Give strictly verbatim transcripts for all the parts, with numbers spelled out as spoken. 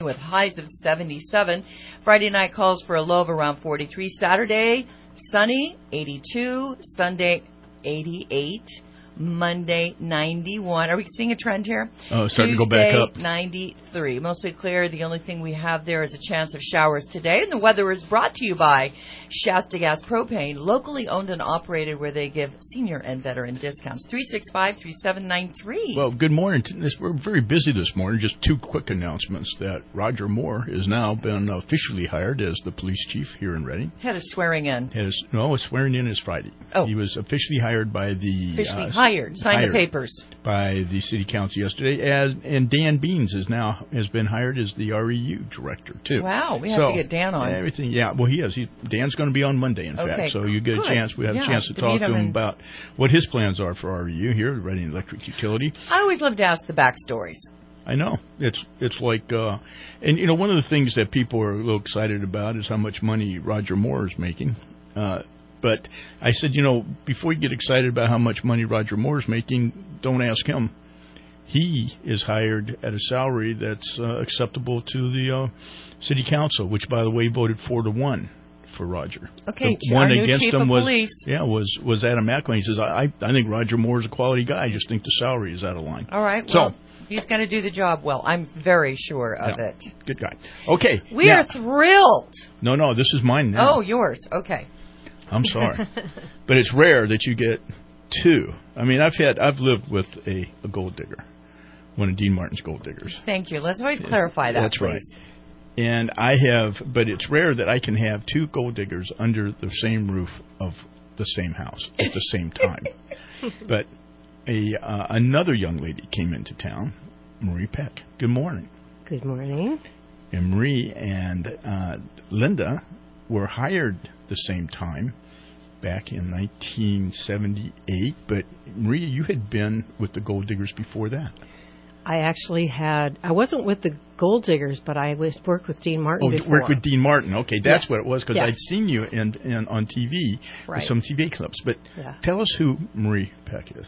with highs of seventy-seven. Friday night calls for a low of around forty-three. Saturday, sunny, eighty-two. Sunday, eighty-eight. Monday, ninety-one. Are we seeing a trend here? Oh, it's starting Tuesday, to go back up. ninety-three. Mostly clear. The only thing we have there is a chance of showers today. And the weather is brought to you by Shasta Gas Propane, locally owned and operated, where they give senior and veteran discounts. three six five, three seven nine three. Well, good morning. We're very busy this morning. Just two quick announcements that Roger Moore has now been officially hired as the police chief here in Reading. Had a swearing in. Has, no, his swearing in is Friday. Oh. He was officially hired by the... Officially uh, hired. Signed hired the papers. By the city council yesterday. As, and Dan Beans is now has been hired as the R E U director, too. Wow. We have so, to get Dan on. Everything, yeah, well, he is. He, Dan's going to be on Monday, in Okay, fact. So you get good. a chance. We have yeah, a chance to, to talk to him and... about what his plans are for R E U here at Reading Electric Utility. I always love to ask the backstories. I know. It's it's like, uh, and, you know, one of the things that people are a little excited about is how much money Roger Moore is making. Uh, but I said, you know, before you get excited about how much money Roger Moore is making, don't ask him. He is hired at a salary that's uh, acceptable to the uh, city council, which, by the way, voted four to one for Roger. Okay, the one our new against chief him of was police. yeah was was Adam McElwain. He says, I I think Roger Moore is a quality guy. I just think the salary is out of line. All right. So. Well, he's going to do the job well. I'm very sure of Yeah, it. good guy. Okay. We now, are thrilled. No, no, this is mine now. Oh, yours. Okay. I'm sorry. But it's rare that you get two. I mean, I've had, I've lived with a, a gold digger, one of Dean Martin's gold diggers. Thank you. Let's always clarify that, That's please. right. And I have, but it's rare that I can have two gold diggers under the same roof of the same house at the same time. But a uh, another young lady came into town, Marie Peck. Good morning. Good morning. And Marie and uh, Linda were hired the same time back in nineteen seventy-eight. But Marie, you had been with the Gold Diggers before that. I actually had, I wasn't with the Gold Diggers, but I was, worked with Dean Martin oh, before. worked with Dean Martin. Okay, that's yeah. what it was, because yeah. I'd seen you in, in on T V right. with some T V clips. But yeah. tell us who Marie Peck is.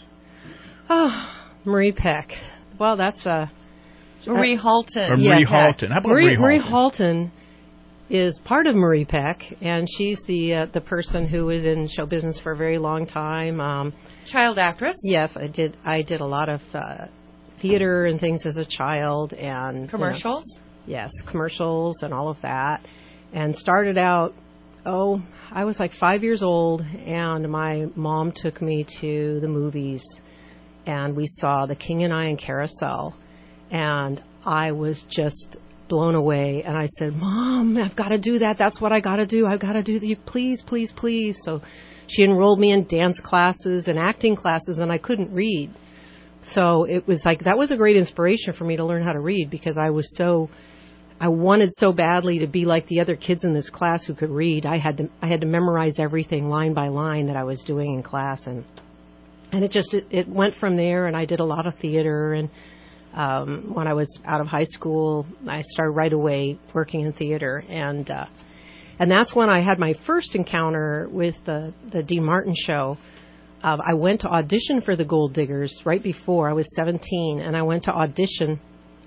Oh, Marie Peck. Well, that's a... Marie uh, Halton. Or Marie yeah, Halton. How about Marie, Marie Halton? Marie Halton is part of Marie Peck, and she's the uh, the person who was in show business for a very long time. Um, Child actress. yes, I did. I did a lot of uh, theater and things as a child, and Commercials. You know, yes, commercials and all of that. And started out, oh, I was like five years old, and my mom took me to the movies, and we saw The King and I and Carousel, and I was just blown away. And I said, Mom, I've got to do that. That's what I got to do. I've got to do that. Please, please, please. So she enrolled me in dance classes and acting classes, and I couldn't read. So it was like, that was a great inspiration for me to learn how to read, because I was so, I wanted so badly to be like the other kids in this class who could read. I had to, I had to memorize everything line by line that I was doing in class. And, and it just, it, it went from there, and I did a lot of theater. And um, when I was out of high school, I started right away working in theater. And, uh, and that's when I had my first encounter with the, the Dean Martin show. Uh, I went to audition for the Gold Diggers right before. I was seventeen, and I went to audition,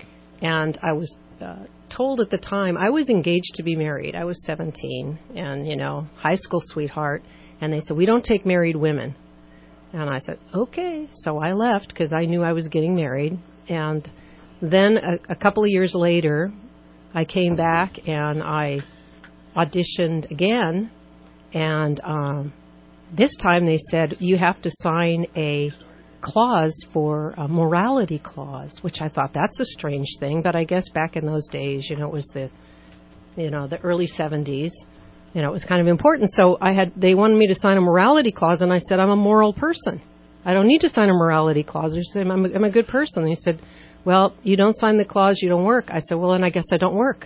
and I was uh, told at the time, I was engaged to be married. I was seventeen, and, you know, high school sweetheart, and they said, we don't take married women. And I said, okay. So I left because I knew I was getting married. And then a, a couple of years later, I came back, and I auditioned again, and um this time they said, you have to sign a clause for a morality clause, which I thought, that's a strange thing. But I guess back in those days, you know, it was the, you know, the early seventies. You know, it was kind of important. So I had, they wanted me to sign a morality clause, and I said, I'm a moral person. I don't need to sign a morality clause. They said, I'm a, I'm a good person. And they said, well, you don't sign the clause, you don't work. I said, well, then I guess I don't work.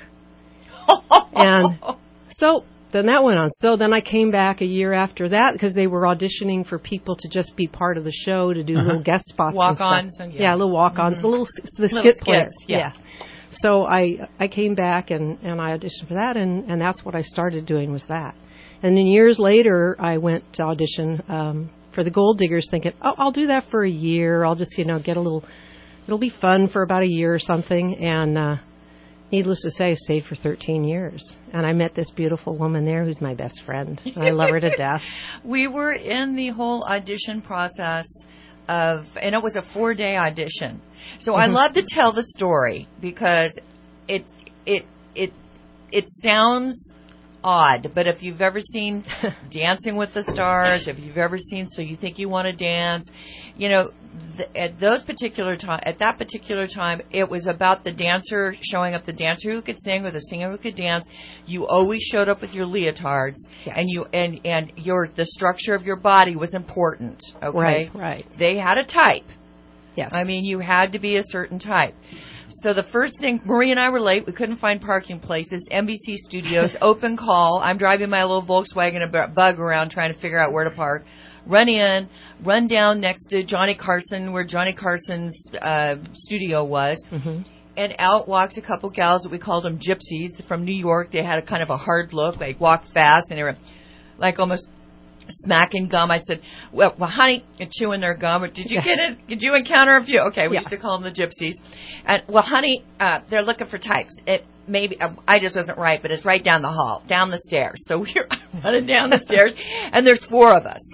And so then that went on. So then I came back a year after that, because they were auditioning for people to just be part of the show, to do uh-huh. little guest spots. Walk-ons. And yeah. yeah, little walk-ons, mm-hmm. the little the little skit skits, players. Yeah. yeah. So I I came back, and, and I auditioned for that, and, and that's what I started doing, was that. And then years later, I went to audition um, for the Gold Diggers, thinking, oh, I'll do that for a year. I'll just, you know, get a little, it'll be fun for about a year or something. And uh, needless to say, stayed for thirteen years. And I met this beautiful woman there who's my best friend. And I love her to death. We were in the whole audition process of, and it was a four-day audition. So mm-hmm. I love to tell the story because it it it it sounds odd, but if you've ever seen Dancing with the Stars, if you've ever seen So You Think You Want to Dance, you know, th- at those particular time, at that particular time, it was about the dancer showing up, the dancer who could sing or the singer who could dance. You always showed up with your leotards, yes. and you and and your the structure of your body was important. Okay, right, right. They had a type. Yes, I mean you had to be a certain type. So the first thing, Marie and I were late. We couldn't find parking places. N B C Studios, open call. I'm driving my little Volkswagen a bug around trying to figure out where to park. Run in, run down next to Johnny Carson, where Johnny Carson's uh, studio was. Mm-hmm. And out walks a couple gals that we called them gypsies from New York. They had a kind of a hard look. They walked fast, and they were like almost smacking gum. I said, well, well honey, and chewing their gum. Did you get it? Did you encounter a few? Okay, we yeah. used to call them the gypsies. And, well, honey, uh, they're looking for types. It maybe uh, I just wasn't right, but it's right down the hall, down the stairs. So we're running down the stairs, and there's four of us.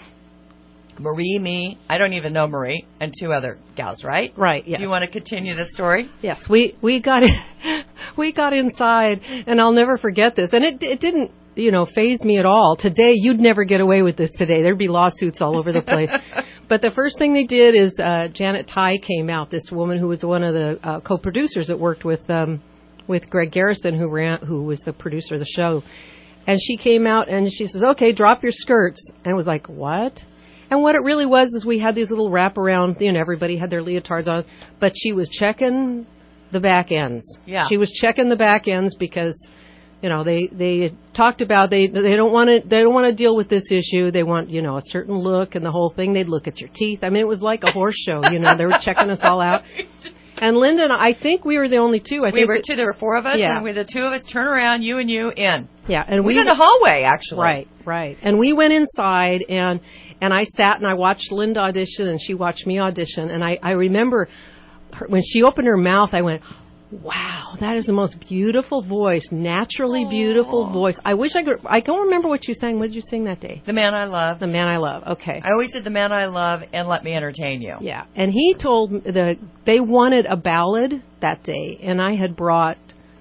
Marie, me, I don't even know Marie, and two other gals, right? Right, yes. Do you want to continue the story? Yes, we, we got in, we got inside, and I'll never forget this. And it it didn't, you know, faze me at all. Today, you'd never get away with this today. There'd be lawsuits all over the place. But the first thing they did is uh, Janet Ty came out, this woman who was one of the uh, co-producers that worked with um, with Greg Garrison, who ran, who was the producer of the show. And she came out, and she says, okay, drop your skirts. And it was like, what? And what it really was is we had these little wraparound, you know, everybody had their leotards on, but she was checking the back ends. Yeah. She was checking the back ends because, you know, they they talked about they they don't want to they don't want to deal with this issue. They want, you know, a certain look and the whole thing. They'd look at your teeth. I mean, it was like a horse show. You know, they were checking us all out. And Linda and I, I think we were the only two. I we think were that, two. There were four of us, yeah. and we the two of us turn around, you and you in. Yeah, and we we in the hallway actually. Right, right. And we went inside and. And I sat and I watched Linda audition, and she watched me audition. And I, I remember her, when she opened her mouth, I went, wow, that is the most beautiful voice, naturally Aww. Beautiful voice. I wish I could, I don't remember what you sang. What did you sing that day? The Man I Love. The Man I Love, okay. I always said The Man I Love and Let Me Entertain You. Yeah, and he told me the they wanted a ballad that day, and I had brought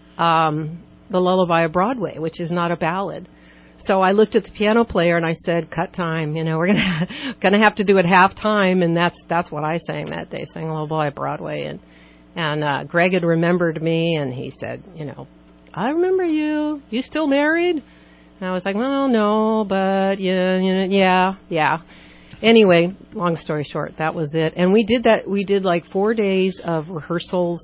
um, The Lullaby of Broadway, which is not a ballad. So I looked at the piano player and I said, "Cut time. You know, we're gonna gonna have to do it half time." And that's that's what I sang that day, sang Lullaby at Broadway. And and uh, Greg had remembered me, and he said, "You know, I remember you. You still married?" And I was like, "Well, no, but yeah, you know, yeah, yeah." Anyway, long story short, that was it. And we did that. We did like four days of rehearsals.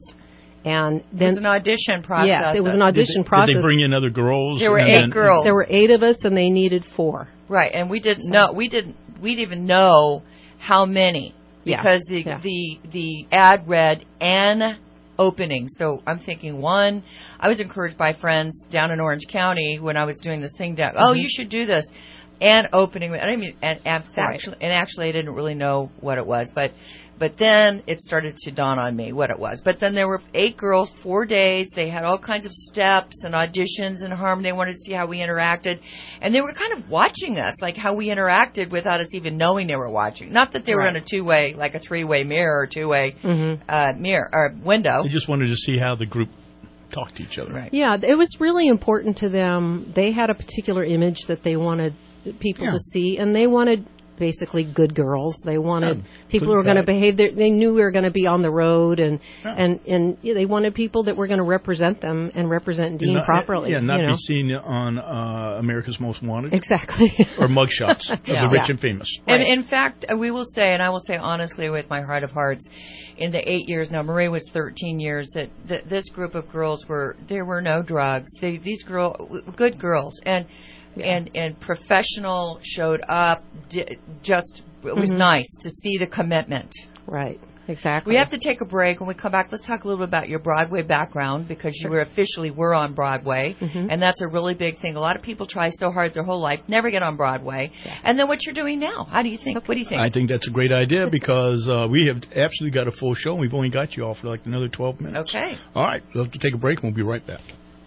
And then it was an audition process. Yes, it was an audition did they, process. Did they bring in other girls? There were and eight then, girls. There were eight of us, and they needed four. Right, and we didn't know. We didn't. We didn't even know how many because yeah. the Yeah. the the ad read an opening. So I'm thinking one. I was encouraged by friends down in Orange County when I was doing this thing down. Mm-hmm. Oh, you should do this. And opening. I mean, and, and right. actually, and actually, I didn't really know what it was, but. But then it started to dawn on me what it was. But then there were eight girls, four days. They had all kinds of steps and auditions and harmony. They wanted to see how we interacted. And they were kind of watching us, like how we interacted without us even knowing they were watching. Not that they right. were in a two-way, like a three-way mirror or two-way mm-hmm. uh, mirror or window. They just wanted to see how the group talked to each other. Right. Yeah, it was really important to them. They had a particular image that they wanted people yeah. to see, and they wanted basically good girls. They wanted yeah, people who were going to behave. Their, they knew we were going to be on the road, and yeah. and and yeah, they wanted people that were going to represent them and represent Dean not, properly. Yeah, not you know? be seen on uh, America's Most Wanted. Exactly. Or mugshots of yeah. the rich yeah. and famous. And Right. in fact, we will say, and I will say honestly with my heart of hearts, in the eight years, now Marie was thirteen years, that, that this group of girls were, there were no drugs. They, these girl, good girls. And Yeah. and and professional showed up. Di- just it was mm-hmm. nice to see the commitment. Right. exactly. We have to take a break. When we come back, let's talk a little bit about your Broadway background, because you Sure. were officially were on Broadway, Mhm. and that's a really big thing. A lot of people try so hard their whole life, never get on Broadway. Yeah. And then what you're doing now? How do you think? What do you think? I think that's a great idea because uh, we have absolutely got a full show, and we've only got you all for like another twelve minutes. Okay. All right. We'll have to take a break, and we'll be right back.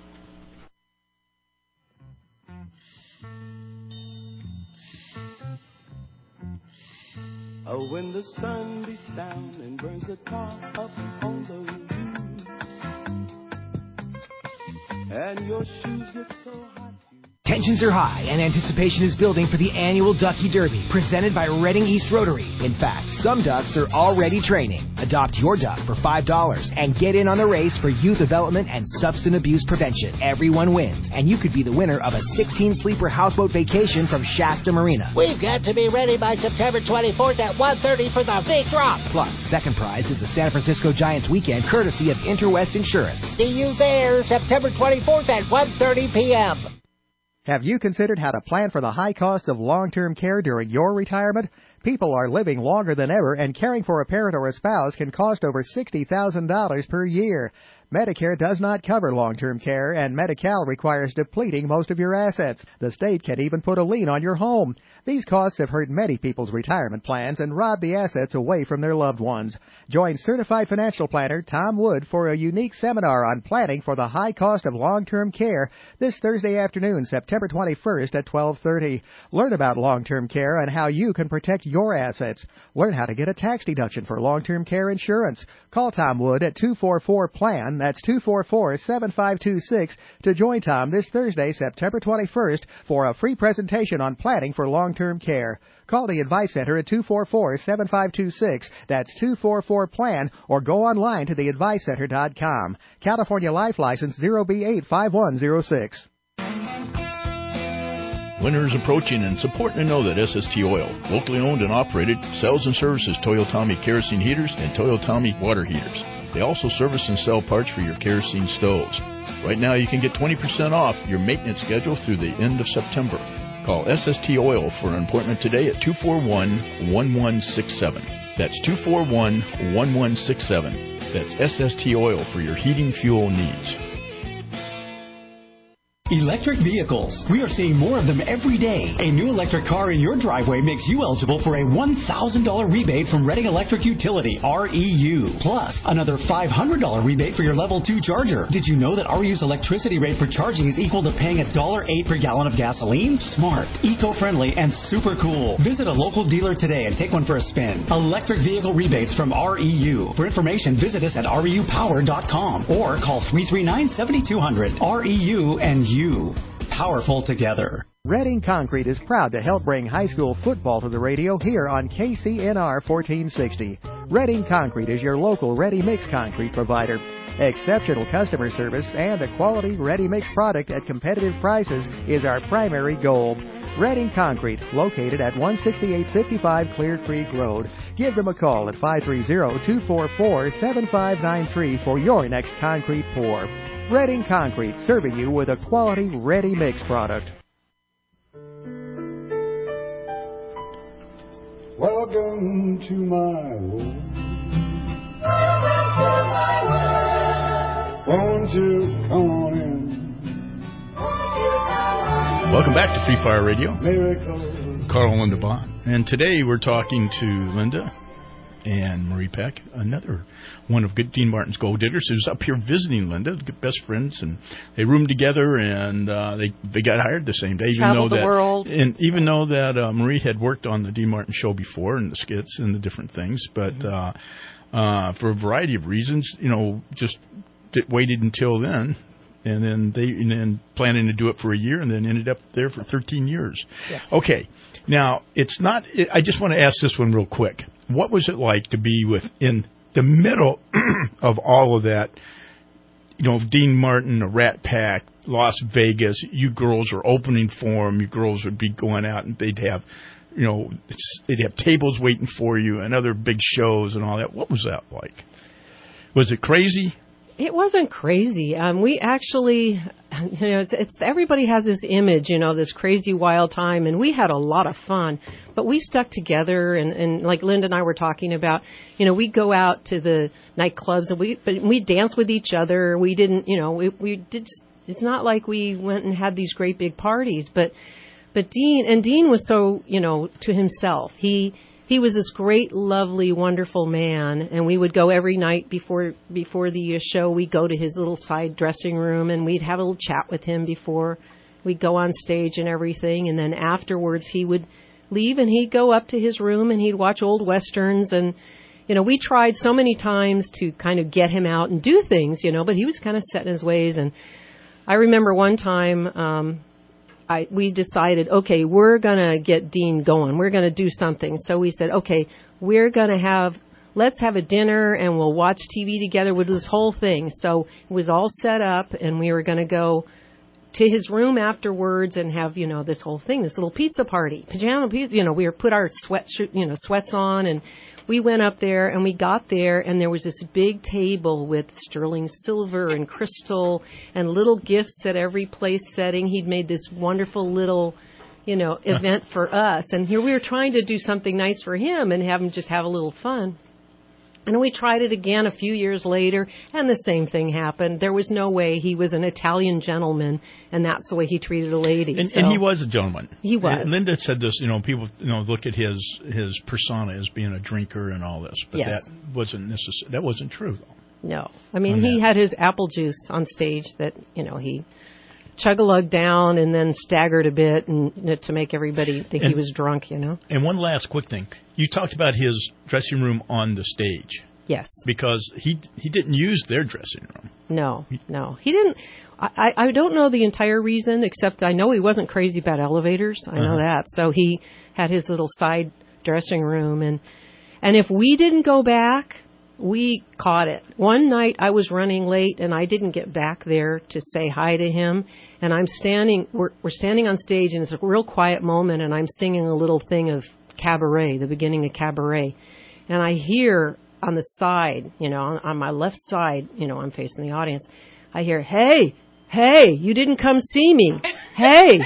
Oh, when the sun beats down and burns the tar up on the roof, and your shoes get so hot. Tensions are high and anticipation is building for the annual Ducky Derby presented by Reading East Rotary. In fact, some ducks are already training. Adopt your duck for five dollars and get in on the race for youth development and substance abuse prevention. Everyone wins, and you could be the winner of a sixteen-sleeper houseboat vacation from Shasta Marina. We've got to be ready by September twenty-fourth at one thirty for the big drop. Plus, second prize is the San Francisco Giants weekend courtesy of Interwest Insurance. See you there September twenty-fourth at one thirty p.m. Have you considered how to plan for the high costs of long-term care during your retirement? People are living longer than ever, and caring for a parent or a spouse can cost over sixty thousand dollars per year. Medicare does not cover long-term care, and Medi-Cal requires depleting most of your assets. The state can even put a lien on your home. These costs have hurt many people's retirement plans and robbed the assets away from their loved ones. Join certified financial planner Tom Wood for a unique seminar on planning for the high cost of long-term care this Thursday afternoon, September twenty-first at twelve thirty. Learn about long-term care and how you can protect your assets. Learn how to get a tax deduction for long-term care insurance. Call Tom Wood at two four four plan. That's two four four, seven five two six to join Tom this Thursday, September twenty-first, for a free presentation on planning for long-term care. Call the Advice Center at two four four, seven five two six. That's two four four plan, or go online to the advice center dot com. California Life License zero B eight five one zero six. Winter is approaching, and it's important to know that S S T Oil, locally owned and operated, sells and services Toyotomi kerosene heaters and Toyotomi water heaters. They also service and sell parts for your kerosene stoves. Right now, you can get twenty percent off your maintenance schedule through the end of September. Call S S T Oil for an appointment today at two four one, one one six seven. That's two four one, one one six seven. That's S S T Oil for your heating fuel needs. Electric vehicles. We are seeing more of them every day. A new electric car in your driveway makes you eligible for a one thousand dollars rebate from Reading Electric Utility, R E U. Plus, another five hundred dollars rebate for your level two charger. Did you know that R E U's electricity rate for charging is equal to paying one dollar and eight cents per gallon of gasoline? Smart, eco-friendly, and super cool. Visit a local dealer today and take one for a spin. Electric vehicle rebates from R E U. For information, visit us at R E U power dot com or call three three nine, seven two zero zero. R E U and you. You. Powerful together. Reading Concrete is proud to help bring high school football to the radio here on K C N R fourteen sixty. Reading Concrete is your local ready-mix concrete provider. Exceptional customer service and a quality ready-mix product at competitive prices is our primary goal. Reading Concrete, located at one sixty-eight fifty-five Clear Creek Road. Give them a call at five three zero, two four four, seven five nine three for your next concrete pour. Reading Concrete, serving you with a quality ready-mix product. Welcome to my world. Welcome to my world. Won't you come on in? Won't you come on in? Welcome back to Free Fire Radio. Miracles. Carl and Linda Bond. And today we're talking to Linda and Marie Peck, another one of good Dean Martin's Gold Diggers, who's up here visiting Linda, good best friends, and they roomed together, and uh, they they got hired the same day. Even Traveled though the that, world. And even though that uh, Marie had worked on the Dean Martin show before, and the skits and the different things, but uh, uh, for a variety of reasons, you know, just did, waited until then. And then they, and then planning to do it for a year, and then ended up there for thirteen years. Yes. Okay, now it's not. It, I just want to ask this one real quick. What was it like to be within the middle of all of that? You know, Dean Martin, the Rat Pack, Las Vegas. You girls are opening for them. You girls would be going out, and they'd have, you know, they'd have tables waiting for you, and other big shows and all that. What was that like? Was it crazy? It wasn't crazy. Um, we actually you know, it's, it's everybody has this image, you know, this crazy wild time, and we had a lot of fun. But we stuck together, and, and like Linda and I were talking about, you know, we'd go out to the nightclubs, and we but we danced with each other. We didn't, you know, we we did. It's not like we went and had these great big parties, but but Dean and Dean was so, you know, to himself. He. He was this great, lovely, wonderful man, and we would go every night before before the show. We'd go to his little side dressing room, and we'd have a little chat with him before we'd go on stage and everything. And then afterwards, he would leave, and he'd go up to his room, and he'd watch old westerns. And, you know, we tried so many times to kind of get him out and do things, you know, but he was kind of set in his ways. And I remember one time... Um, I, we decided, okay, we're going to get Dean going. We're going to do something. So we said, okay, we're going to have, let's have a dinner and we'll watch T V together with this whole thing. So it was all set up, and we were going to go to his room afterwards and have, you know, this whole thing, this little pizza party, pajama pizza. You know, we were put our sweat, you know, sweats on, and we went up there, and we got there, and there was this big table with sterling silver and crystal and little gifts at every place setting. He'd made this wonderful little, you know, event for us. And here we were trying to do something nice for him and have him just have a little fun. And we tried it again a few years later, and the same thing happened. There was no way. He was an Italian gentleman, and that's the way he treated a lady. And, so. and he was a gentleman. He was. And Linda said this, you know, people, you know, look at his his persona as being a drinker and all this, but yes. that wasn't necessary. That wasn't true, though. No. I mean, he had his apple juice on stage that, you know, he chug-a-lug down and then staggered a bit and to make everybody think and, he was drunk, you know. And one last quick thing. You talked about his dressing room on the stage. Yes. Because he he didn't use their dressing room. No, no. He didn't. I, I don't know the entire reason, except I know he wasn't crazy about elevators. I know uh-huh. that. So he had his little side dressing room. And, and if we didn't go back, we caught it. One night I was running late, and I didn't get back there to say hi to him. And I'm standing, we're, we're standing on stage, and it's a real quiet moment, and I'm singing a little thing of Cabaret, the beginning of Cabaret. And I hear on the side, you know, on, on my left side, you know, I'm facing the audience, I hear, hey, hey, you didn't come see me. Hey.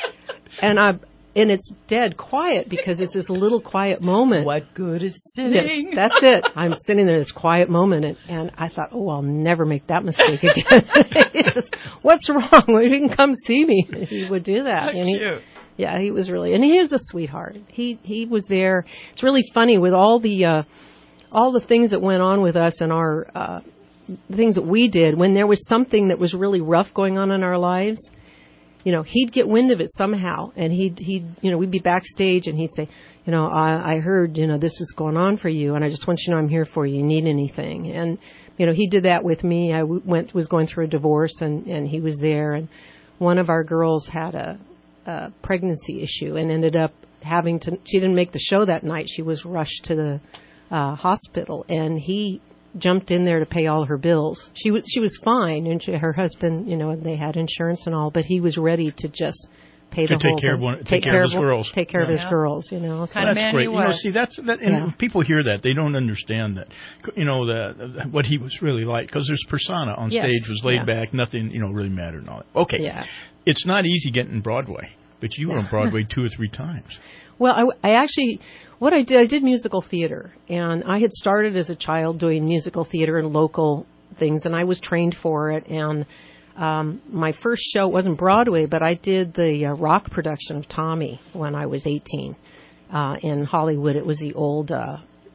and I And it's dead quiet because it's this little quiet moment. What good is sitting? Yeah, that's it. I'm sitting there in this quiet moment, and, and I thought, oh, I'll never make that mistake again. What's wrong? Well, you didn't come see me. He would do that. How and he, cute. Yeah, he was really, and he was a sweetheart. He he was there. It's really funny with all the uh, all the things that went on with us and our uh, things that we did. When there was something that was really rough going on in our lives, you know, he'd get wind of it somehow, and he'd, he'd, you know, we'd be backstage, and he'd say, you know, I, I heard, you know, this was going on for you, and I just want you to know I'm here for you. You need anything? And, you know, he did that with me. I went, was going through a divorce, and, and he was there, and one of our girls had a, a pregnancy issue and ended up having to, she didn't make the show that night. She was rushed to the uh, hospital, and he jumped in there to pay all her bills. She was she was fine, and she, her husband, you know, they had insurance and all, but he was ready to just pay to the take whole care thing. of one, take, take care, care of his girls, take care yeah. of his yeah. girls, you know. So kind of that's man great. You, you know, see, that's that, and yeah. people hear that they don't understand that, you know, the what he was really like, because his persona on yes. stage was laid yeah. back, nothing, you know, really mattered and all that. Okay, yeah. It's not easy getting Broadway, but you yeah. were on Broadway two or three times. Well, I, I actually, what I did, I did musical theater, and I had started as a child doing musical theater and local things, and I was trained for it, and um, my first show wasn't Broadway, but I did the uh, rock production of Tommy when I was eighteen uh, in Hollywood. It was the old... Uh,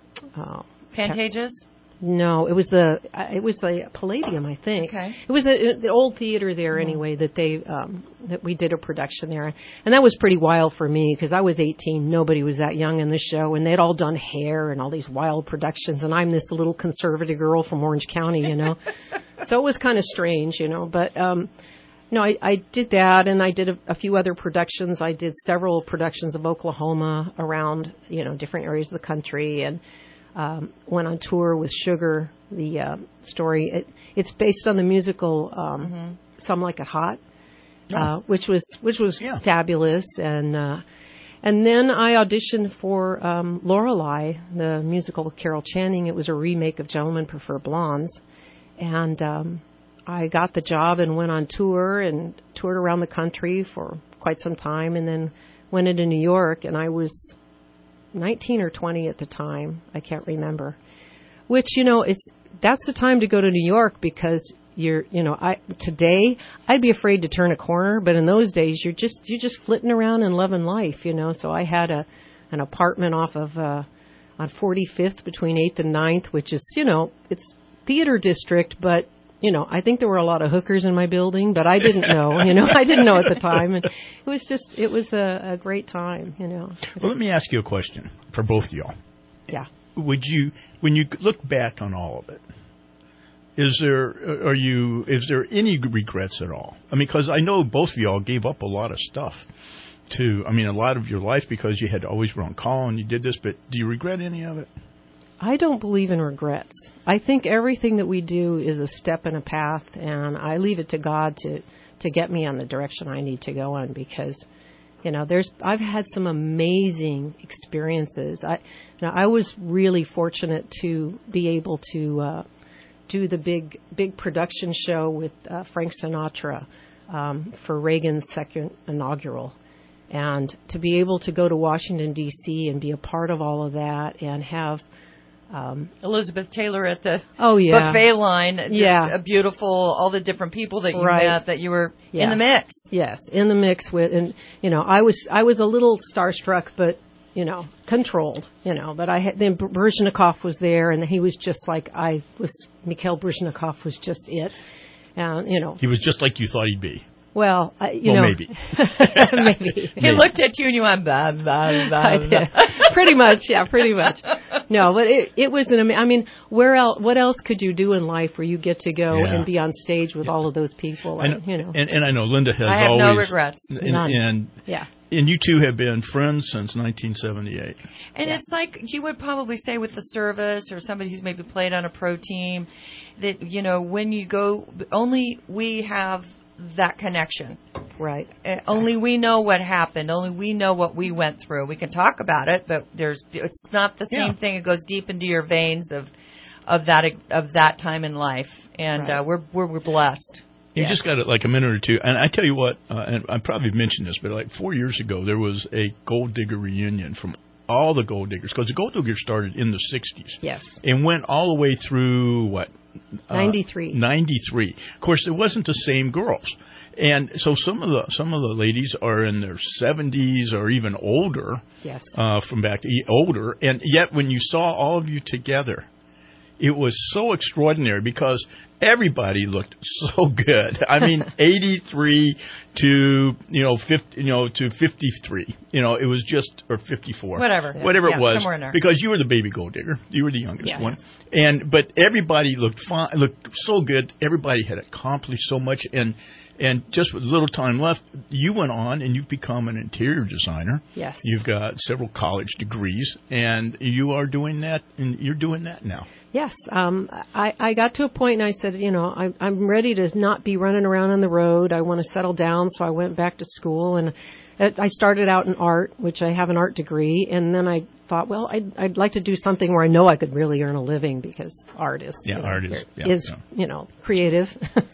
uh, Pantages? No, it was the uh, it was the Palladium, I think. Okay. It was the, the old theater there anyway that they um, that we did a production there, and that was pretty wild for me because I was eighteen. Nobody was that young in the show, and they'd all done hair and all these wild productions, and I'm this little conservative girl from Orange County, you know. So it was kind of strange, you know. But um, no, I, I did that, and I did a, a few other productions. I did several productions of Oklahoma around, you know, different areas of the country, and. Um, went on tour with Sugar, the uh, story. It, it's based on the musical um, mm-hmm. Some Like It Hot, oh. uh, which was which was yeah. fabulous. And uh, and then I auditioned for um, Lorelei, the musical with Carol Channing. It was a remake of Gentlemen Prefer Blondes, and um, I got the job and went on tour and toured around the country for quite some time, and then went into New York, and I was nineteen or twenty at the time. I can't remember. Which, you know, it's that's the time to go to New York because you're, you know, I today I'd be afraid to turn a corner, but in those days you're just you're just flitting around and loving life, you know. So I had a an apartment off of uh, on forty-fifth between eighth and ninth, which is, you know, it's theater district, but you know, I think there were a lot of hookers in my building, but I didn't know, you know, I didn't know at the time. And it was just, it was a, a great time, you know. Well, let me ask you a question for both of y'all. Yeah. Would you, when you look back on all of it, is there, are you, is there any regrets at all? I mean, because I know both of y'all gave up a lot of stuff to, I mean, a lot of your life because you had to always run call and you did this, but do you regret any of it? I don't believe in regrets. I think everything that we do is a step in a path, and I leave it to God to, to get me on the direction I need to go on because, you know, there's I've had some amazing experiences. I, you know, I was really fortunate to be able to uh, do the big big production show with uh, Frank Sinatra um, for Reagan's second inaugural, and to be able to go to Washington D C and be a part of all of that and have Um, Elizabeth Taylor at the oh, yeah. buffet line. Just yeah. a beautiful, all the different people that you right. met, that you were yeah. in the mix. Yes, in the mix with, and, you know, I was I was a little starstruck, but, you know, controlled, you know. But I had, then Baryshnikov was there, and he was just like I was, Mikhail Baryshnikov was just it. And, you know. He was just like you thought he'd be. Well, uh, you well, know. maybe. maybe. He maybe. looked at you and you went, bah, bah, bah. I did. Pretty much, yeah, pretty much. No, but it, it was an amazing, I mean, where else, what else could you do in life where you get to go yeah. and be on stage with yeah. all of those people? And, and, you know. And, and I know Linda has I have always. no regrets. And, None. And, yeah. And you two have been friends since nineteen seventy-eight. And yeah. it's like you would probably say with the service or somebody who's maybe played on a pro team that, you know, when you go, only we have that connection. Right. Uh, only we know what happened. Only we know what we went through. We can talk about it, but there's it's not the same yeah. thing. It goes deep into your veins of of that of that time in life, and right. uh, we're, we're we're blessed. You yeah. just got it like a minute or two, and I tell you what, uh, and I probably mentioned this, but like four years ago, there was a Gold Digger reunion from all the Gold Diggers, because the Gold Diggers started in the sixties. Yes. And went all the way through what? ninety-three. Uh, ninety-three. Of course, it wasn't the same girls. And so some of the some of the ladies are in their seventies or even older. Yes. Uh, from back to older, and yet when you saw all of you together, it was so extraordinary because everybody looked so good. I mean, eighty-three to you know fifty, you know to fifty-three. You know, it was just or fifty-four, whatever, yeah. whatever yeah, it was, somewhere in there. because you were the baby Gold Digger, you were the youngest yeah, one, yeah. and but everybody looked fine, looked so good. Everybody had accomplished so much, and and just with little time left, you went on and you've become an interior designer. Yes, you've got several college degrees, and you are doing that, and you're doing that now. Yes. Um, I, I got to a point and I said, you know, I, I'm ready to not be running around on the road. I want to settle down. So I went back to school, and I started out in art, which I have an art degree. And then I thought, well, I'd, I'd like to do something where I know I could really earn a living, because art is, yeah, you know, art is, yeah, is yeah. you know, creative.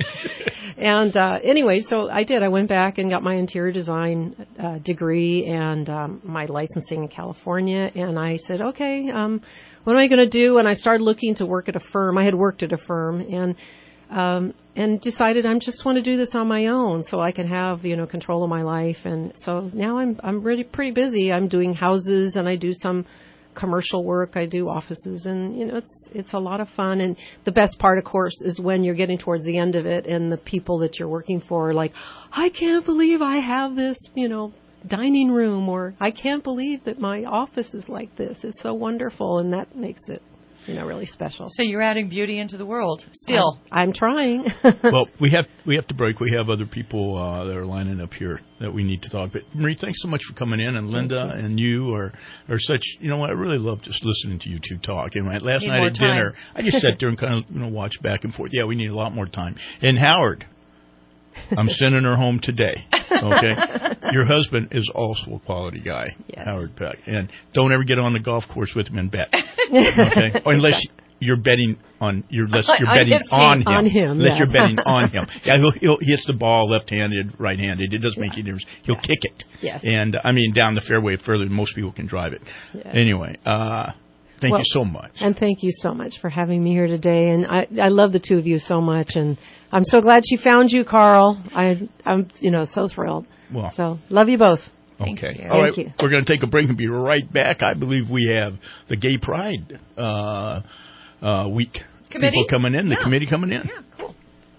And uh, anyway, so I did. I went back and got my interior design uh, degree and um, my licensing in California. And I said, okay, um, what am I going to do? And I started looking to work at a firm. I had worked at a firm and um, and decided I just want to do this on my own so I can have, you know, control of my life. And so now I'm I'm really pretty busy. I'm doing houses and I do some commercial work. I do offices, and you know, it's it's a lot of fun. And the best part, of course, is when you're getting towards the end of it and the people that you're working for are like, I can't believe I have this, you know, dining room, or I can't believe that my office is like this. It's so wonderful, and that makes it, you know, really special. So you're adding beauty into the world still. I'm, I'm trying. Well, we have we have to break. We have other people uh, that are lining up here that we need to talk. But Marie, thanks so much for coming in, and Linda you. and you are are such. You know what? I really love just listening to you two talk. And right, last need night at time. dinner, I just sat there and kind of you know watched back and forth. Yeah, we need a lot more time. And Howard, I'm sending her home today. Okay, your husband is also a quality guy, yes. Howard Peck, and don't ever get on the golf course with him and bet. Okay, or unless you, you're betting on you're, less, you're On betting his on feet. him. On him, Unless yeah. you're betting on him. Yeah, he'll, he'll, he hits the ball left-handed, right-handed. It doesn't make any difference. He'll Yeah. kick it. Yes. And I mean down the fairway further than most people can drive it. Yeah. Anyway, uh, thank Well, you so much. And thank you so much for having me here today. And I, I love the two of you so much. And I'm so glad she found you, Carl. I, I'm, you know, so thrilled. Well, So love you both. okay. you. All right. Thank you. We're going to take a break and be right back. I believe we have the Gay Pride uh, uh, week Committee? people coming in. The Yeah. committee coming in. Yeah, cool.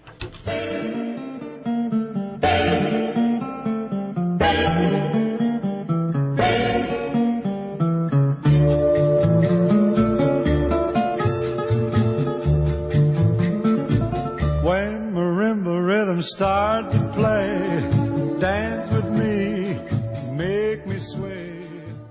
When marimba rhythms start to play, dance with me, make me sway.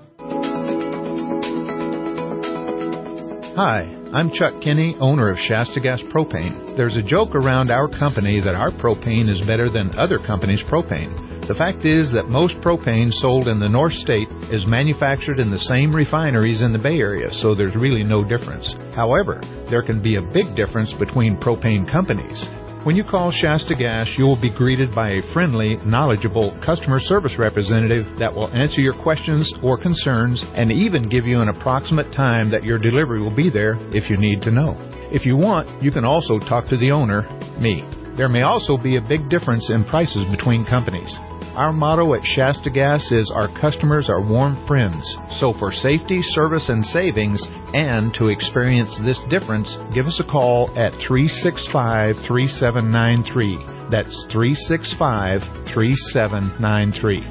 Hi, I'm Chuck Kinney, owner of Shasta Gas Propane. There's a joke around our company that our propane is better than other companies' propane. The fact is that most propane sold in the North State is manufactured in the same refineries in the Bay Area, so there's really no difference. However, there can be a big difference between propane companies. When you call Shasta Gas, you will be greeted by a friendly, knowledgeable customer service representative that will answer your questions or concerns and even give you an approximate time that your delivery will be there if you need to know. If you want, you can also talk to the owner, me. There may also be a big difference in prices between companies. Our motto at Shasta Gas is our customers are warm friends. So for safety, service, and savings, and to experience this difference, give us a call at three six five, three seven nine three. That's three six five, three seven nine three.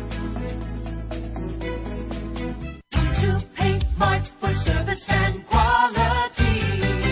To Paint Mart for service and quality.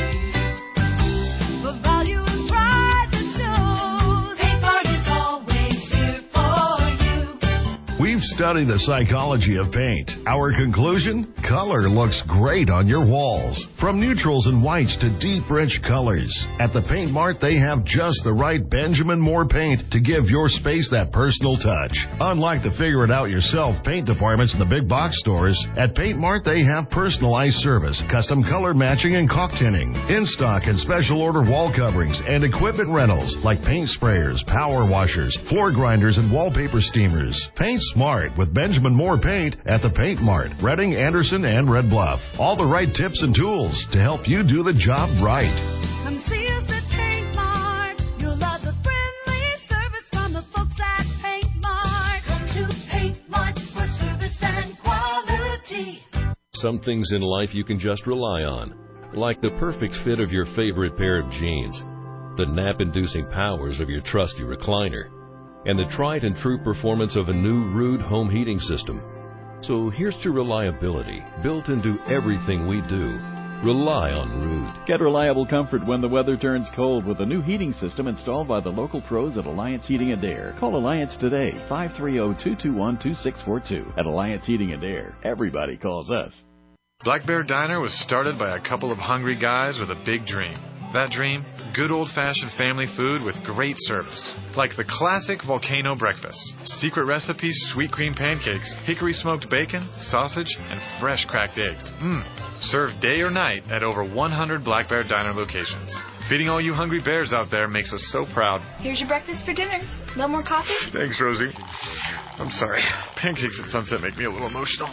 For value and pride that shows. Paint Mart is always here for you. We've studied the psychology of paint. Our conclusion? Color looks great on your walls. From neutrals and whites to deep, rich colors. At the Paint Mart, they have just the right Benjamin Moore paint to give your space that personal touch. Unlike the figure-it-out-yourself paint departments in the big box stores, at Paint Mart, they have personalized service, custom color matching and caulk tinning, in-stock and special order wall coverings, and equipment rentals like paint sprayers, power washers, floor grinders, and wallpaper steamers. Paint smart with Benjamin Moore paint at the Paint Mart, Reading, Anderson, and Red Bluff. All the right tips and tools to help you do the job right. Come see us at Paint Mart. You'll love the friendly service from the folks at Paint Mart. Come to Paint Mart for service and quality. Some things in life you can just rely on, like the perfect fit of your favorite pair of jeans, the nap-inducing powers of your trusty recliner, and the tried and true performance of a new Rude home heating system. So here's to reliability, built into everything we do. Rely on Rude. Get reliable comfort when the weather turns cold with a new heating system installed by the local pros at Alliance Heating and Air. Call Alliance today, five three zero, two two one, two six four two. At Alliance Heating and Air, everybody calls us. Black Bear Diner was started by a couple of hungry guys with a big dream. That dream? Good old-fashioned family food with great service. Like the classic volcano breakfast. Secret recipes, sweet cream pancakes, hickory smoked bacon, sausage, and fresh cracked eggs. Mmm. Served day or night at over one hundred Black Bear Diner locations. Feeding all you hungry bears out there makes us so proud. Here's your breakfast for dinner. No more coffee? Thanks, Rosie. I'm sorry. Pancakes at sunset make me a little emotional.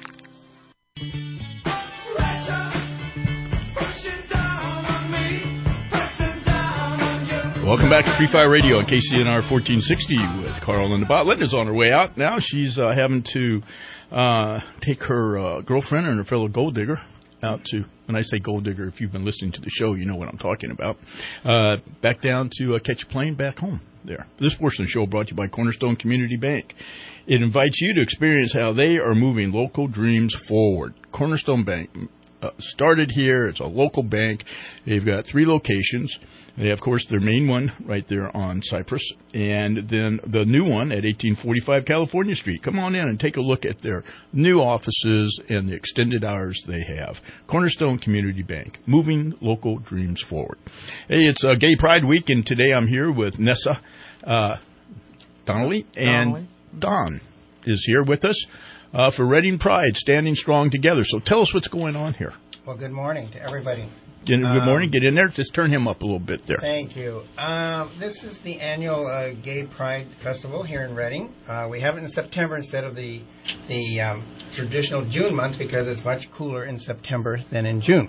Welcome back to Free Fire Radio on K C N R fourteen sixty with Carl and the Bot. Linda's on her way out now. She's uh, having to uh, take her uh, girlfriend and her fellow gold digger out to, when I say gold digger, if you've been listening to the show, you know what I'm talking about, uh, back down to uh, catch a plane back home there. This portion of the show brought to you by Cornerstone Community Bank. It invites you to experience how they are moving local dreams forward. Cornerstone Bank uh, started here. It's a local bank. They've got three locations. They have, of course, their main one right there on Cypress, and then the new one at eighteen forty-five California Street. Come on in and take a look at their new offices and the extended hours they have. Cornerstone Community Bank, moving local dreams forward. Hey, it's uh, Gay Pride Week, and today I'm here with Nessa uh, Donnelly, and Donnelly. Don is here with us uh, for Reading Pride, standing strong together. So tell us what's going on here. Well, good morning to everybody. Good Um, morning. Get in there. Just turn him up a little bit there. Thank you. Um, this is the annual uh, Gay Pride Festival here in Reading. Uh, we have it in September instead of the the um, traditional June month because it's much cooler in September than in June.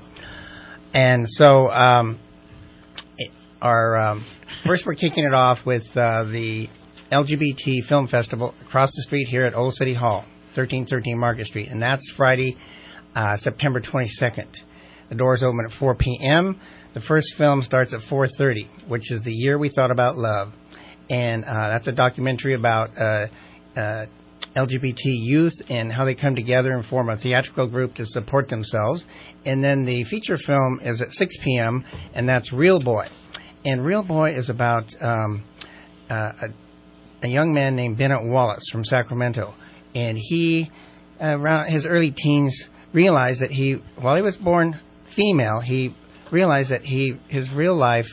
And so um, it, our um, first we're kicking it off with uh, the L G B T Film Festival across the street here at Old City Hall, thirteen thirteen Market Street, and that's Friday, uh, September twenty-second. The doors open at four p.m. The first film starts at four thirty, which is The Year We Thought About Love. And uh, that's a documentary about uh, uh, L G B T youth and how they come together and form a theatrical group to support themselves. And then the feature film is at six p.m., and that's Real Boy. And Real Boy is about um, uh, a, a young man named Bennett Wallace from Sacramento. And he, around his early teens, realized that he, while he was born female, he realized that he his real life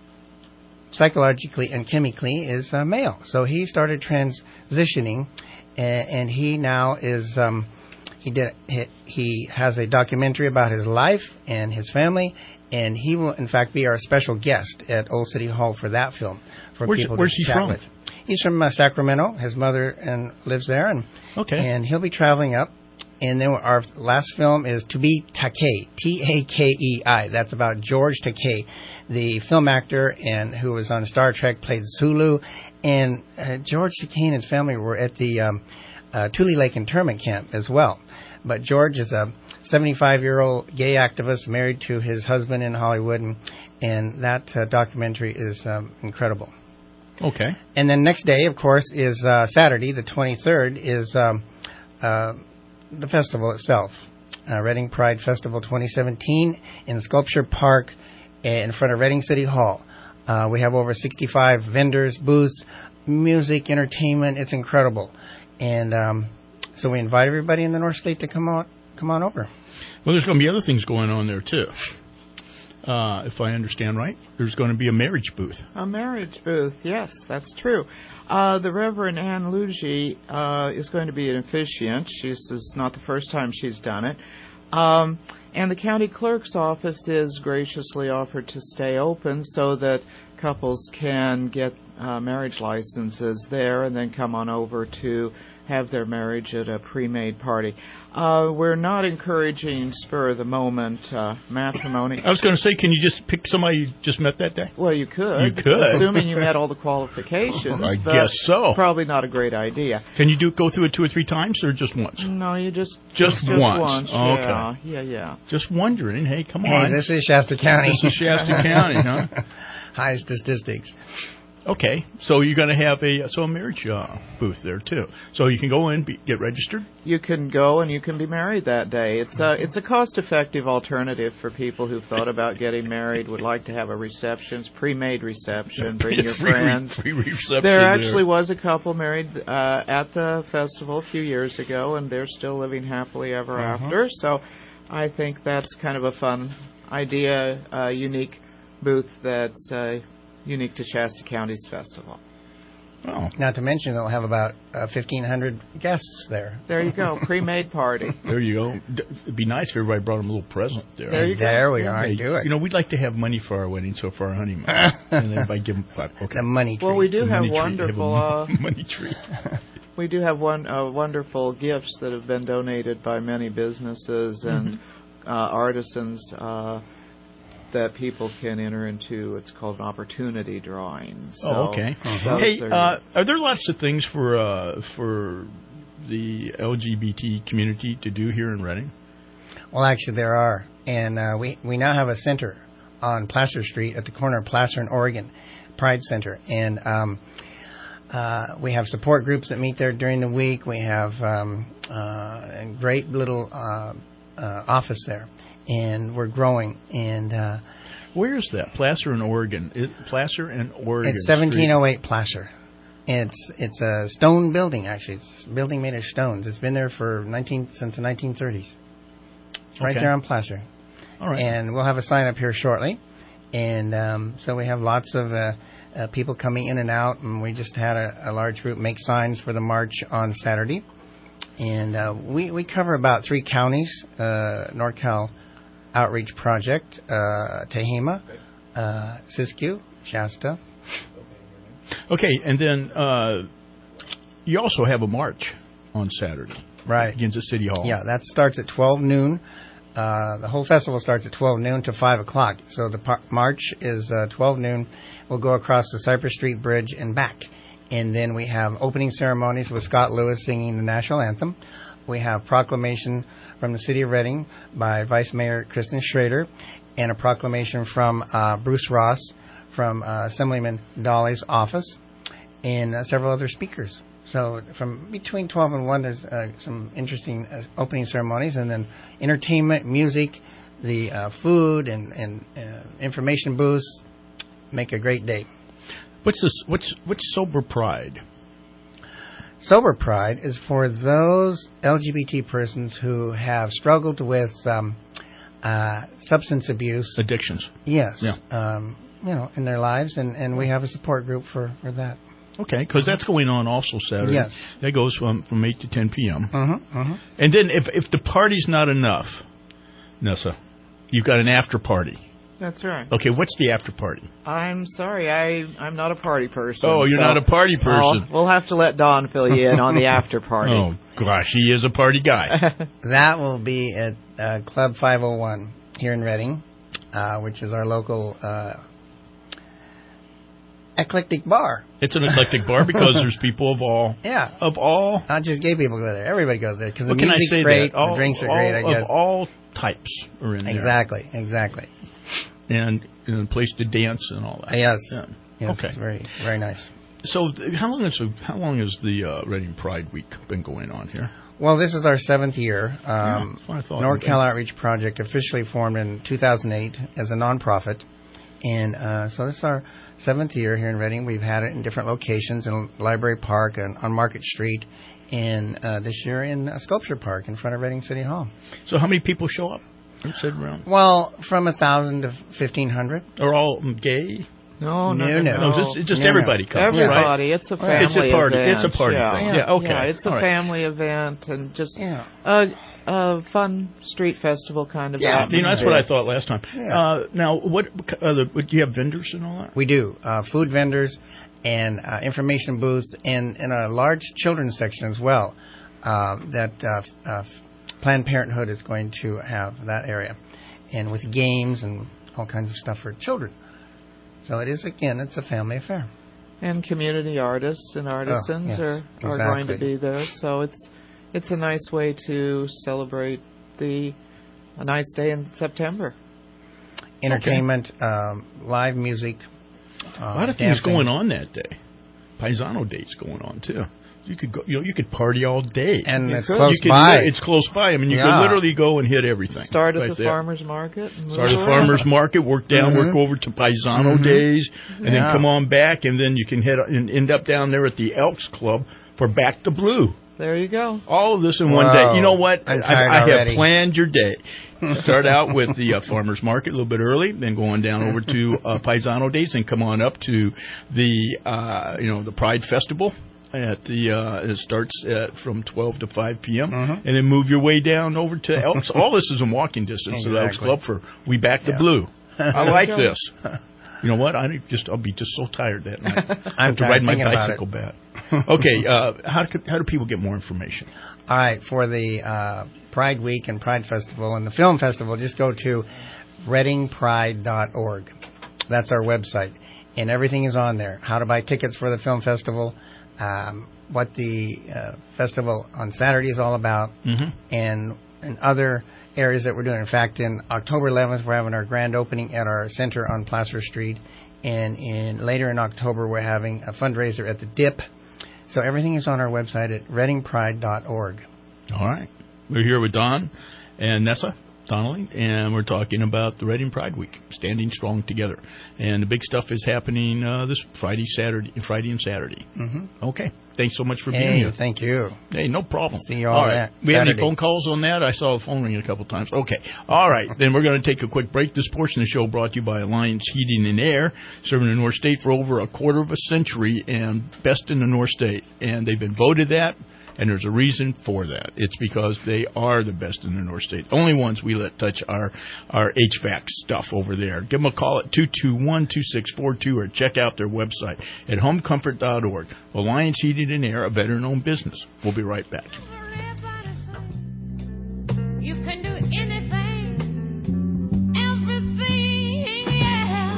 psychologically and chemically is uh, male. So he started transitioning, and, and he now is um, he did he, he has a documentary about his life and his family, and he will in fact be our special guest at Old City Hall for that film for Where's, people where's to he chat from? with. He's from uh, Sacramento. His mother and lives there, and okay, and he'll be traveling up. And then our last film is To Be Takei, T A K E I. That's about George Takei, the film actor and who was on Star Trek, played Sulu. And uh, George Takei and his family were at the um, uh, Tule Lake internment camp as well. But George is a seventy-five-year-old gay activist married to his husband in Hollywood, and, and that uh, documentary is um, incredible. Okay. And then next day, of course, is uh, Saturday, the twenty-third, is... Um, uh, the festival itself, uh, Reading Pride Festival twenty seventeen in Sculpture Park in front of Reading City Hall. Uh, we have over sixty-five vendors, booths, music, entertainment. It's incredible. And um, so we invite everybody in the North State to come on, come on over. Well, there's going to be other things going on there, too. Uh, if I understand right, there's going to be a marriage booth. A marriage booth, yes, that's true. Uh, the Reverend Ann Luigi uh, is going to be an officiant. She's, this is not the first time she's done it. Um, and the county clerk's office is graciously offered to stay open so that couples can get uh, marriage licenses there and then come on over to have their marriage at a pre-made party. Uh, we're not encouraging spur-of-the-moment uh, matrimony. I was going to say, can you just pick somebody you just met that day? Well, you could. You could. Assuming you met all the qualifications. I but guess so. Probably not a great idea. Can you do go through it two or three times or just once? No, you just... Just, just once. once. Oh, yeah, okay. yeah, yeah. Just wondering. Hey, come hey, on. This is Shasta County. This is Shasta County, huh? High statistics. Okay, so you're going to have a so a marriage uh, booth there too. So you can go in, be, get registered. You can go and you can be married that day. It's a it's a cost-effective alternative for people who've thought about getting married, would like to have a reception, pre-made reception, bring your free, friends. Free reception. There there. actually was a couple married uh, at the festival a few years ago, and they're still living happily ever Uh-huh. after. So I think that's kind of a fun idea, a unique booth that's uh, unique to Shasta County's festival. Oh. Not to mention they'll have about uh, fifteen hundred guests there. There you go, pre-made party. There you go. D- It'd be nice if everybody brought them a little present there. There you go. There we Yeah. are. Hey, Do it. You know, we'd like to have money for our wedding, so for our honeymoon. And everybody give them five. Okay. The money tree. Well, we do The have money tree. wonderful... Have a Uh, money tree. We do have one uh, wonderful gifts that have been donated by many businesses and Mm-hmm. uh, artisans uh, that people can enter into. It's called an opportunity drawing. So Oh, okay. those Hey, are- uh, are there lots of things for uh, for the L G B T community to do here in Reading? Well, actually, there are. And uh, we, we now have a center on Placer Street at the corner of Placer and Oregon, Pride Center. And um, uh, we have support groups that meet there during the week. We have um, uh, a great little uh, uh, office there. And we're growing. And uh, where is that? Placer and Oregon. It, Placer and Oregon. It's seventeen oh eight Placer. It's it's a stone building, actually. It's a building made of stones. It's been there for nineteen since the nineteen thirties. It's right Okay. there on Placer. All right. And we'll have a sign up here shortly. And um, so we have lots of uh, uh, people coming in and out. And we just had a, a large group make signs for the march on Saturday. And uh, we, we cover about three counties, uh, NorCal, Outreach Project, uh, Tehama, uh, Siskiyou, Shasta. Okay, and then uh, you also have a march on Saturday. Right. Begins at City Hall. Yeah, that starts at twelve noon. Uh, the whole festival starts at twelve noon to five o'clock. So the par- march is uh, twelve noon. We'll go across the Cypress Street Bridge and back. And then we have opening ceremonies with Scott Lewis singing the national anthem. We have proclamation from the City of Reading by Vice Mayor Kristen Schrader, and a proclamation from uh, Bruce Ross from uh, Assemblyman Dolly's office, and uh, several other speakers. So from between twelve and one, there's uh, some interesting uh, opening ceremonies, and then entertainment, music, the uh, food, and, and uh, information booths make a great day. What's this? What's what's Sober Pride? Sober Pride is for those L G B T persons who have struggled with um, uh, substance abuse, addictions. Yes, Yeah. um, you know, in their lives, and, and we have a support group for, for that. Okay, because that's going on also Saturday. Yes. That goes from, from eight to ten p.m. Mm-hmm, mm-hmm. And then if if the party's not enough, Nessa, you've got an after party. That's right. Okay, what's the after party? I'm sorry, I, I'm not a party person. Oh, you're so not a party person. I'll, we'll have to let Don fill you in on the after party. Oh, gosh, he is a party guy. That will be at uh, Club five oh one here in Reading, uh, which is our local uh, eclectic bar. It's an eclectic bar because there's people of all. Yeah. Of all. Not just gay people go there. Everybody goes there because the What can I music's say great, that? All, the drinks are all, great, I guess. Of all types are in there. Exactly, exactly. And, and a place to dance and all that. Yes. Yeah. Yes, Okay. it's very, very nice. So th- how long is how long has the uh, Reading Pride Week been going on here? Well, this is our seventh year. Um, Yeah, that's what I thought. NorCal Outreach Project officially formed in two thousand eight as a nonprofit. And uh, so this is our seventh year here in Reading. We've had it in different locations, in Library Park and on Market Street, and uh, this year in uh, Sculpture Park in front of Reading City Hall. So how many people show up? You said around. Well, from one thousand to fifteen hundred. Are all gay? No, no, No, no. no. No, just, just No, no. everybody comes, Everybody. right? It's a family It's a party. event. It's a party yeah. thing. Yeah, Yeah, okay. Yeah, it's a All right. family event and just Yeah. a, a fun street festival kind of Yeah, atmosphere. you know, that's what I thought last time. Yeah. Uh, now, what, uh, the, what do you have vendors and all that? We do. Uh, food vendors and uh, information booths and, and a large children's section as well um, that uh, uh, Planned Parenthood is going to have that area. And with games and all kinds of stuff for children. So it is, again, it's a family affair. And community artists and artisans Oh, yes, are, are going to exactly. be there. So it's it's a nice way to celebrate the a nice day in September. Entertainment, um, live music. Uh, A lot of things going on that day. Paisano Day's going on too. You could go, you know, you could party all day, And You it's could. close You could- by. It's close by. I mean, you Yeah. could literally go and hit everything. Start at right the there. farmers market. And move Start at the around. farmers market, work down, Mhm. work over to Paisano Mhm. Days, and then Yeah. come on back, and then you can head and end up down there at the Elks Club for Back to Blue. There you go. All of this in one Whoa. day. You know what? I'm I, tired I have already. planned your day. Start out with the uh, farmers market a little bit early, then go on down over to uh, Paisano Days, and come on up to the uh, you know the Pride Festival. At the uh, it starts at from twelve to five p.m. Mhm. and then move your way down over to Elks. All this is in walking distance of the Elks Exactly. Club for We Back to Yeah. Blue. I like There you this. You know what? I just I'll be just so tired that night. I I'm have to tired ride my thinking about bicycle back. Okay, uh, how do, how do people get more information? All right, for the uh, Pride Week and Pride Festival and the Film Festival, just go to reading pride dot org. That's our website, and everything is on there. How to buy tickets for the film festival, um, what the uh, festival on Saturday is all about, Mm-hmm. and and other areas that we're doing. In fact, in October eleventh, we're having our grand opening at our center on Placer Street, and in later in October, we're having a fundraiser at the Dip. So everything is on our website at reading pride dot org. All right. We're here with Don and Nessa Donnelly, and we're talking about the Reading Pride Week, standing strong together. And the big stuff is happening uh, this Friday, Saturday, Friday and Saturday. Mm-hmm. Okay. Thanks so much for being Hey, here. thank you. Hey, no problem. See you all right. that We have any Saturday. phone calls on that? I saw a phone ring a couple times. Okay. All right. Then we're going to take a quick break. This portion of the show brought to you by Alliance Heating and Air, serving the North State for over a quarter of a century and best in the North State. And they've been voted that And there's a reason for that. It's because they are the best in the North State. The only ones we let touch our, our H V A C stuff over there. Give them a call at two two one, two six four two or check out their website at home comfort dot org. Alliance Heating and Air, a veteran-owned business. We'll be right back. You can do anything, everything, yeah.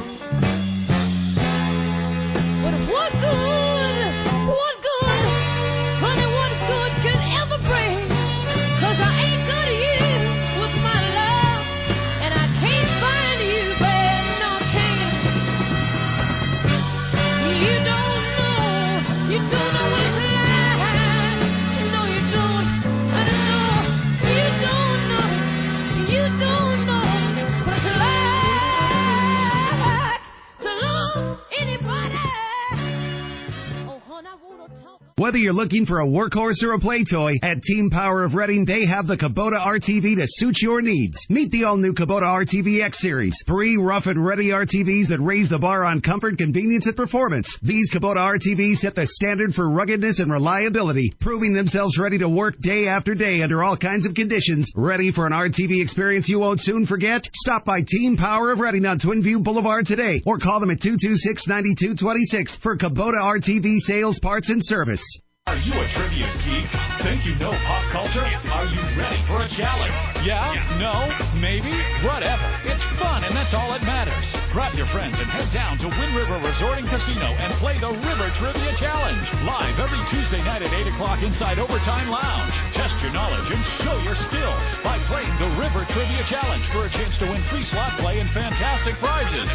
But what good, what good, honey, what good can ever bring? 'Cause I ain't good to you with my love, and I can't find you, babe, no can't. You don't know, you don't know what it's like. No, you don't, I don't know, you don't know, you don't know what it's like to love anybody. Oh, honey, I wanna talk. Whether you're looking for a workhorse or a play toy, at Team Power of Reading, they have the Kubota R T V to suit your needs. Meet the all-new Kubota R T V X Series, three rough and ready R T Vs that raise the bar on comfort, convenience, and performance. These Kubota R T Vs set the standard for ruggedness and reliability, proving themselves ready to work day after day under all kinds of conditions. Ready for an R T V experience you won't soon forget? Stop by Team Power of Reading on Twin View Boulevard today, or call them at two two six, nine two two six for Kubota R T V sales, parts, and service. Are you a trivia geek? Think you know pop culture? Are you ready for a challenge? Yeah? No? Maybe? Whatever. It's fun, and that's all that matters. Grab your friends and head down to Wind River Resort and Casino and play the River Trivia Challenge. Live every Tuesday night at eight o'clock inside Overtime Lounge. Test your knowledge and show your skills by playing the River Trivia Challenge for a chance to win free slot play and fantastic prizes.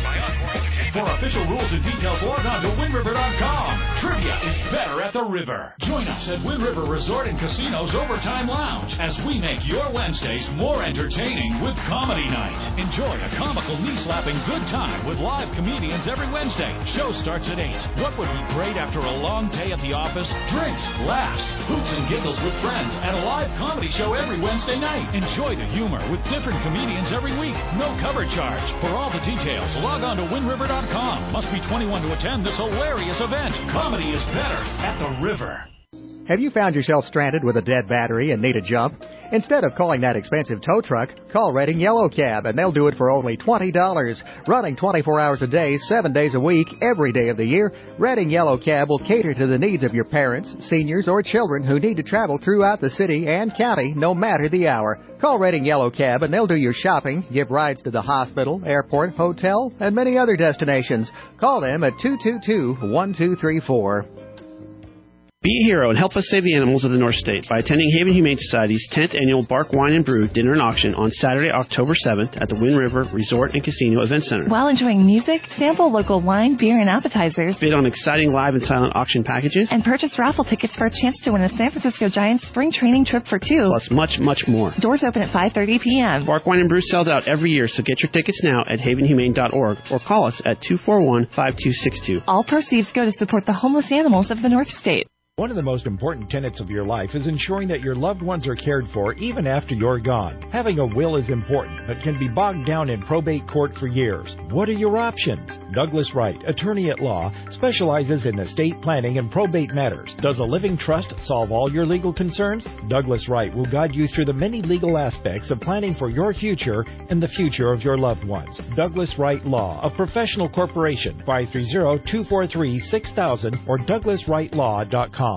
For official rules and details, log on to wind river dot com. Trivia is better at the river. Join us at Wind River Resort and Casino's Overtime Lounge as we make your Wednesdays more entertaining with Comedy Night. Enjoy a comical, knee-slapping good time with live comedians every Wednesday. Show starts at eight. What would be great after a long day at the office? Drinks, laughs, hoots and giggles with friends at a live comedy show every Wednesday night. Enjoy the humor with different comedians every week. No cover charge. For all the details, log on to wind river dot com. Must be twenty-one to attend this hilarious event. Comedy is better at the river. Have you found yourself stranded with a dead battery and need a jump? Instead of calling that expensive tow truck, call Redding Yellow Cab, and they'll do it for only twenty dollars. Running twenty-four hours a day, seven days a week, every day of the year, Redding Yellow Cab will cater to the needs of your parents, seniors, or children who need to travel throughout the city and county, no matter the hour. Call Redding Yellow Cab, and they'll do your shopping, give rides to the hospital, airport, hotel, and many other destinations. Call them at two two two, one two three four. Be a hero and help us save the animals of the North State by attending Haven Humane Society's tenth Annual Bark Wine and Brew Dinner and Auction on Saturday, October seventh at the Wind River Resort and Casino Event Center. While enjoying music, sample local wine, beer, and appetizers, bid on exciting live and silent auction packages, and purchase raffle tickets for a chance to win a San Francisco Giants spring training trip for two. Plus much, much more. Doors open at five thirty p.m. Bark Wine and Brew sells out every year, so get your tickets now at haven humane dot org or call us at two four one, five two six two. All proceeds go to support the homeless animals of the North State. One of the most important tenets of your life is ensuring that your loved ones are cared for even after you're gone. Having a will is important, but can be bogged down in probate court for years. What are your options? Douglas Wright, attorney at law, specializes in estate planning and probate matters. Does a living trust solve all your legal concerns? Douglas Wright will guide you through the many legal aspects of planning for your future and the future of your loved ones. Douglas Wright Law, a professional corporation, five three zero, two four three, six thousand or douglas wright law dot com.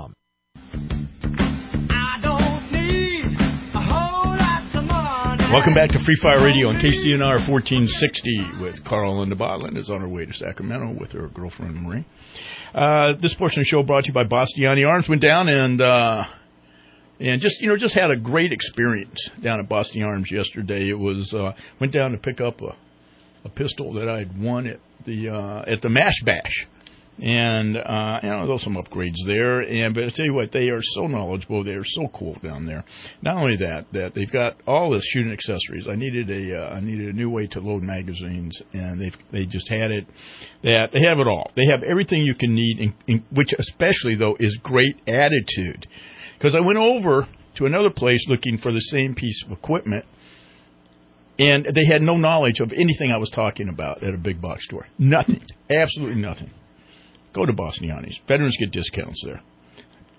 Welcome back to Free Fire Radio on K C N R fourteen sixty with Carl Linda Botland is on her way to Sacramento with her girlfriend Marie. Uh, this portion of the show brought to you by Bastiani Arms. Went down and uh, and just you know just had a great experience down at Bastiani Arms yesterday. It was uh, went down to pick up a, a pistol that I had won at the uh, at the Mash Bash. And, uh, you know, there's some upgrades there. And, but I tell you what, they are so knowledgeable. They are so cool down there. Not only that, that they've got all the shooting accessories. I needed a, uh, I needed a new way to load magazines, and they've, they just had it. That they have it all. They have everything you can need, in, in, which especially, though, is great attitude. Because I went over to another place looking for the same piece of equipment, and they had no knowledge of anything I was talking about at a big box store. Nothing. Absolutely nothing. Go to Bastiani's. Veterans get discounts there.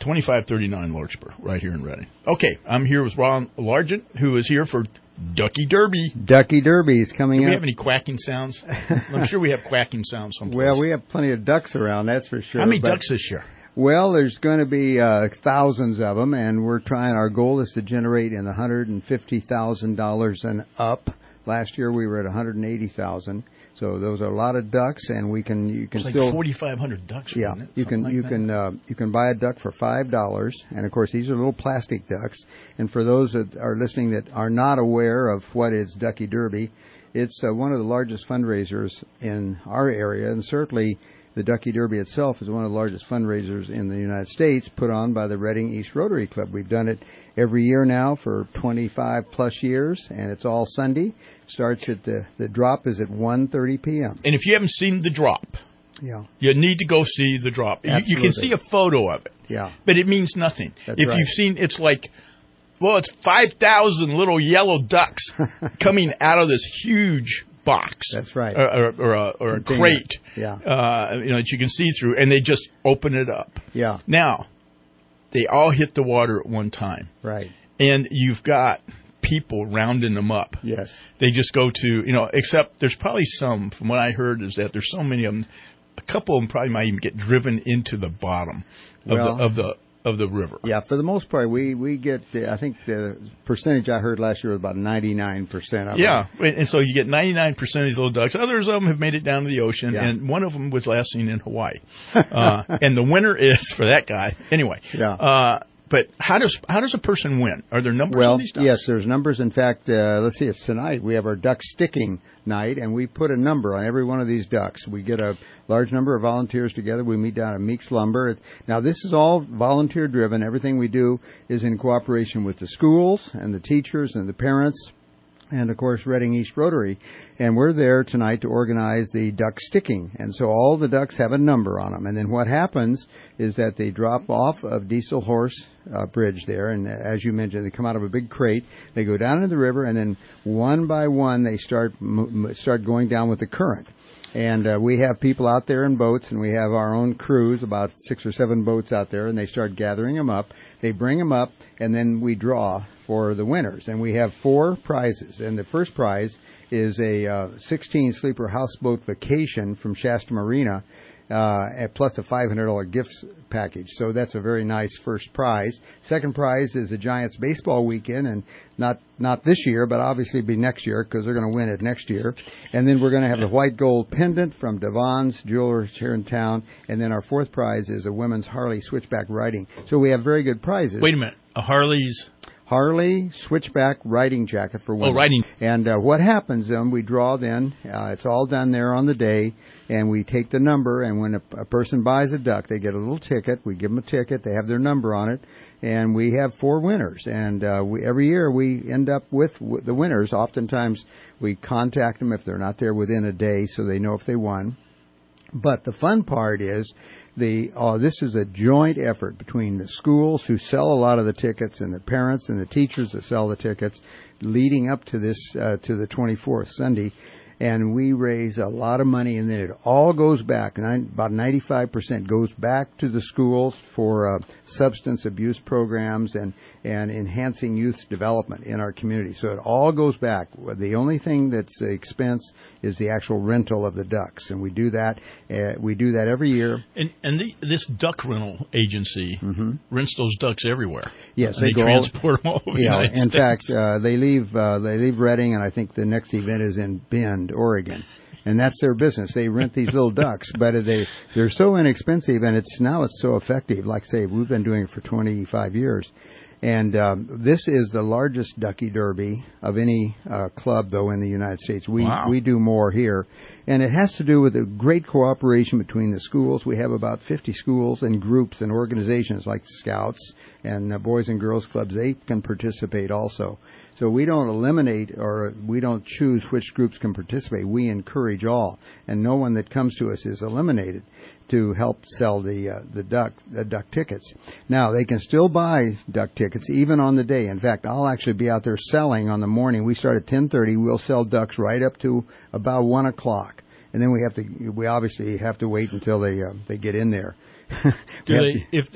twenty-five thirty-nine Larkspur, right here in Reading. Okay, I'm here with Ron Largent, who is here for Ducky Derby. Ducky Derby is coming Do we up. have any quacking sounds? I'm sure we have quacking sounds someplace. Well, we have plenty of ducks around, that's for sure. How many but, ducks this year? Well, there's going to be uh, thousands of them, and we're trying. Our goal is to generate in one hundred fifty thousand dollars and up. Last year we were at one hundred eighty thousand dollars. So those are a lot of ducks, and we can you can it's like still forty-five hundred ducks. Yeah, It? you can like you that. can uh, you can buy a duck for five dollars, and of course these are little plastic ducks. And for those that are listening that are not aware of what is Ducky Derby, it's uh, one of the largest fundraisers in our area, and certainly the Ducky Derby itself is one of the largest fundraisers in the United States, put on by the Reading East Rotary Club. We've done it every year now for twenty-five plus years, and it's all Sunday. It starts at the the drop is at one thirty p.m. And if you haven't seen the drop, yeah, you need to go see the drop. You, you can see a photo of it, yeah, but it means nothing. That's if right. you've seen, it's like, well, it's five thousand little yellow ducks coming out of this huge box. That's right. Or, or, or a, or a crate. Yeah. Uh, you know, that you can see through, and they just open it up. Yeah. Now, they all hit the water at one time. Right. And you've got people rounding them up. Yes. They just go to, you know, except there's probably some, from what I heard, is that there's so many of them, a couple of them probably might even get driven into the bottom of Well, the of the of the river. Yeah, for the most part, we we get. Uh, I think the percentage I heard last year was about ninety-nine percent of Yeah, them. and so you get ninety-nine percent of these little ducks. Others of them have made it down to the ocean, Yeah. and one of them was last seen in Hawaii. Uh, and the winner is for that guy. Anyway, Yeah. Uh, but how does how does a person win? Are there numbers Well, on these ducks? yes, there's numbers. In fact, uh, let's see, it's tonight. We have our duck sticking night, and we put a number on every one of these ducks. We get a large number of volunteers together. We meet down at Meeks Lumber. Now, this is all volunteer-driven. Everything we do is in cooperation with the schools and the teachers and the parents, and, of course, Reading East Rotary. And we're there tonight to organize the duck sticking. And so all the ducks have a number on them. And then what happens is that they drop off of Diesel Horse uh, Bridge there. And as you mentioned, they come out of a big crate. They go down into the river, and then one by one they start m- start going down with the current. And uh, we have people out there in boats, and we have our own crews, about six or seven boats out there, and they start gathering them up. They bring them up, and then we draw for the winners. And we have four prizes. And the first prize is a uh, sixteen sleeper houseboat vacation from Shasta Marina, uh, plus a five hundred dollars gift package. So that's a very nice first prize. Second prize is a Giants baseball weekend, and not not this year, but obviously be next year, because they're going to win it next year. And then we're going to have the white gold pendant from Devon's Jewelers here in town. And then our fourth prize is a women's Harley switchback riding. So we have very good prizes. Wait a minute, a Harley's. Harley switchback riding jacket for women. Oh, riding. And uh, what happens then, we draw then, uh, it's all done there on the day, and we take the number, and when a, a person buys a duck, they get a little ticket. We give them a ticket. They have their number on it, and we have four winners. And uh, we, every year we end up with w- the winners. Oftentimes we contact them if they're not there within a day, so they know if they won. But the fun part is the uh, this is a joint effort between the schools who sell a lot of the tickets and the parents and the teachers that sell the tickets leading up to this uh, to the twenty-fourth Sunday. And we raise a lot of money, and then it all goes back. Nine, about ninety-five percent goes back to the schools for uh, substance abuse programs and, and enhancing youth development in our community. So it all goes back. The only thing that's the expense is the actual rental of the ducks, and we do that. Uh, we do that every year. And and the, this duck rental agency mm-hmm. rents those ducks everywhere. Yes, and they, they go transport all, them all over yeah, the United in States. fact, uh, they leave uh, they leave Reading, and I think the next event is in Bend, Oregon, and that's their business. They rent these little ducks, but they they're so inexpensive, and it's now it's so effective. Like I say, we've been doing it for twenty-five years, and um, this is the largest Ducky Derby of any uh, club, though, in the United States. We Wow. we do more here, and it has to do with the great cooperation between the schools. We have about fifty schools and groups and organizations like Scouts and uh, Boys and Girls Clubs. They can participate also. So we don't eliminate or we don't choose which groups can participate. We encourage all, and no one that comes to us is eliminated to help sell the uh, the duck the duck tickets. Now they can still buy duck tickets even on the day. In fact, I'll actually be out there selling on the morning. We start at ten thirty. We'll sell ducks right up to about one o'clock, and then we have to we obviously have to wait until they uh, they get in there. Do they if or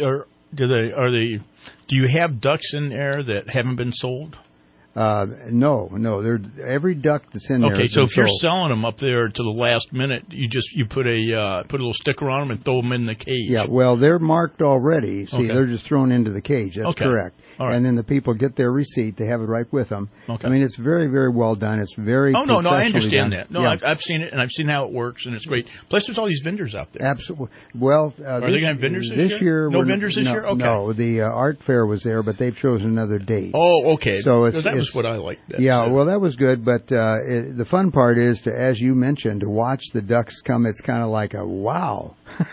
Do they are they? Do you have ducks in there that haven't been sold? Uh, no, no. They're, every duck that's in there. Okay, has so been if you're sold. selling them up there to the last minute, you just you put a uh, put a little sticker on them and throw them in the cage. Yeah, well, they're marked already. See, Okay. they're just thrown into the cage. That's Okay. correct. All right. And then the people get their receipt. They have it right with them. Okay. I mean, it's very, very well done. It's very Oh no, no, I professionally understand done. that. No, Yeah. I've, I've seen it and I've seen how it works and it's great. Plus, there's all these vendors out there. Absolutely. Well, uh, Are this, they gonna have vendors this year? year? No we're- vendors this no, year? Okay. No, the uh, art fair was there, but they've chosen another date. Oh, okay. So it's, So that was it's- what I liked. That, yeah, uh, well, that was good, but uh, it, the fun part is to, as you mentioned, to watch the ducks come. It's kind of like a wow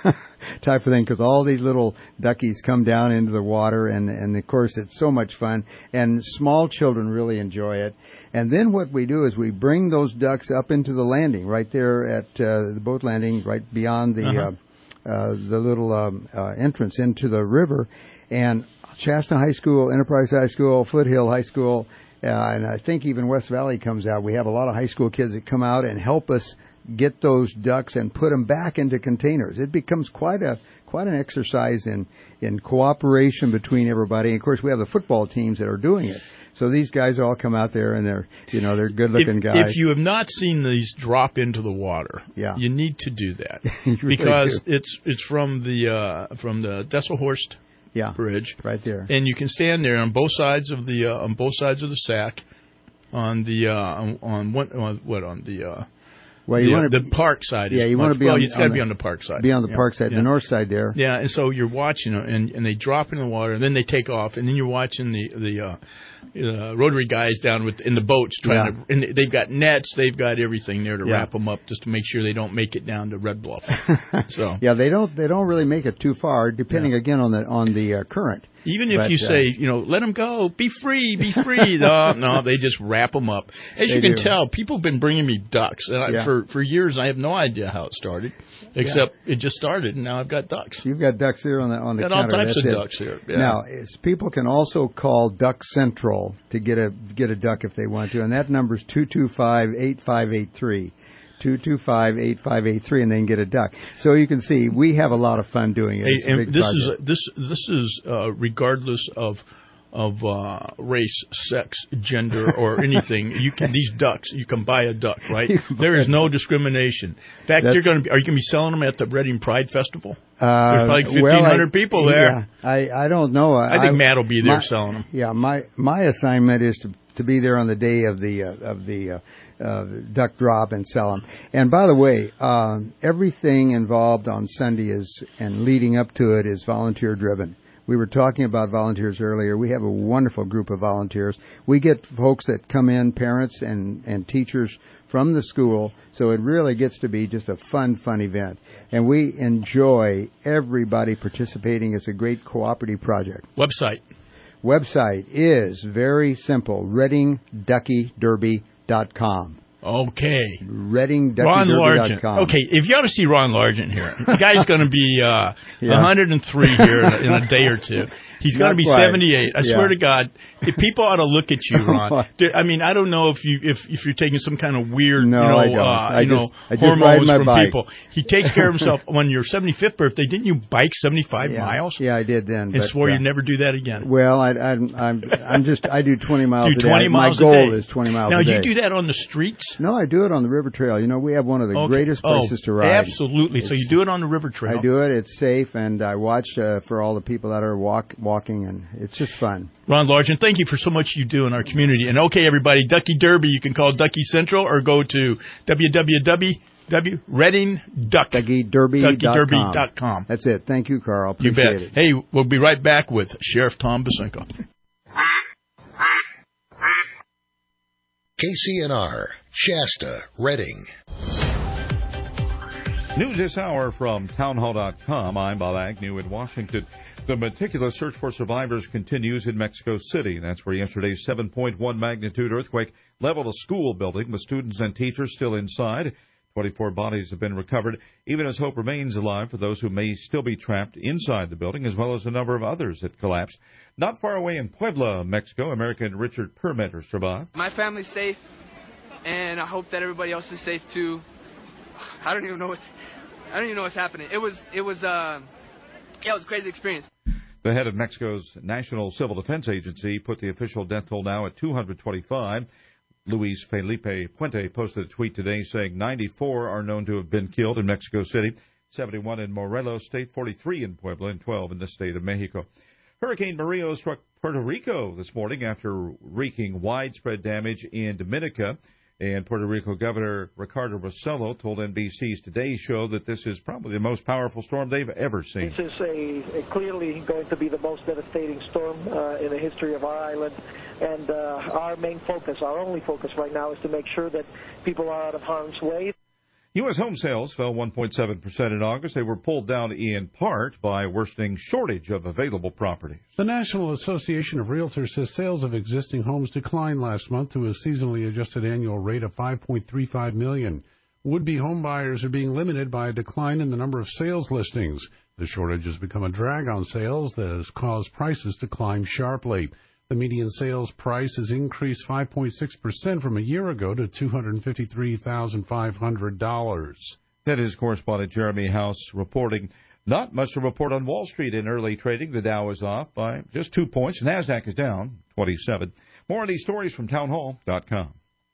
type of thing because all these little duckies come down into the water, and and of course it's so much fun, and small children really enjoy it. And then what we do is we bring those ducks up into the landing right there at uh, the boat landing, right beyond the Uh-huh. uh, uh, the little um, uh, entrance into the river, and Shasta High School, Enterprise High School, Foothill High School. Uh, and I think even West Valley comes out. We have a lot of high school kids that come out and help us get those ducks and put them back into containers. It becomes quite a quite an exercise in in cooperation between everybody. And of course, we have the football teams that are doing it. So these guys all come out there and they're you know they're good looking if, guys. If you have not seen these drop into the water, yeah. you need to do that You really because do. it's it's from the uh, from the Desselhorst yeah, Bridge right there, and you can stand there on both sides of the uh, on both sides of the sack, on the uh, on, on one on, what on the uh, well, you the, want to the park side. Yeah, is you want to much, be well, on, it's got to on be the, on the park side. Be on the yeah. park side, yeah. the north side there. Yeah, and so you're watching them, and and they drop in the water, and then they take off, and then you're watching the the uh, uh, Rotary guys down with in the boats trying Yeah. to, and they've got nets, they've got everything there to Yeah. wrap them up, just to make sure they don't make it down to Red Bluff. So yeah, they don't they don't really make it too far, depending Yeah. again on the on the uh, current. Even if But, you uh, say, you know, let them go, be free, be free. no, no, they just wrap them up. As They you can do. tell, people have been bringing me ducks. And I, Yeah. for, for years, I have no idea how it started, except it just started, and now I've got ducks. You've got ducks here on the on the Got all counter. types That's of it. ducks here. Yeah. Now, is, people can also call Duck Central to get a get a duck if they want to, and that number is two two five, eight five eight three. two two five, eight five eight three, and then get a duck. So you can see we have a lot of fun doing it. It's Hey, a and big this project. is this this is uh, regardless of of uh, race, sex, gender, or anything. You can these ducks. You can buy a duck, right? There is no discrimination. In fact, That's- you're going to be. Are you going to be selling them at the Reading Pride Festival? Uh, There's like fifteen well, hundred I- people there. Yeah, I I don't know. I think Matt will be there my, selling them. Yeah, my my assignment is to to be there on the day of the uh, of the uh, uh, duck drop and sell them. And by the way, uh, everything involved on Sunday is and leading up to it is volunteer driven. We were talking about volunteers earlier. We have a wonderful group of volunteers. We get folks that come in, parents and, and teachers from the school, so it really gets to be just a fun, fun event. And we enjoy everybody participating. It's a great cooperative project. Website. Website is very simple, reading ducky derby dot com. Okay. reading ducky Ron derby dot Largent. com. Okay, if you ought to see Ron Largent here, the guy's going to be uh, Yeah. one hundred three here in a, in a day or two. He's going to Not be quite. seventy-eight. I Yeah. swear to God, if people ought to look at you, Ron. There- I mean, I don't know if you if if you're taking some kind of weird, No, you know, I don't. uh, I you just- know, I just ride hormones my from bike. people. He takes care of himself. On your seventy-fifth birthday, didn't you bike seventy-five Yeah. miles? Yeah, I did then. And but, swore uh, you'd never do that again. Well, I, I'm I'm I'm just I do twenty miles Do a day. twenty miles My a goal day. is twenty miles now, a day. you do that on the streets? No, I do it on the river trail. You know, we have one of the Okay. greatest places oh, to ride. Absolutely. So you do it on the river trail. I do it. It's safe, and I watch uh, for all the people that are walk walking, and it's just fun. Ron Largent, thank you for so much you do in our community. And okay, everybody, Ducky Derby, you can call Ducky Central or go to w w w dot reading duck ducky derby dot com. That's it. Thank you, Carl. You Appreciate bet. it. Hey, we'll be right back with Sheriff Tom Basenko. K C N R, Shasta, Reading. News this hour from townhall dot com. I'm Bob Agnew in Washington. The meticulous search for survivors continues in Mexico City. That's where yesterday's seven point one magnitude earthquake leveled a school building with students and teachers still inside. twenty-four bodies have been recovered, even as hope remains alive for those who may still be trapped inside the building, as well as a number of others that collapsed. Not far away in Puebla, Mexico, American Richard Permeter survived. My family's safe, and I hope that everybody else is safe too. I don't even know what I don't even know what's happening. It was it was uh, yeah, it was a crazy experience. The head of Mexico's National Civil Defense Agency put the official death toll now at two hundred twenty-five. Luis Felipe Puente posted a tweet today saying ninety-four are known to have been killed in Mexico City, seventy-one in Morelos State, forty-three in Puebla, and twelve in the state of Mexico. Hurricane Maria struck Puerto Rico this morning after wreaking widespread damage in Dominica. And Puerto Rico Governor Ricardo Rossello told N B C's Today Show that this is probably the most powerful storm they've ever seen. This is a, a clearly going to be the most devastating storm uh, in the history of our island. And uh, our main focus, our only focus right now, is to make sure that people are out of harm's way. U S home sales fell one point seven percent in August. They were pulled down in part by a worsening shortage of available properties. The National Association of Realtors says sales of existing homes declined last month to a seasonally adjusted annual rate of five point three five million. Would-be home buyers are being limited by a decline in the number of sales listings. The shortage has become a drag on sales that has caused prices to climb sharply. The median sales price has increased five point six percent from a year ago to two hundred fifty-three thousand five hundred dollars. That is correspondent Jeremy House reporting. Not much to report on Wall Street in early trading. The Dow is off by just two points. NASDAQ is down twenty-seven. More on these stories from townhall dot com.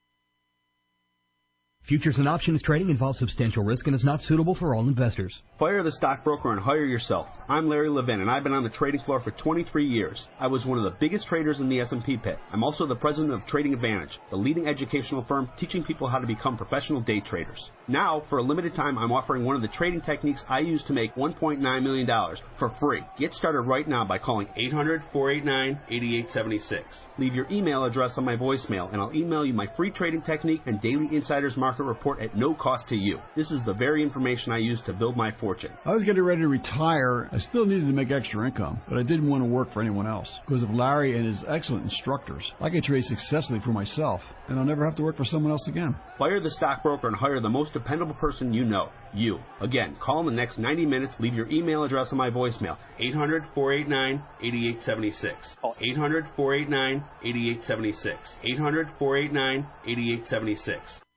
Futures and options trading involves substantial risk and is not suitable for all investors. Fire the stockbroker and hire yourself. I'm Larry Levin, and I've been on the trading floor for twenty-three years. I was one of the biggest traders in the S and P pit. I'm also the president of Trading Advantage, the leading educational firm teaching people how to become professional day traders. Now, for a limited time, I'm offering one of the trading techniques I use to make one point nine million dollars for free. Get started right now by calling eight hundred, four eight nine, eight eight seven six. Leave your email address on my voicemail, and I'll email you my free trading technique and daily insider's market report at no cost to you. This is the very information I use to build my fortune. I was getting ready to retire. I still needed to make extra income, but I didn't want to work for anyone else. Because of Larry and his excellent instructors, I can trade successfully for myself, and I'll never have to work for someone else again. Fire the stockbroker and hire the most dependable person you know. You. Again, call in the next ninety minutes. Leave your email address on my voicemail. eight hundred, four eight nine, eight eight seven six. Call eight hundred, four eight nine, eight eight seven six. eight hundred, four eight nine, eight eight seven six.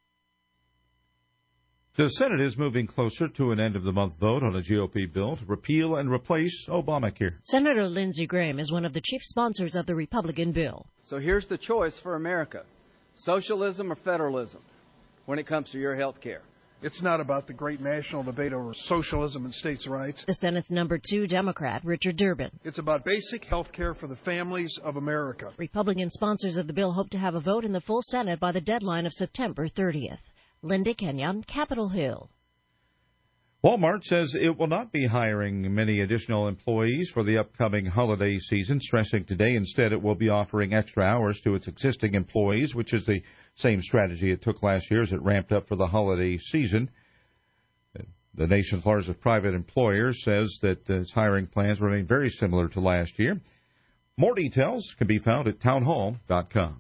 The Senate is moving closer to an end-of-the-month vote on a G O P bill to repeal and replace Obamacare. Senator Lindsey Graham is one of the chief sponsors of the Republican bill. So here's the choice for America, socialism or federalism, when it comes to your health care. It's not about the great national debate over socialism and states' rights. The Senate's number two Democrat, Richard Durbin. It's about basic health care for the families of America. Republican sponsors of the bill hope to have a vote in the full Senate by the deadline of September thirtieth. Linda Kenyon, Capitol Hill. Walmart says it will not be hiring many additional employees for the upcoming holiday season, stressing today instead it will be offering extra hours to its existing employees, which is the same strategy it took last year as it ramped up for the holiday season. The nation's largest private employer says that its hiring plans remain very similar to last year. More details can be found at townhall dot com.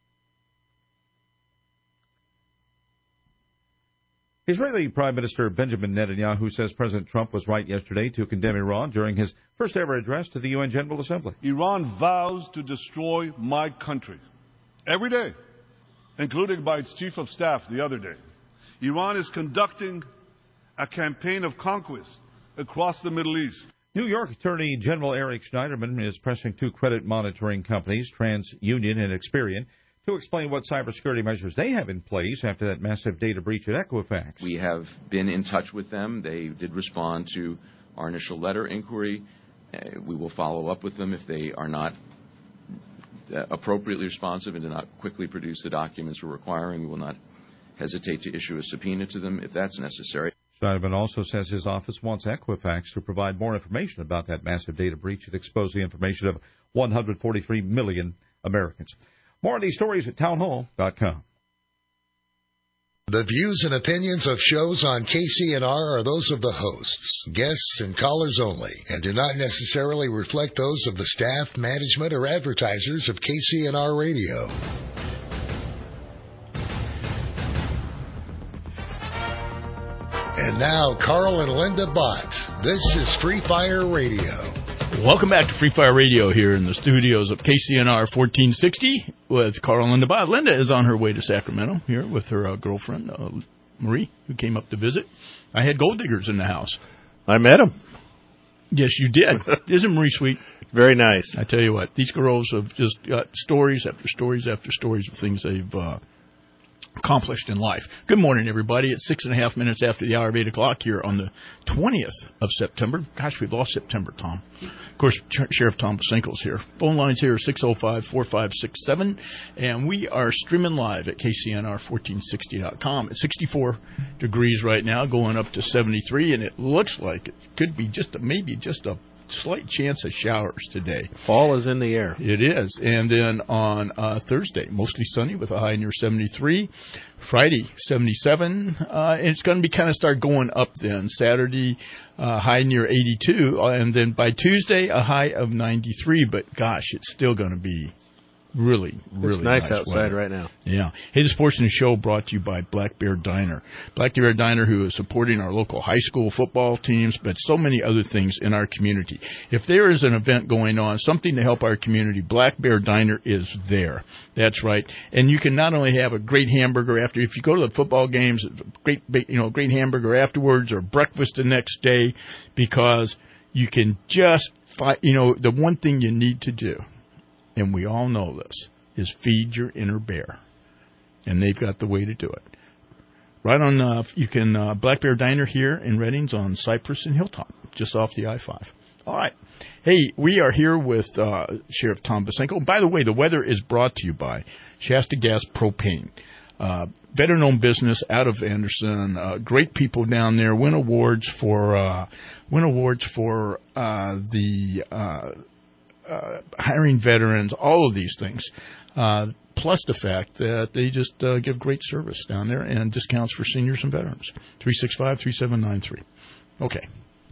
Israeli Prime Minister Benjamin Netanyahu says President Trump was right yesterday to condemn Iran during his first-ever address to the U N General Assembly. Iran vows to destroy my country every day, including by its chief of staff the other day. Iran is conducting a campaign of conquest across the Middle East. New York Attorney General Eric Schneiderman is pressing two credit monitoring companies, TransUnion and Experian, to explain what cybersecurity measures they have in place after that massive data breach at Equifax. We have been in touch with them. They did respond to our initial letter inquiry. Uh, we will follow up with them if they are not uh, appropriately responsive and do not quickly produce the documents we're requiring. We will not hesitate to issue a subpoena to them if that's necessary. Schneiderman also says his office wants Equifax to provide more information about that massive data breach that exposed the information of one hundred forty-three million Americans. More on these stories at townhall dot com. The views and opinions of shows on K C N R are those of the hosts, guests, and callers only, and do not necessarily reflect those of the staff, management, or advertisers of K C N R Radio. And now, Carl and Linda Bott. This is Free Fire Radio. Welcome back to Free Fire Radio here in the studios of K C N R fourteen sixty with Carl and Linda Bott. Linda is on her way to Sacramento here with her uh, girlfriend, uh, Marie, who came up to visit. I had gold diggers in the house. I met them. Yes, you did. Isn't Marie sweet? Very nice. I tell you what, these girls have just got stories after stories after stories of things they've uh, accomplished in life. Good morning, everybody. It's six and a half minutes after the hour of eight o'clock here on the twentieth of September. Gosh, we've lost September, Tom. Of course, Ch- Sheriff Tom Basinko's here. Phone lines here are six oh five, four five six seven, and we are streaming live at K C N R fourteen sixty dot com. It's sixty-four degrees right now, going up to seventy-three, and it looks like it could be just a, maybe just a slight chance of showers today. Fall is in the air. It is. And then on uh, Thursday, mostly sunny with a high near seventy-three. Friday, seventy-seven. Uh, and it's going to be kind of start going up then. Saturday, uh, high near eighty-two. Uh, and then by Tuesday, a high of ninety-three. But, gosh, it's still going to be really, really it's nice, nice outside weather right now. Yeah. Hey, this portion of the show brought to you by Black Bear Diner. Black Bear Diner, who is supporting our local high school football teams, but so many other things in our community. If there is an event going on, something to help our community, Black Bear Diner is there. That's right. And you can not only have a great hamburger after, if you go to the football games, great, you know, great hamburger afterwards or breakfast the next day, because you can just find, you know, the one thing you need to do, and we all know this, is feed your inner bear. And they've got the way to do it. Right on, uh, you can, uh, Black Bear Diner here in Reddings on Cypress and Hilltop, just off the I five. All right. Hey, we are here with uh, Sheriff Tom Basinko. By the way, the weather is brought to you by Shasta Gas Propane. Uh, better known business out of Anderson. Uh, great people down there. Win awards for, uh, win awards for uh, the... Uh, Uh, hiring veterans, all of these things, uh, plus the fact that they just uh, give great service down there and discounts for seniors and veterans. three six five, three seven nine three. Okay.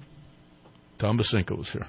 Tom Basinko is here.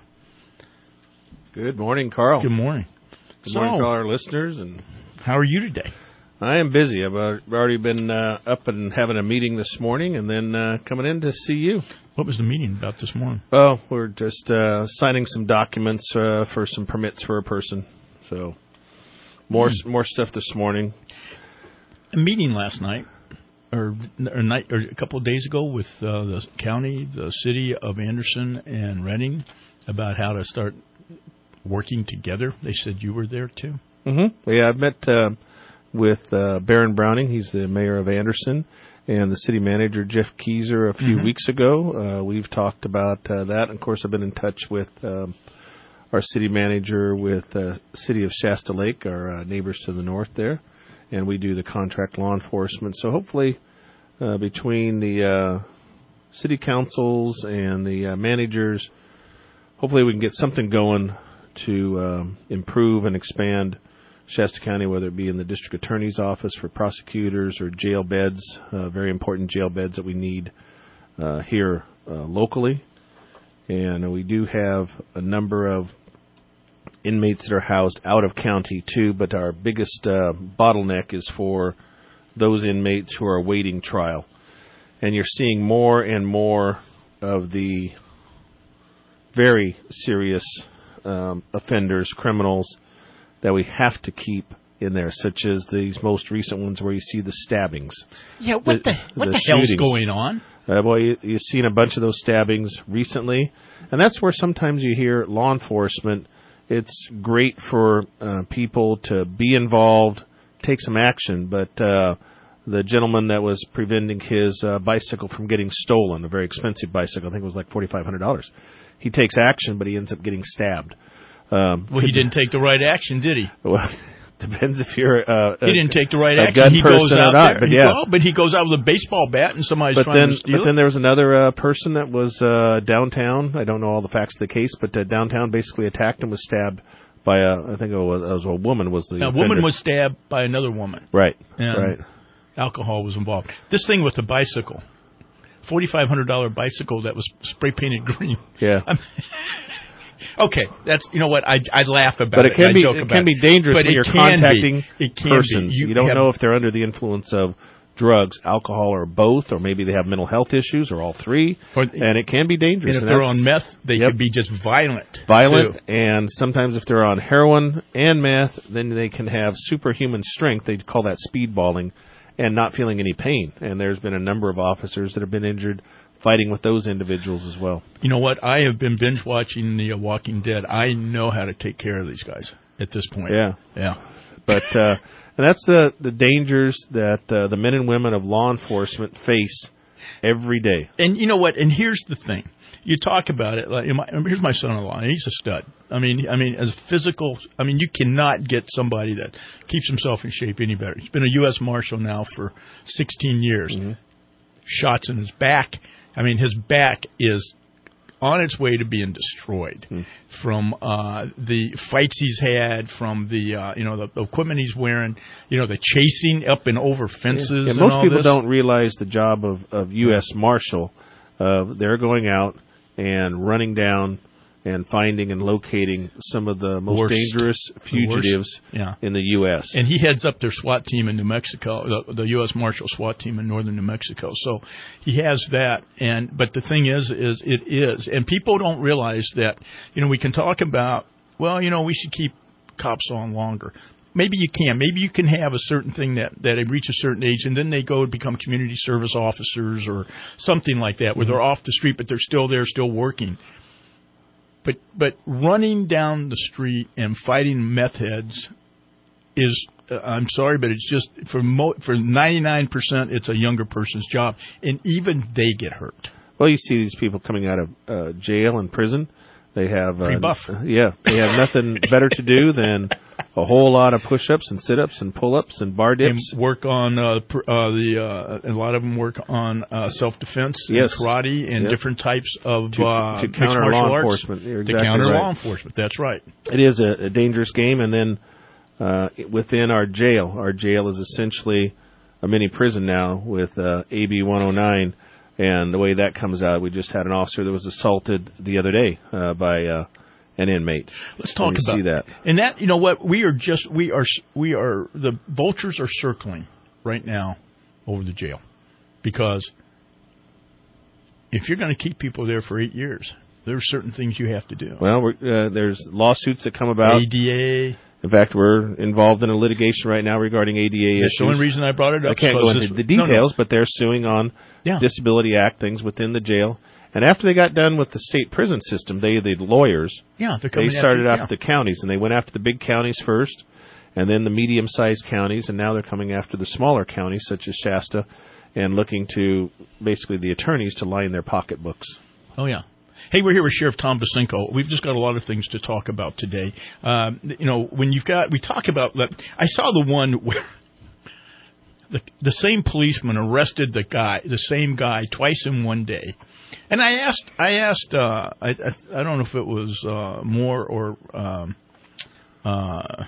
Good morning, Carl. Good morning. Good so, morning to all our listeners. And how are you today? I am busy. I've already been uh, up and having a meeting this morning and then uh, coming in to see you. What was the meeting about this morning? Oh, we're just uh, signing some documents uh, for some permits for a person. So more mm. more stuff this morning. A meeting last night, or, or, night, or a couple of days ago with uh, the county, the city of Anderson and Redding about how to start working together. They said you were there too. Mm-hmm. Yeah, I've met... Uh, with uh, Baron Browning. He's the mayor of Anderson, and the city manager, Jeff Keyser, a few mm-hmm. weeks ago. Uh, we've talked about uh, that. And of course, I've been in touch with um, our city manager with uh, City of Shasta Lake, our uh, neighbors to the north there, and we do the contract law enforcement. So hopefully uh, between the uh, city councils and the uh, managers, hopefully we can get something going to um, improve and expand Shasta County, whether it be in the district attorney's office for prosecutors or jail beds, uh, very important jail beds that we need uh, here uh, locally. And we do have a number of inmates that are housed out of county, too, but our biggest uh, bottleneck is for those inmates who are awaiting trial. And you're seeing more and more of the very serious um, offenders, criminals, that we have to keep in there, such as these most recent ones where you see the stabbings. Yeah, what the, the what the, the hell's going on? Uh, boy, you, you've seen a bunch of those stabbings recently, and that's where sometimes you hear law enforcement. It's great for uh, people to be involved, take some action, but uh, the gentleman that was preventing his uh, bicycle from getting stolen, a very expensive bicycle, I think it was like forty-five hundred dollars, he takes action, but he ends up getting stabbed. Um, well, he didn't take the right action, did he? Well, depends if you're uh, he a, didn't take the right a action. gun He person goes or out not, there. but He, yeah. well, but he goes out with a baseball bat and somebody's but trying then, to steal But it. then there was another uh, person that was uh, downtown. I don't know all the facts of the case, but uh, downtown basically attacked and was stabbed by a, I think it was, it was a woman was the A offender. woman was stabbed by another woman. Right, and right. Alcohol was involved. This thing with the bicycle, forty-five hundred dollars bicycle that was spray painted green. Yeah. Okay, that's you know what I I laugh about but it. But it can I be joke it about can be dangerous but when you're can contacting be. It can persons. Be. You, you don't have, know if they're under the influence of drugs, alcohol, or both, or maybe they have mental health issues, or all three. Or, and it can be dangerous. And if and they're on meth, they yep. could be just violent. Violent, too. And sometimes if they're on heroin and meth, then they can have superhuman strength. They call that speedballing, and not feeling any pain. And there's been a number of officers that have been injured fighting with those individuals as well. You know what? I have been binge watching The Walking Dead. I know how to take care of these guys at this point. Yeah. Yeah. But uh, and that's the, the dangers that uh, the men and women of law enforcement face every day. And you know what? And here's the thing. You talk about it. Like, here's my son-in-law, and he's a stud. I mean, I mean, as physical, I mean, you cannot get somebody that keeps himself in shape any better. He's been a U S Marshal now for sixteen years. Mm-hmm. Shots in his back. I mean, his back is on its way to being destroyed mm. from uh, the fights he's had, from the uh, you know the, the equipment he's wearing, you know the chasing up and over fences. Yeah, yeah, and most all people this. don't realize the job of, of U S Marshal. Uh, they're going out and running down and finding and locating some of the most Worst. dangerous fugitives yeah. in the U S And he heads up their SWAT team in New Mexico, the, the U S Marshal SWAT team in northern New Mexico. So he has that. And but the thing is, is it is, and people don't realize that. You know, we can talk about, well, you know, we should keep cops on longer. Maybe you can. Maybe you can have a certain thing that, that they reach a certain age, and then they go and become community service officers or something like that, where they're off the street, but they're still there, still working. But but running down the street and fighting meth heads is, uh, I'm sorry, but it's just, for mo- for ninety-nine percent, it's a younger person's job, and even they get hurt. Well, you see these people coming out of uh, jail and prison. They have Free uh, buff. Yeah, they have nothing better to do than a whole lot of push-ups and sit-ups and pull-ups and bar dips. And work on uh, pr- uh, the uh, a lot of them work on uh, self-defense, yes. and karate, and yep. different types of to, uh, to counter law enforcement. You're exactly to counter right. law enforcement. That's right. It is a, a dangerous game, and then uh, within our jail, our jail is essentially a mini prison now with uh, A B one oh nine. And the way that comes out, we just had an officer that was assaulted the other day uh, by uh, an inmate. Let's talk about see that. And that, you know what, we are just we are we are the vultures are circling right now over the jail, because if you're going to keep people there for eight years, there are certain things you have to do. Well, we're, uh, there's lawsuits that come about. A D A. In fact, we're involved in a litigation right now regarding A D A That's issues. the only reason I brought it up. I can't go into this, the details, no, no. but they're suing on yeah. Disability Act things within the jail. And after they got done with the state prison system, they, the lawyers, yeah, they're they started after, after yeah. the counties, and they went after the big counties first, and then the medium-sized counties, and now they're coming after the smaller counties, such as Shasta, and looking to basically the attorneys to line their pocketbooks. Oh, yeah. Hey, we're here with Sheriff Tom Bacinko. We've just got a lot of things to talk about today. Um, you know, when you've got, we talk about, I saw the one where the, the same policeman arrested the guy, the same guy, twice in one day. And I asked, I asked, uh, I, I, I don't know if it was uh, Moore or um, uh,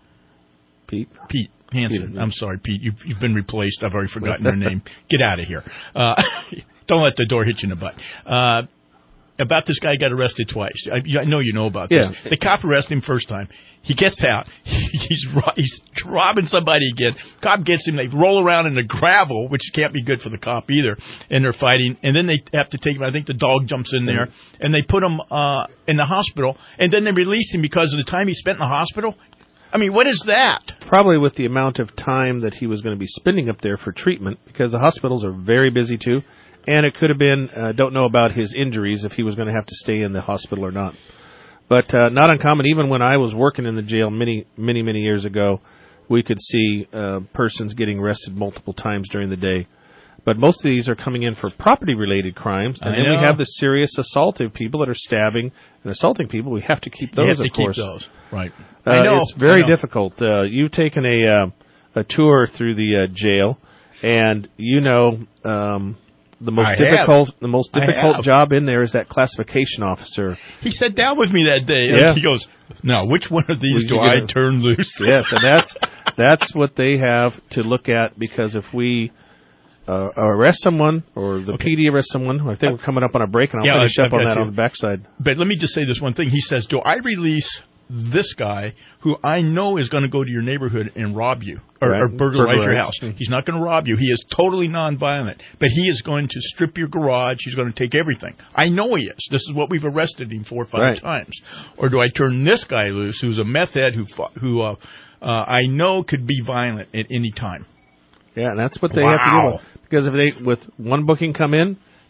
Pete. Pete Hansen. Pete, I'm sorry, Pete. You've, you've been replaced. I've already forgotten your name. Get out of here. Uh, don't let the door hit you in the butt. Uh, About this guy got arrested twice. I, I know you know about this. Yeah. The cop arrested him first time. He gets out. He's he's robbing somebody again. Cop gets him. They roll around in the gravel, which can't be good for the cop either. And they're fighting. And then they have to take him. I think the dog jumps in there. And they put him uh, in the hospital. And then they release him because of the time he spent in the hospital. I mean, what is that? Probably with the amount of time that he was going to be spending up there for treatment, because the hospitals are very busy too. And it could have been, uh, don't know about his injuries, if he was going to have to stay in the hospital or not. But uh, not uncommon, even when I was working in the jail many, many, many years ago, we could see uh, persons getting arrested multiple times during the day. But most of these are coming in for property-related crimes. And I then know. we have the serious assaultive people that are stabbing and assaulting people. We have to keep those, you have to of course. keep those, right. Uh, I know. It's very I know. difficult. Uh, you've taken a, uh, a tour through the uh, jail, and you know... Um, The most I difficult, have. the most I difficult have. job in there is that classification officer. He sat down with me that day. Yeah. And he goes, "Now, which one of these Well, do I gotta, turn loose?" Yes, and that's that's what they have to look at, because if we uh, arrest someone, or the Okay. P D arrests someone, I think we're coming up on a break, and I'll Yeah, finish I've- up I've on got that you. on the backside. But let me just say this one thing. He says, "Do I release this guy who I know is going to go to your neighborhood and rob you or, Right. or burglarize your Burglarize. house? He's not going to rob you. He is totally nonviolent, but he is going to strip your garage. He's going to take everything. I know he is. This is what we've arrested him four or five Right. times. Or do I turn this guy loose, who's a meth head who who uh, uh, I know could be violent at any time?" Yeah, and that's what they Wow. have to do. Because if they, with one booking come in,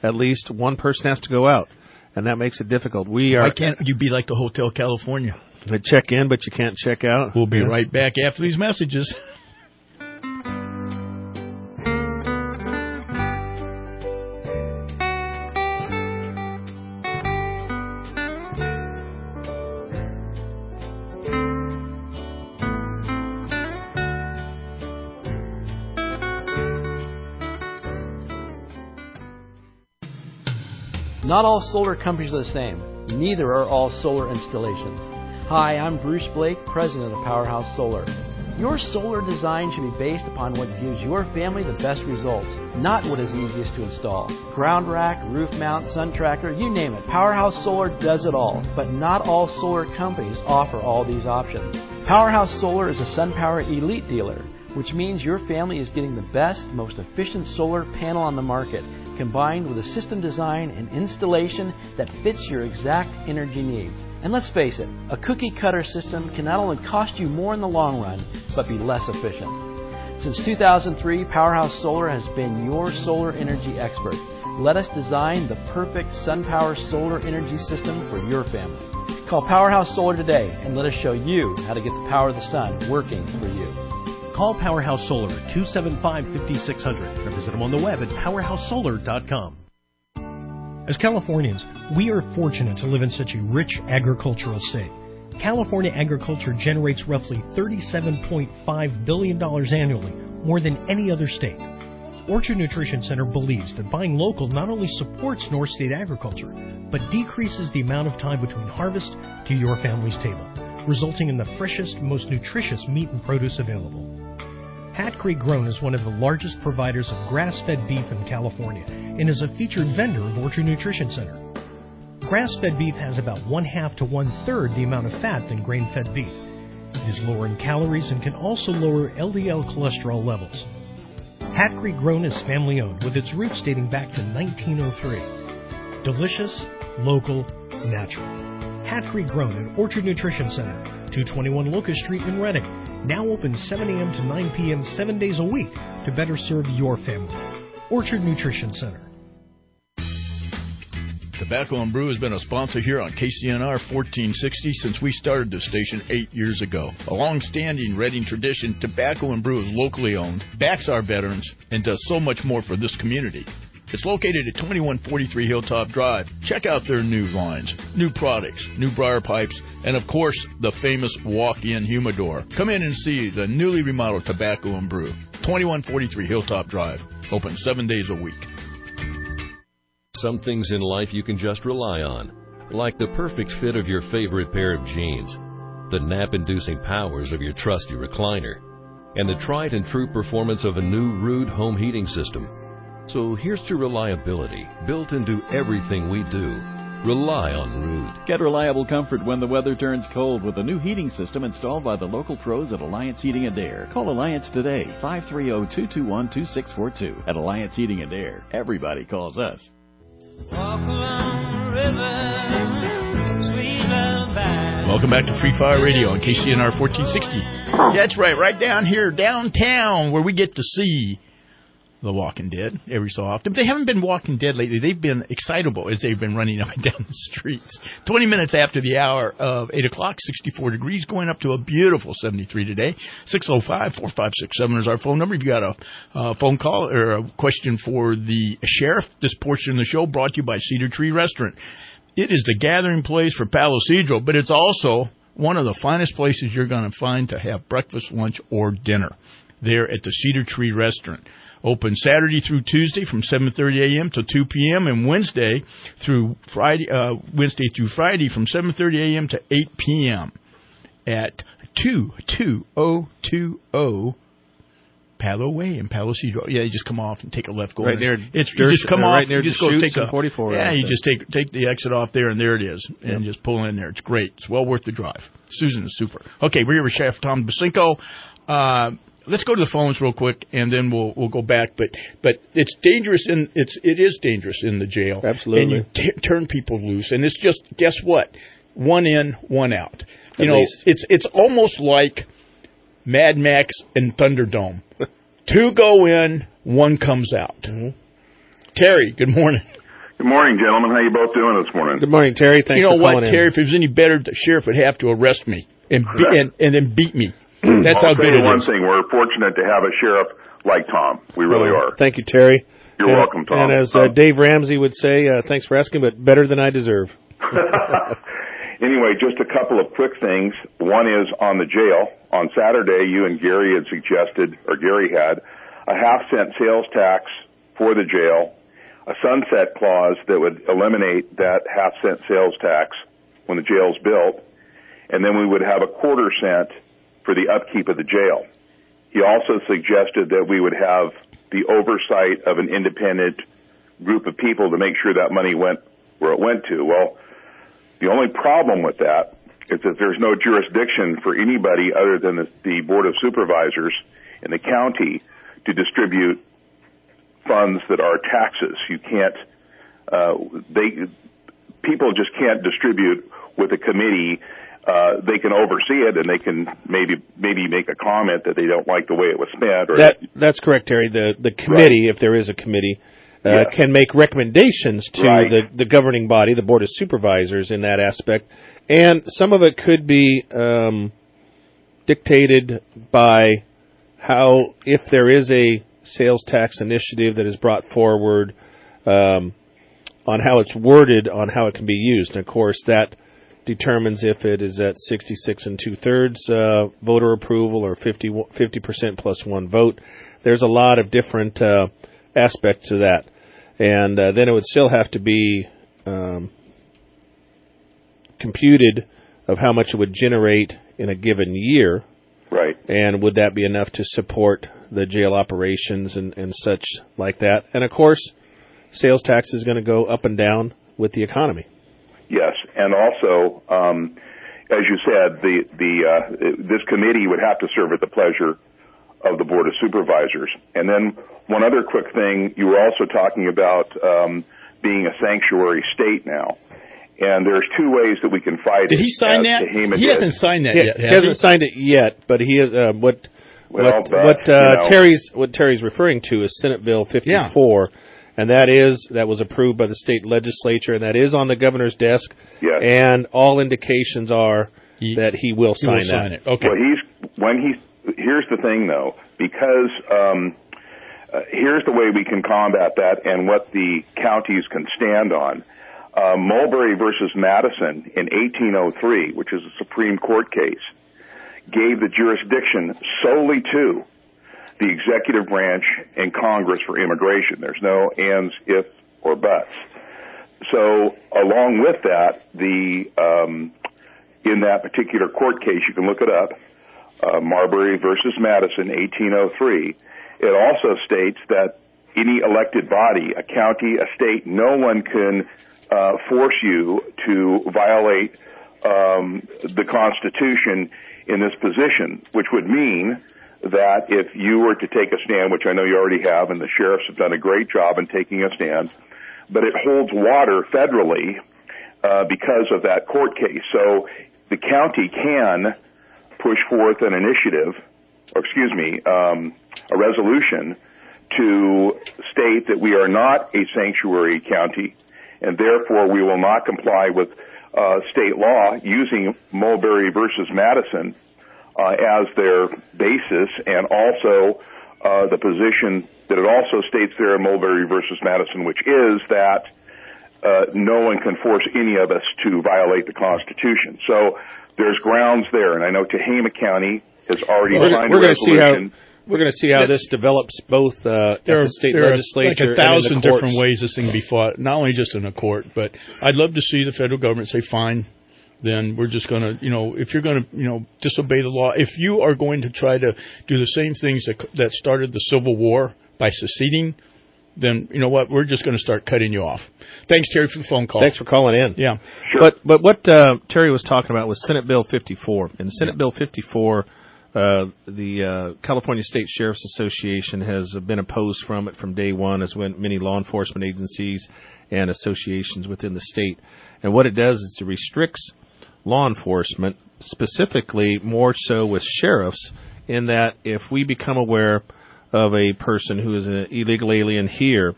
at least one person has to go out, and that makes it difficult. We are. Why can't you be like the Hotel California? They check in, but you can't check out. We'll be yeah. right back after these messages. Not all solar companies are the same. Neither are all solar installations. Hi, I'm Bruce Blake, president of Powerhouse Solar. Your solar design should be based upon what gives your family the best results, not what is easiest to install. Ground rack, roof mount, sun tracker, you name it. Powerhouse Solar does it all, but not all solar companies offer all these options. Powerhouse Solar is a SunPower Elite dealer, which means your family is getting the best, most efficient solar panel on the market, combined with a system design and installation that fits your exact energy needs. And let's face it, a cookie-cutter system can not only cost you more in the long run, but be less efficient. Since two thousand three, Powerhouse Solar has been your solar energy expert. Let us design the perfect SunPower solar energy system for your family. Call Powerhouse Solar today and let us show you how to get the power of the sun working for you. Call Powerhouse Solar at two seven five, five six zero zero or visit them on the web at powerhouse solar dot com. As Californians, we are fortunate to live in such a rich agricultural state. California agriculture generates roughly thirty-seven point five billion dollars annually, more than any other state. Orchard Nutrition Center believes that buying local not only supports North State agriculture, but decreases the amount of time between harvest to your family's table, resulting in the freshest, most nutritious meat and produce available. Hat Creek Grown is one of the largest providers of grass-fed beef in California and is a featured vendor of Orchard Nutrition Center. Grass-fed beef has about one-half to one-third the amount of fat than grain-fed beef. It is lower in calories and can also lower L D L cholesterol levels. Hat Creek Grown is family-owned, with its roots dating back to nineteen oh three. Delicious, local, natural. Hat Creek Grown at Orchard Nutrition Center, two twenty-one Locust Street in Redding. Now open seven a.m. to nine p.m. seven days a week to better serve your family. Orchard Nutrition Center. Tobacco and Brew has been a sponsor here on K C N R fourteen sixty since we started the station eight years ago. A long-standing Reading tradition, Tobacco and Brew is locally owned, backs our veterans, and does so much more for this community. It's located at twenty-one forty-three Hilltop Drive. Check out their new lines, new products, new briar pipes, and of course, the famous walk-in humidor. Come in and see the newly remodeled Tobacco and Brew. twenty-one forty-three Hilltop Drive. Open seven days a week. Some things in life you can just rely on, like the perfect fit of your favorite pair of jeans, the nap-inducing powers of your trusty recliner, and the tried and true performance of a new Ruud home heating system. So here's to reliability, built into everything we do. Rely on Ruud. Get reliable comfort when the weather turns cold with a new heating system installed by the local pros at Alliance Heating and Air. Call Alliance today, five three zero, two two one, two six four two. At Alliance Heating and Air, everybody calls us. Walk along the river, sweet lullaby. Welcome back to Free Fire Radio on K C N R fourteen sixty. That's right, right down here, downtown, where we get to see The Walking Dead every so often. But they haven't been Walking Dead lately. They've been excitable as they've been running up and down the streets. twenty minutes after the hour of eight o'clock, sixty-four degrees, going up to a beautiful seventy-three today. six oh five, four five six seven is our phone number. If you got a uh, phone call or a question for the sheriff, this portion of the show brought to you by Cedar Tree Restaurant. It is the gathering place for Palo Cedro, but it's also one of the finest places you're going to find to have breakfast, lunch, or dinner there at the Cedar Tree Restaurant. Open Saturday through Tuesday from seven thirty a.m. to two p.m. and Wednesday through Friday, uh, Wednesday through Friday from seven thirty a.m. to eight p.m. at two two zero two zero Palo Way in Palo Cedro. Yeah, you just come off and take a left going. Right near it's you just come uh, off. Right near you just go take a forty-four. Yeah, right you there. just take take the exit off there, and there it is, and yep. just pull in there. It's great. It's well worth the drive. Susan is super. Okay, we're here with Chef Tom Basinko. Uh, Let's go to the phones real quick, and then we'll we'll go back. But but it's dangerous in it's it is dangerous in the jail. Absolutely. And you t- turn people loose, and it's just guess what? One in, one out. You At know, least. it's it's almost like Mad Max and Thunderdome. Two go in, one comes out. Mm-hmm. Terry, good morning. Good morning, gentlemen. How you both doing this morning? Good morning, Terry. Thanks you know for what, calling Terry? in. If it was any better, the sheriff would have to arrest me and be, and, and then beat me. That's I'll how good tell you it one is. thing. We're fortunate to have a sheriff like Tom. We really Oh, are. Thank you, Terry. You're and, welcome, Tom. And as uh, Dave Ramsey would say, uh, thanks for asking, but better than I deserve. Anyway, just a couple of quick things. One is on the jail. On Saturday, you and Gary had suggested, or Gary had, a half cent sales tax for the jail, a sunset clause that would eliminate that half cent sales tax when the jail's built, and then we would have a quarter cent for the upkeep of the jail. He also suggested that we would have the oversight of an independent group of people to make sure that money went where it went to. Well, the only problem with that is that there's no jurisdiction for anybody other than the, the Board of Supervisors in the county to distribute funds that are taxes. You can't, uh, they, people just can't distribute with a committee. Uh, they can oversee it, and they can maybe maybe make a comment that they don't like the way it was spent. Or that that's correct, Terry. The the committee, right. if there is a committee, uh, yes. can make recommendations to right. the the governing body, the Board of Supervisors, in that aspect, and some of it could be um, dictated by how, if there is a sales tax initiative that is brought forward, um, on how it's worded, on how it can be used. And of course, that determines if it is at sixty-six and two-thirds uh, voter approval or fifty percent plus one vote. There's a lot of different uh, aspects to that. And uh, then it would still have to be um, computed of how much it would generate in a given year. Right. And would that be enough to support the jail operations and, and such like that? And, of course, sales tax is going to go up and down with the economy. Yes, and also, um, as you said, the the uh, this committee would have to serve at the pleasure of the Board of Supervisors. And then one other quick thing, you were also talking about um, being a sanctuary state now. And there's two ways that we can fight did it. Did he sign that? Tehama he did. hasn't signed that he, yet. He hasn't he? signed it yet, but he is uh, what well, what but, what uh, you know, Terry's what Terry's referring to is Senate Bill fifty-four. Yeah. And that is that was approved by the state legislature, and that is on the governor's desk. Yes. And all indications are he, that he will he sign will that. Sign it. Okay. Well, he's when he's here's the thing though, because um, uh, here's the way we can combat that, and what the counties can stand on. Uh, Mulberry versus Madison in eighteen oh three, which is a Supreme Court case, gave the jurisdiction solely to the executive branch and Congress for immigration. There's no ands, ifs, or buts. So along with that, the um, in that particular court case, you can look it up, uh, Marbury versus Madison, eighteen oh three, it also states that any elected body, a county, a state, no one can uh, force you to violate um, the Constitution in this position, which would mean that if you were to take a stand, which I know you already have, and the sheriffs have done a great job in taking a stand, but it holds water federally uh, because of that court case. So the county can push forth an initiative, or excuse me, um, a resolution to state that we are not a sanctuary county, and therefore we will not comply with uh, state law using Mulberry versus Madison Uh, as their basis, and also uh, the position that it also states there in Mulberry versus Madison, which is that uh, no one can force any of us to violate the Constitution. So there's grounds there, and I know Tehama County has already well, signed we're a gonna see resolution. how, we're going to see how Yes. this develops both uh, there at are, the state there legislature are like a thousand and in the courts. different ways this thing can be fought, not only just in a court, but I'd love to see the federal government say, fine, then we're just going to, you know, if you're going to, you know, disobey the law, if you are going to try to do the same things that that started the Civil War by seceding, then, you know what, we're just going to start cutting you off. Thanks, Terry, for the phone call. Thanks for calling in. Yeah. Sure. But but what uh, Terry was talking about was Senate Bill fifty-four. In Senate yeah. Bill fifty-four, uh, the uh, California State Sheriff's Association has been opposed from it from day one, as when many law enforcement agencies and associations within the state. And what it does is it restricts law enforcement, specifically more so with sheriffs, in that if we become aware of a person who is an illegal alien here,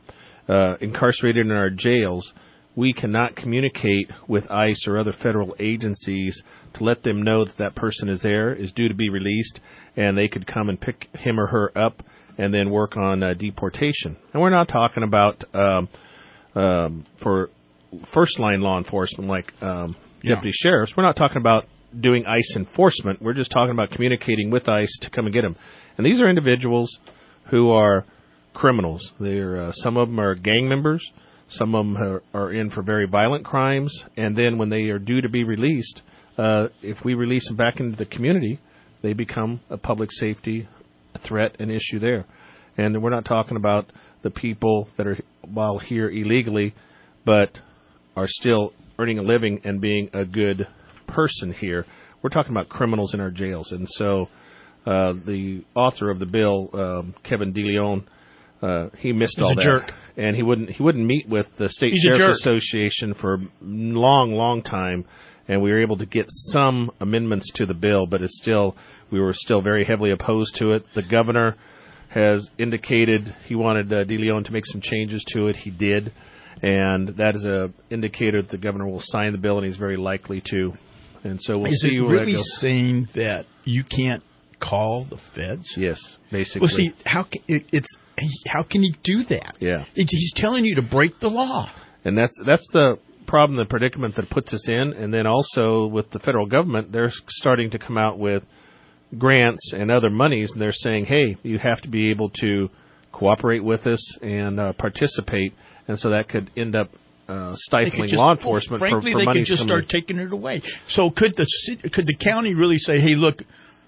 uh, incarcerated in our jails, we cannot communicate with ICE or other federal agencies to let them know that that person is there, is due to be released, and they could come and pick him or her up and then work on uh, deportation. And we're not talking about um, um, for first-line law enforcement like um, Yeah. deputy sheriffs. We're not talking about doing ICE enforcement. We're just talking about communicating with ICE to come and get them. And these are individuals who are criminals. They're uh, some of them are gang members. Some of them are, are in for very violent crimes. And then when they are due to be released, uh, if we release them back into the community, they become a public safety threat and issue there. And we're not talking about the people that are while here illegally, but are still earning a living and being a good person here. We're talking about criminals in our jails. And so uh, the author of the bill, um, Kevin DeLeon, uh, he missed He's all a that. jerk. And he wouldn't he wouldn't meet with the State He's a Sheriff's jerk. Association for a long, long time. And we were able to get some amendments to the bill, but it's still we were still very heavily opposed to it. The governor has indicated he wanted uh, DeLeon to make some changes to it. He did. And that is a indicator that the governor will sign the bill, and he's very likely to. And so we'll Is see it where really that goes. saying that you can't call the feds? Yes, basically. Well, see, how can it, it's how can he do that? Yeah, it, he's telling you to break the law, and that's that's the problem, the predicament that puts us in. And then also with the federal government, they're starting to come out with grants and other monies, and they're saying, hey, you have to be able to cooperate with us and uh, participate. And so that could end up uh, stifling just, law enforcement. Well, frankly, for, for they money could just coming. start taking it away. So could the city, could the county really say, "Hey, look,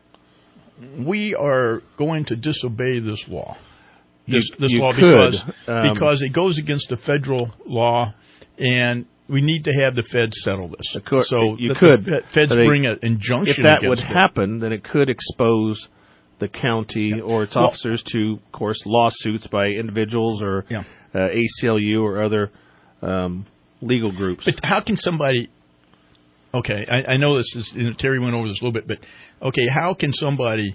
we are going to disobey this law, this You- this you law could, because um, because it goes against the federal law, and we need to have the feds settle this." Cour- so you that could the feds They- bring an injunction. If that would against it. happen, then it could expose the county yeah. or its well, officers to, of course, lawsuits by individuals or yeah. uh, A C L U or other um, legal groups. But how can somebody? Okay, I, I know this is you know, Terry went over this a little bit, but okay, how can somebody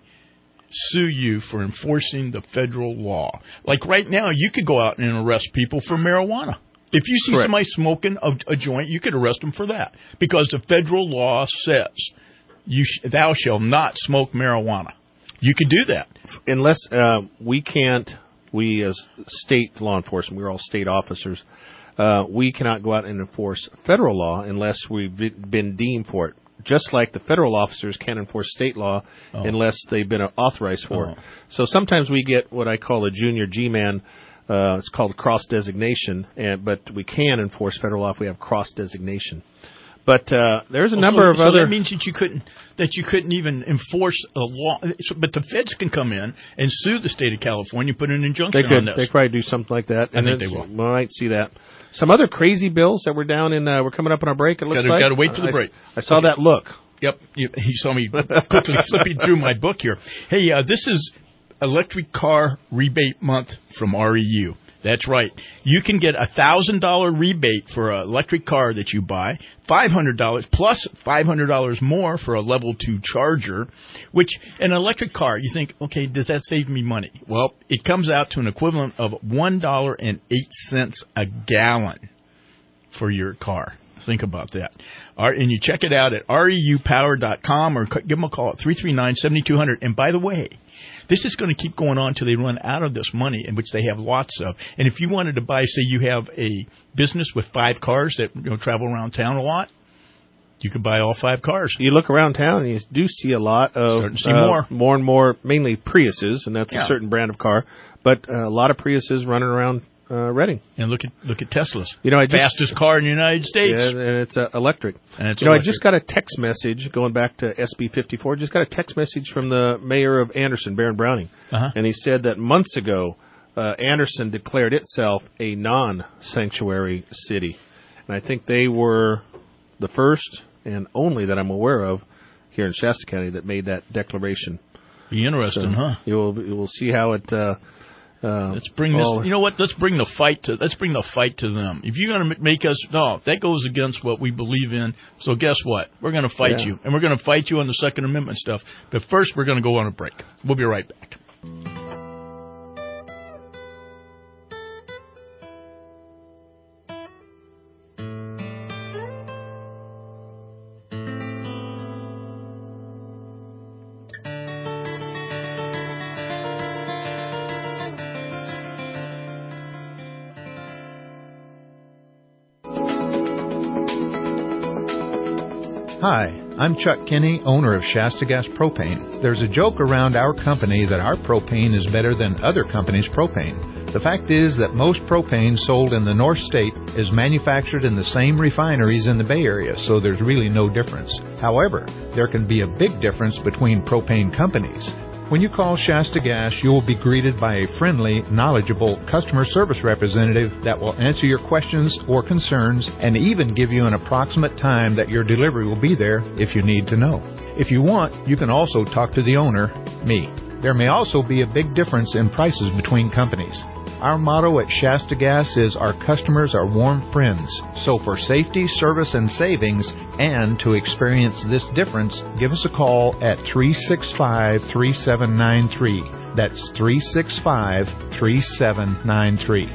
sue you for enforcing the federal law? Like right now, you could go out and arrest people for marijuana. If you see Correct. somebody smoking a, a joint, you could arrest them for that because the federal law says you sh- thou shalt not smoke marijuana. You could do that unless uh, we can't. We as state law enforcement, we're all state officers. Uh, we cannot go out and enforce federal law unless we've been deemed for it. Just like the federal officers can't enforce state law oh. unless they've been authorized for oh. it. So sometimes we get what I call a junior G-man. Uh, it's called cross designation, and, but we can enforce federal law if we have cross designation. But uh, there's a well, number so, of so other. That means that you couldn't that you couldn't even enforce a law. So, but the feds can come in and sue the state of California, put an injunction they could, on this. They probably do something like that. I and think they will. We might see that. Some other crazy bills that were down in. Uh, we're coming up on our break. It looks gotta, like. Got to wait for the I, break. I saw okay. that look. Yep, you, you saw me quickly flipping through my book here. Hey, uh, this is Electric Car Rebate Month from R E U. That's right. You can get a one thousand dollars rebate for an electric car that you buy, five hundred dollars plus five hundred dollars more for a level two charger, which an electric car, you think, okay, does that save me money? Well, it comes out to an equivalent of one dollar and eight cents a gallon for your car. Think about that. And you check it out at R E U power dot com or give them a call at three three nine, seven two zero zero. And by the way, this is going to keep going on until they run out of this money, in which they have lots of. And if you wanted to buy, say you have a business with five cars that you know travel around town a lot, you could buy all five cars. You look around town and you do see a lot of Starting to see uh, more. more and more, mainly Priuses, and that's Yeah. a certain brand of car. But uh, a lot of Priuses running around uh, Reading. And look at look at Teslas. You know, I just, fastest car in the United States. Yeah, and it's uh, electric. And it's you know, electric. I just got a text message going back to S B fifty-four. Just got a text message from the mayor of Anderson, Barron Browning, uh-huh. and he said that months ago, uh, Anderson declared itself a non-sanctuary city, and I think they were the first and only that I'm aware of here in Shasta County that made that declaration. Be interesting, so huh? You will you will see how it. Uh, Uh, let's bring this. You know what? Let's bring the fight to. Let's bring the fight to them. If you're going to make us, no, that goes against what we believe in. So guess what? We're going to fight yeah. you, and we're going to fight you on the Second Amendment stuff. But first, we're going to go on a break. We'll be right back. Hi, I'm Chuck Kinney, owner of Shasta Gas Propane. There's a joke around our company that our propane is better than other companies' propane. The fact is that most propane sold in the North State is manufactured in the same refineries in the Bay Area, so there's really no difference. However, there can be a big difference between propane companies. When you call Shasta Gas, you will be greeted by a friendly, knowledgeable customer service representative that will answer your questions or concerns and even give you an approximate time that your delivery will be there if you need to know. If you want, you can also talk to the owner, me. There may also be a big difference in prices between companies. Our motto at Shasta Gas is our customers are warm friends. So for safety, service, and savings, and to experience this difference, give us a call at three six five, three seven nine three. That's three six five, three seven nine three.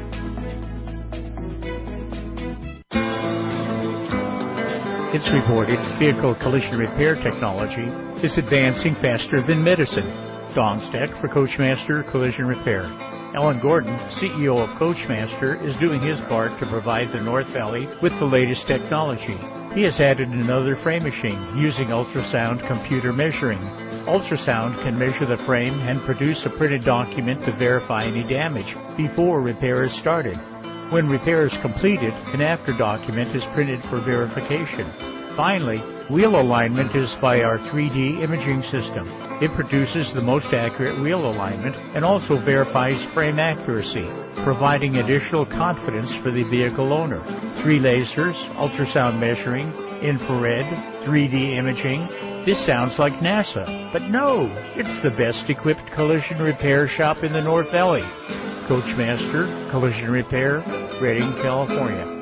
It's reported vehicle collision repair technology is advancing faster than medicine. Don Steck for Coachmaster Collision Repair. Alan Gordon, C E O of Coachmaster, is doing his part to provide the North Valley with the latest technology. He has added another frame machine using ultrasound computer measuring. Ultrasound can measure the frame and produce a printed document to verify any damage before repair is started. When repair is completed, an after document is printed for verification. Finally, wheel alignment is by our three D imaging system. It produces the most accurate wheel alignment and also verifies frame accuracy, providing additional confidence for the vehicle owner. Three lasers, ultrasound measuring, infrared, three D imaging. This sounds like NASA, but no, it's the best equipped collision repair shop in the North Valley. Coachmaster Collision Repair, Redding, California.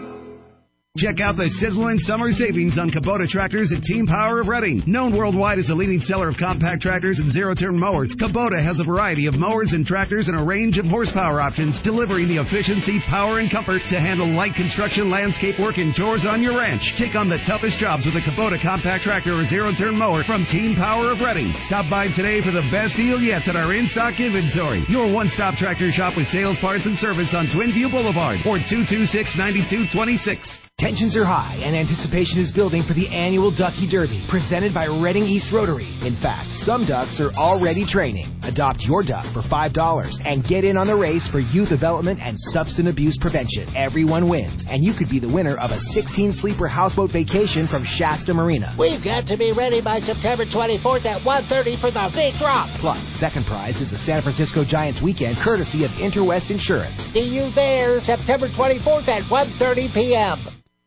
Check out the sizzling summer savings on Kubota tractors at Team Power of Redding. Known worldwide as a leading seller of compact tractors and zero-turn mowers, Kubota has a variety of mowers and tractors and a range of horsepower options, delivering the efficiency, power, and comfort to handle light construction, landscape work, and chores on your ranch. Take on the toughest jobs with a Kubota compact tractor or zero-turn mower from Team Power of Redding. Stop by today for the best deal yet at our in-stock inventory. Your one-stop tractor shop with sales, parts, and service on Twin View Boulevard or two two six, nine two two six. Tensions are high and anticipation is building for the annual Ducky Derby presented by Redding East Rotary. In fact, some ducks are already training. Adopt your duck for five dollars and get in on the race for youth development and substance abuse prevention. Everyone wins, and you could be the winner of a sixteen-sleeper houseboat vacation from Shasta Marina. We've got to be ready by September twenty-fourth at one thirty for the big drop. Plus, second prize is the San Francisco Giants weekend courtesy of Interwest Insurance. See you there September twenty-fourth at one thirty p.m.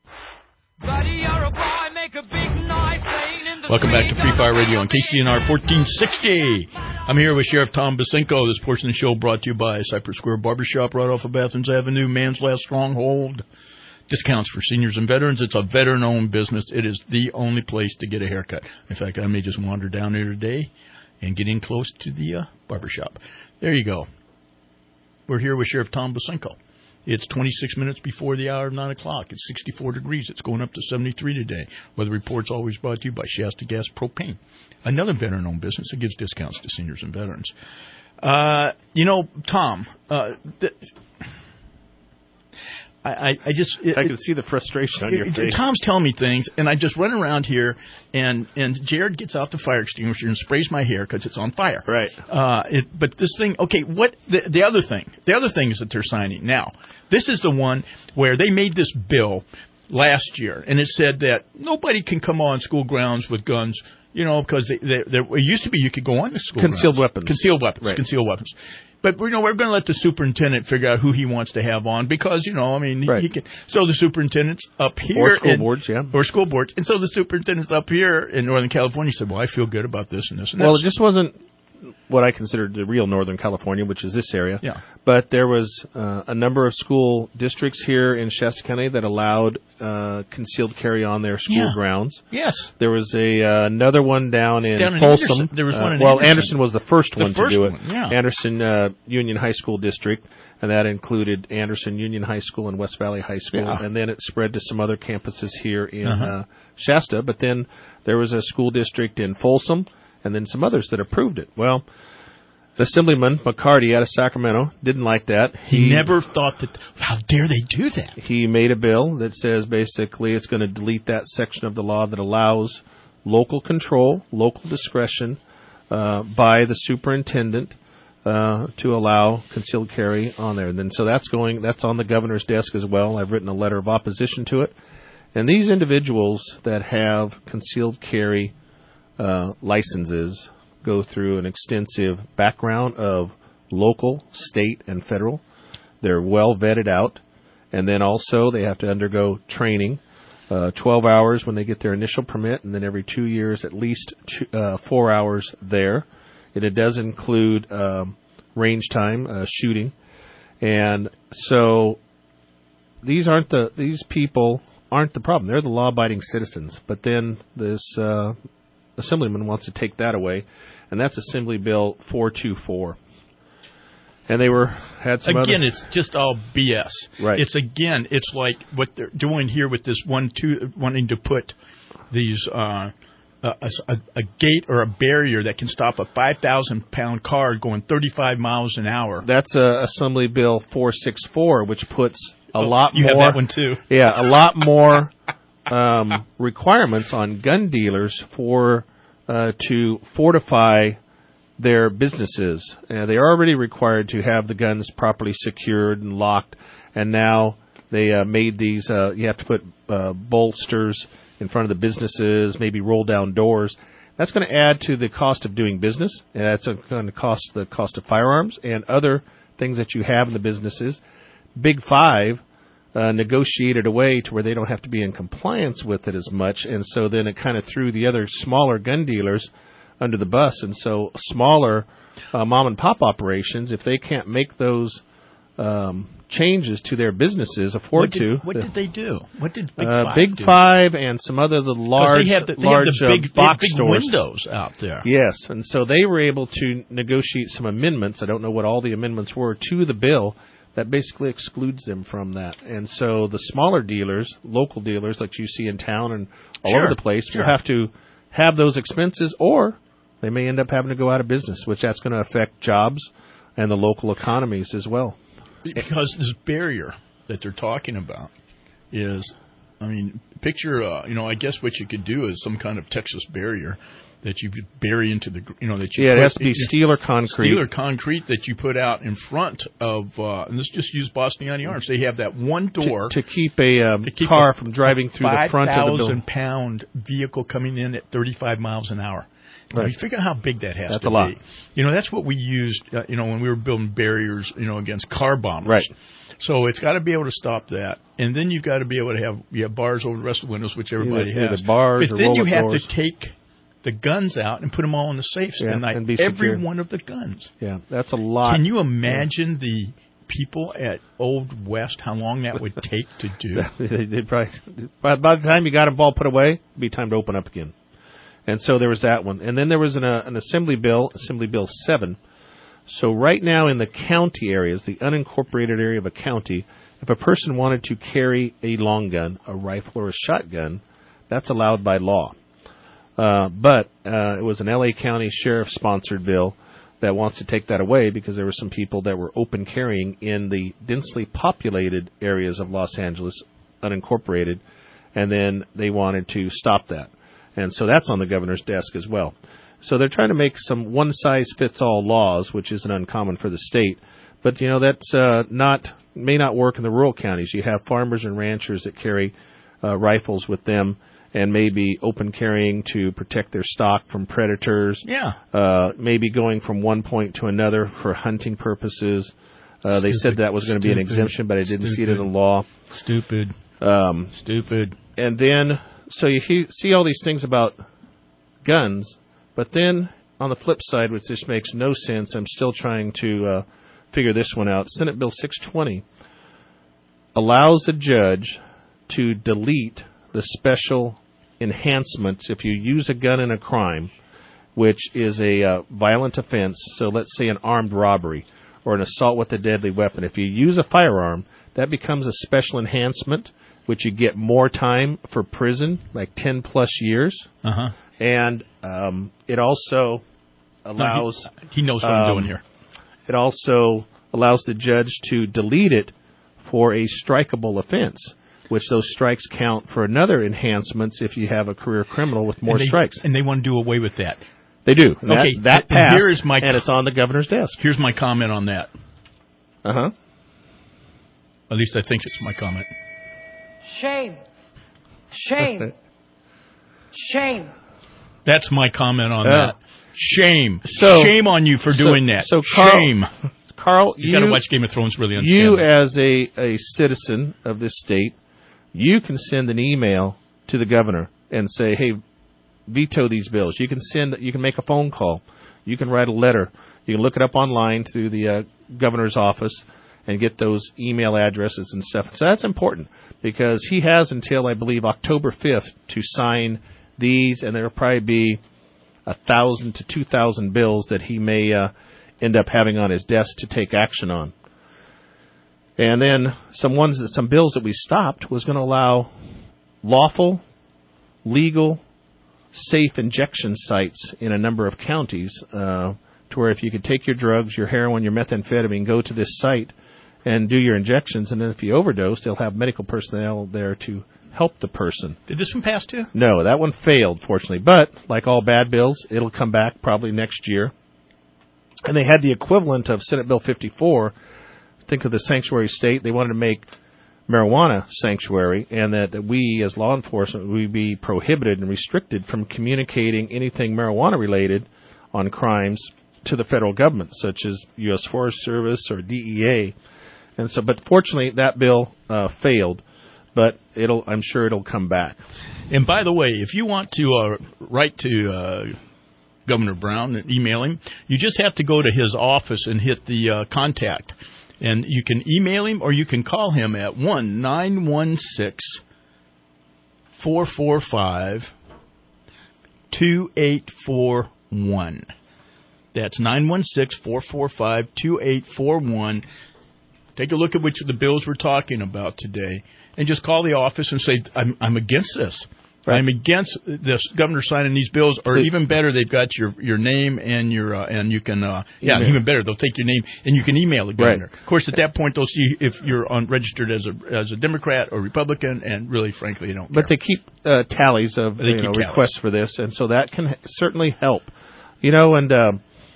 Welcome back to Free Fire Radio on K C N R fourteen sixty. I'm here with Sheriff Tom Basinko. This portion of the show brought to you by Cypress Square Barbershop right off of Athens Avenue, Man's Last Stronghold. Discounts for seniors and veterans. It's a veteran-owned business. It is the only place to get a haircut. In fact, I may just wander down there today and get in close to the uh, barbershop. There you go. We're here with Sheriff Tom Basinko. It's twenty-six minutes before the hour of nine o'clock. It's sixty-four degrees. It's going up to seventy-three today. Weather Report's always brought to you by Shasta Gas Propane, another veteran-owned business that gives discounts to seniors and veterans. Uh, you know, Tom, uh, th- I, I, I just... It, I can see the frustration on your it, face. Tom's telling me things, and I just run around here, and, and Jared gets out the fire extinguisher and sprays my hair because it's on fire. Right. Uh, it, but this thing... Okay, what... The, the other thing. The other thing is that they're signing. Now, this is the one where they made this bill last year, and it said that nobody can come on school grounds with guns, you know, because they, they, they, it used to be you could go on the school Concealed grounds. weapons. Concealed weapons. Right. Concealed weapons. But, you know, we're going to let the superintendent figure out who he wants to have on because, you know, I mean, right. he can. So the superintendent's up here. Or school in, boards, yeah. Or school boards. And so the superintendent's up here in Northern California said, well, I feel good about this and this and well, this. Well, it just wasn't what I considered the real Northern California, which is this area. Yeah. But there was uh, a number of school districts here in Shasta County that allowed uh, concealed carry on their school Yeah. grounds. Yes. There was a uh, another one down in Down in Folsom. Anderson. There was one uh, in well, Anderson. Anderson was the first The one first to do it. one, yeah. Anderson uh, Union High School District, and that included Anderson Union High School and West Valley High School, Yeah. and then it spread to some other campuses here in Uh-huh. uh, Shasta. But then there was a school district in Folsom, and then some others that approved it. Well, Assemblyman McCarty out of Sacramento didn't like that. He, he never thought that, how dare they do that? He made a bill that says basically it's going to delete that section of the law that allows local control, local discretion uh, by the superintendent uh, to allow concealed carry on there. And then so that's going that's on the governor's desk as well. I've written a letter of opposition to it. And these individuals that have concealed carry uh, licenses go through an extensive background of local, state, and federal. They're well vetted out. And then also they have to undergo training, uh, twelve hours when they get their initial permit, and then every two years at least two, uh, four hours there. And it does include um, range time, uh, shooting. And so these aren't the these people aren't the problem. They're the law-abiding citizens. But then this uh, assemblyman wants to take that away, and that's Assembly Bill four twenty-four. And they were had some again. Other... It's just all B S. Right. It's again. It's like what they're doing here with this one, two, wanting to put these uh, a, a, a gate or a barrier that can stop a five thousand pound car going thirty-five miles an hour. That's uh, Assembly Bill four sixty-four, which puts a oh, lot you more. You have that one too. Yeah, a lot more um, requirements on gun dealers for uh, to fortify their businesses. Uh, they are already required to have the guns properly secured and locked, and now they uh, made these, uh, you have to put uh, bolsters in front of the businesses, maybe roll down doors. That's going to add to the cost of doing business, and that's going to cost the cost of firearms and other things that you have in the businesses. Big Five uh, negotiated a way to where they don't have to be in compliance with it as much, and so then it kind of threw the other smaller gun dealers under the bus. And so smaller uh, mom-and-pop operations, if they can't make those um, changes to their businesses, afford what did, to. What the, did they do? What did Big uh, Five Big do? Five and some other the large, they have the, they large have the big, uh, box big stores. windows out there. Yes, and so they were able to negotiate some amendments. I don't know what all the amendments were to the bill that basically excludes them from that. And so the smaller dealers, local dealers like you see in town and all sure, over the place, sure. will have to have those expenses, or they may end up having to go out of business, which that's going to affect jobs and the local economies as well. Because this barrier that they're talking about is, I mean, picture, uh, you know, I guess what you could do is some kind of Texas barrier that you could bury into the, you know, that you yeah, put, it has to be steel or concrete. Steel or concrete that you put out in front of, uh, and let's just use Boston Arms. They have that one door to, to keep a um, to keep car a, from driving through the front of the building. five thousand pound vehicle coming in at thirty-five miles an hour. Right. You figure out how big that has that's to a lot. be. You know, that's what we used, uh, you know, when we were building barriers, you know, against car bombers. Right. So it's got to be able to stop that. And then you've got to be able to have, you have bars over the rest of the windows, which everybody either, has. Either bars but or then you have doors. to take the guns out and put them all in the safes yeah, at night. And be every secure. one of the guns. Yeah, that's a lot. Can you imagine yeah. the people at Old West, how long that would take to do? They'd probably, by, by the time you got them all put away, it'd be time to open up again. And so there was that one. And then there was an, uh, an Assembly Bill, Assembly Bill seven. So right now in the county areas, the unincorporated area of a county, if a person wanted to carry a long gun, a rifle, or a shotgun, that's allowed by law. Uh, but uh, it was an L A County Sheriff-sponsored bill that wants to take that away because there were some people that were open carrying in the densely populated areas of Los Angeles, unincorporated, and then they wanted to stop that. And so that's on the governor's desk as well. So they're trying to make some one-size-fits-all laws, which isn't uncommon for the state. But, you know, that's uh, not may not work in the rural counties. You have farmers and ranchers that carry uh, rifles with them and maybe open carrying to protect their stock from predators. Yeah. Uh, maybe going from one point to another for hunting purposes. Uh, they said that was going to be an exemption, but I didn't Stupid. see it in the law. Stupid. Um, Stupid. And then... So you he- see all these things about guns, but then on the flip side, which just makes no sense, I'm still trying to uh, figure this one out. Senate Bill six twenty allows a judge to delete the special enhancements if you use a gun in a crime, which is a uh, violent offense. So let's say an armed robbery or an assault with a deadly weapon. If you use a firearm, that becomes a special enhancement, which you get more time for prison, like ten plus years. Uh-huh. And um, it also allows... No, he, he knows what um, I'm doing here. It also allows the judge to delete it for a strikeable offense. which those strikes count for another enhancements if you have a career criminal with more and they, strikes. And they want to do away with that. They do. And okay, that, that passed, here is my and it's on the governor's desk. Here's my comment on that. Uh-huh. At least I think it's my comment. Shame. Shame. Shame. That's my comment on uh, that. Shame. So, Shame on you for doing so, that. So Carl, Shame. Carl, you, you got to watch Game of Thrones to really understand You, that. as a, a citizen of this state, you can send an email to the governor and say, hey, veto these bills. You can send, you can make a phone call. You can write a letter. You can look it up online through the uh, governor's office and get those email addresses and stuff. So that's important because he has until, I believe, October fifth to sign these, and there will probably be a thousand to two thousand bills that he may uh, end up having on his desk to take action on. And then some ones that some bills that we stopped was going to allow lawful, legal, safe injection sites in a number of counties, uh, to where if you could take your drugs, your heroin, your methamphetamine, go to this site and do your injections, and then if you overdose, they'll have medical personnel there to help the person. Did this one pass too? No, that one failed, fortunately. But, like all bad bills, it'll come back probably next year. And they had the equivalent of Senate Bill fifty-four. Think of the sanctuary state. They wanted to make marijuana sanctuary, and that, that we, as law enforcement, would be prohibited and restricted from communicating anything marijuana-related on crimes to the federal government, such as U S Forest Service or D E A. And so, but fortunately, that bill uh, failed. But it'll, I'm sure it'll come back. And by the way, if you want to uh, write to uh, Governor Brown and email him, you just have to go to his office and hit the uh, contact. And you can email him or you can call him at one nine one six, four four five, two eight four one. That's nine one six, four four five, two eight four one. Take a look at which of the bills we're talking about today, and just call the office and say, I'm, I'm against this. Right. I'm against this governor signing these bills, or even better, they've got your, your name and your uh, and you can uh, yeah email. Even better, they'll take your name and you can email the governor. Right. Of course, at that point, they'll see if you're on, registered as a as a Democrat or Republican, and really, frankly, you don't. But care. they keep uh, tallies of they you keep know, tallies. requests for this, and so that can certainly help. You know, and. Uh,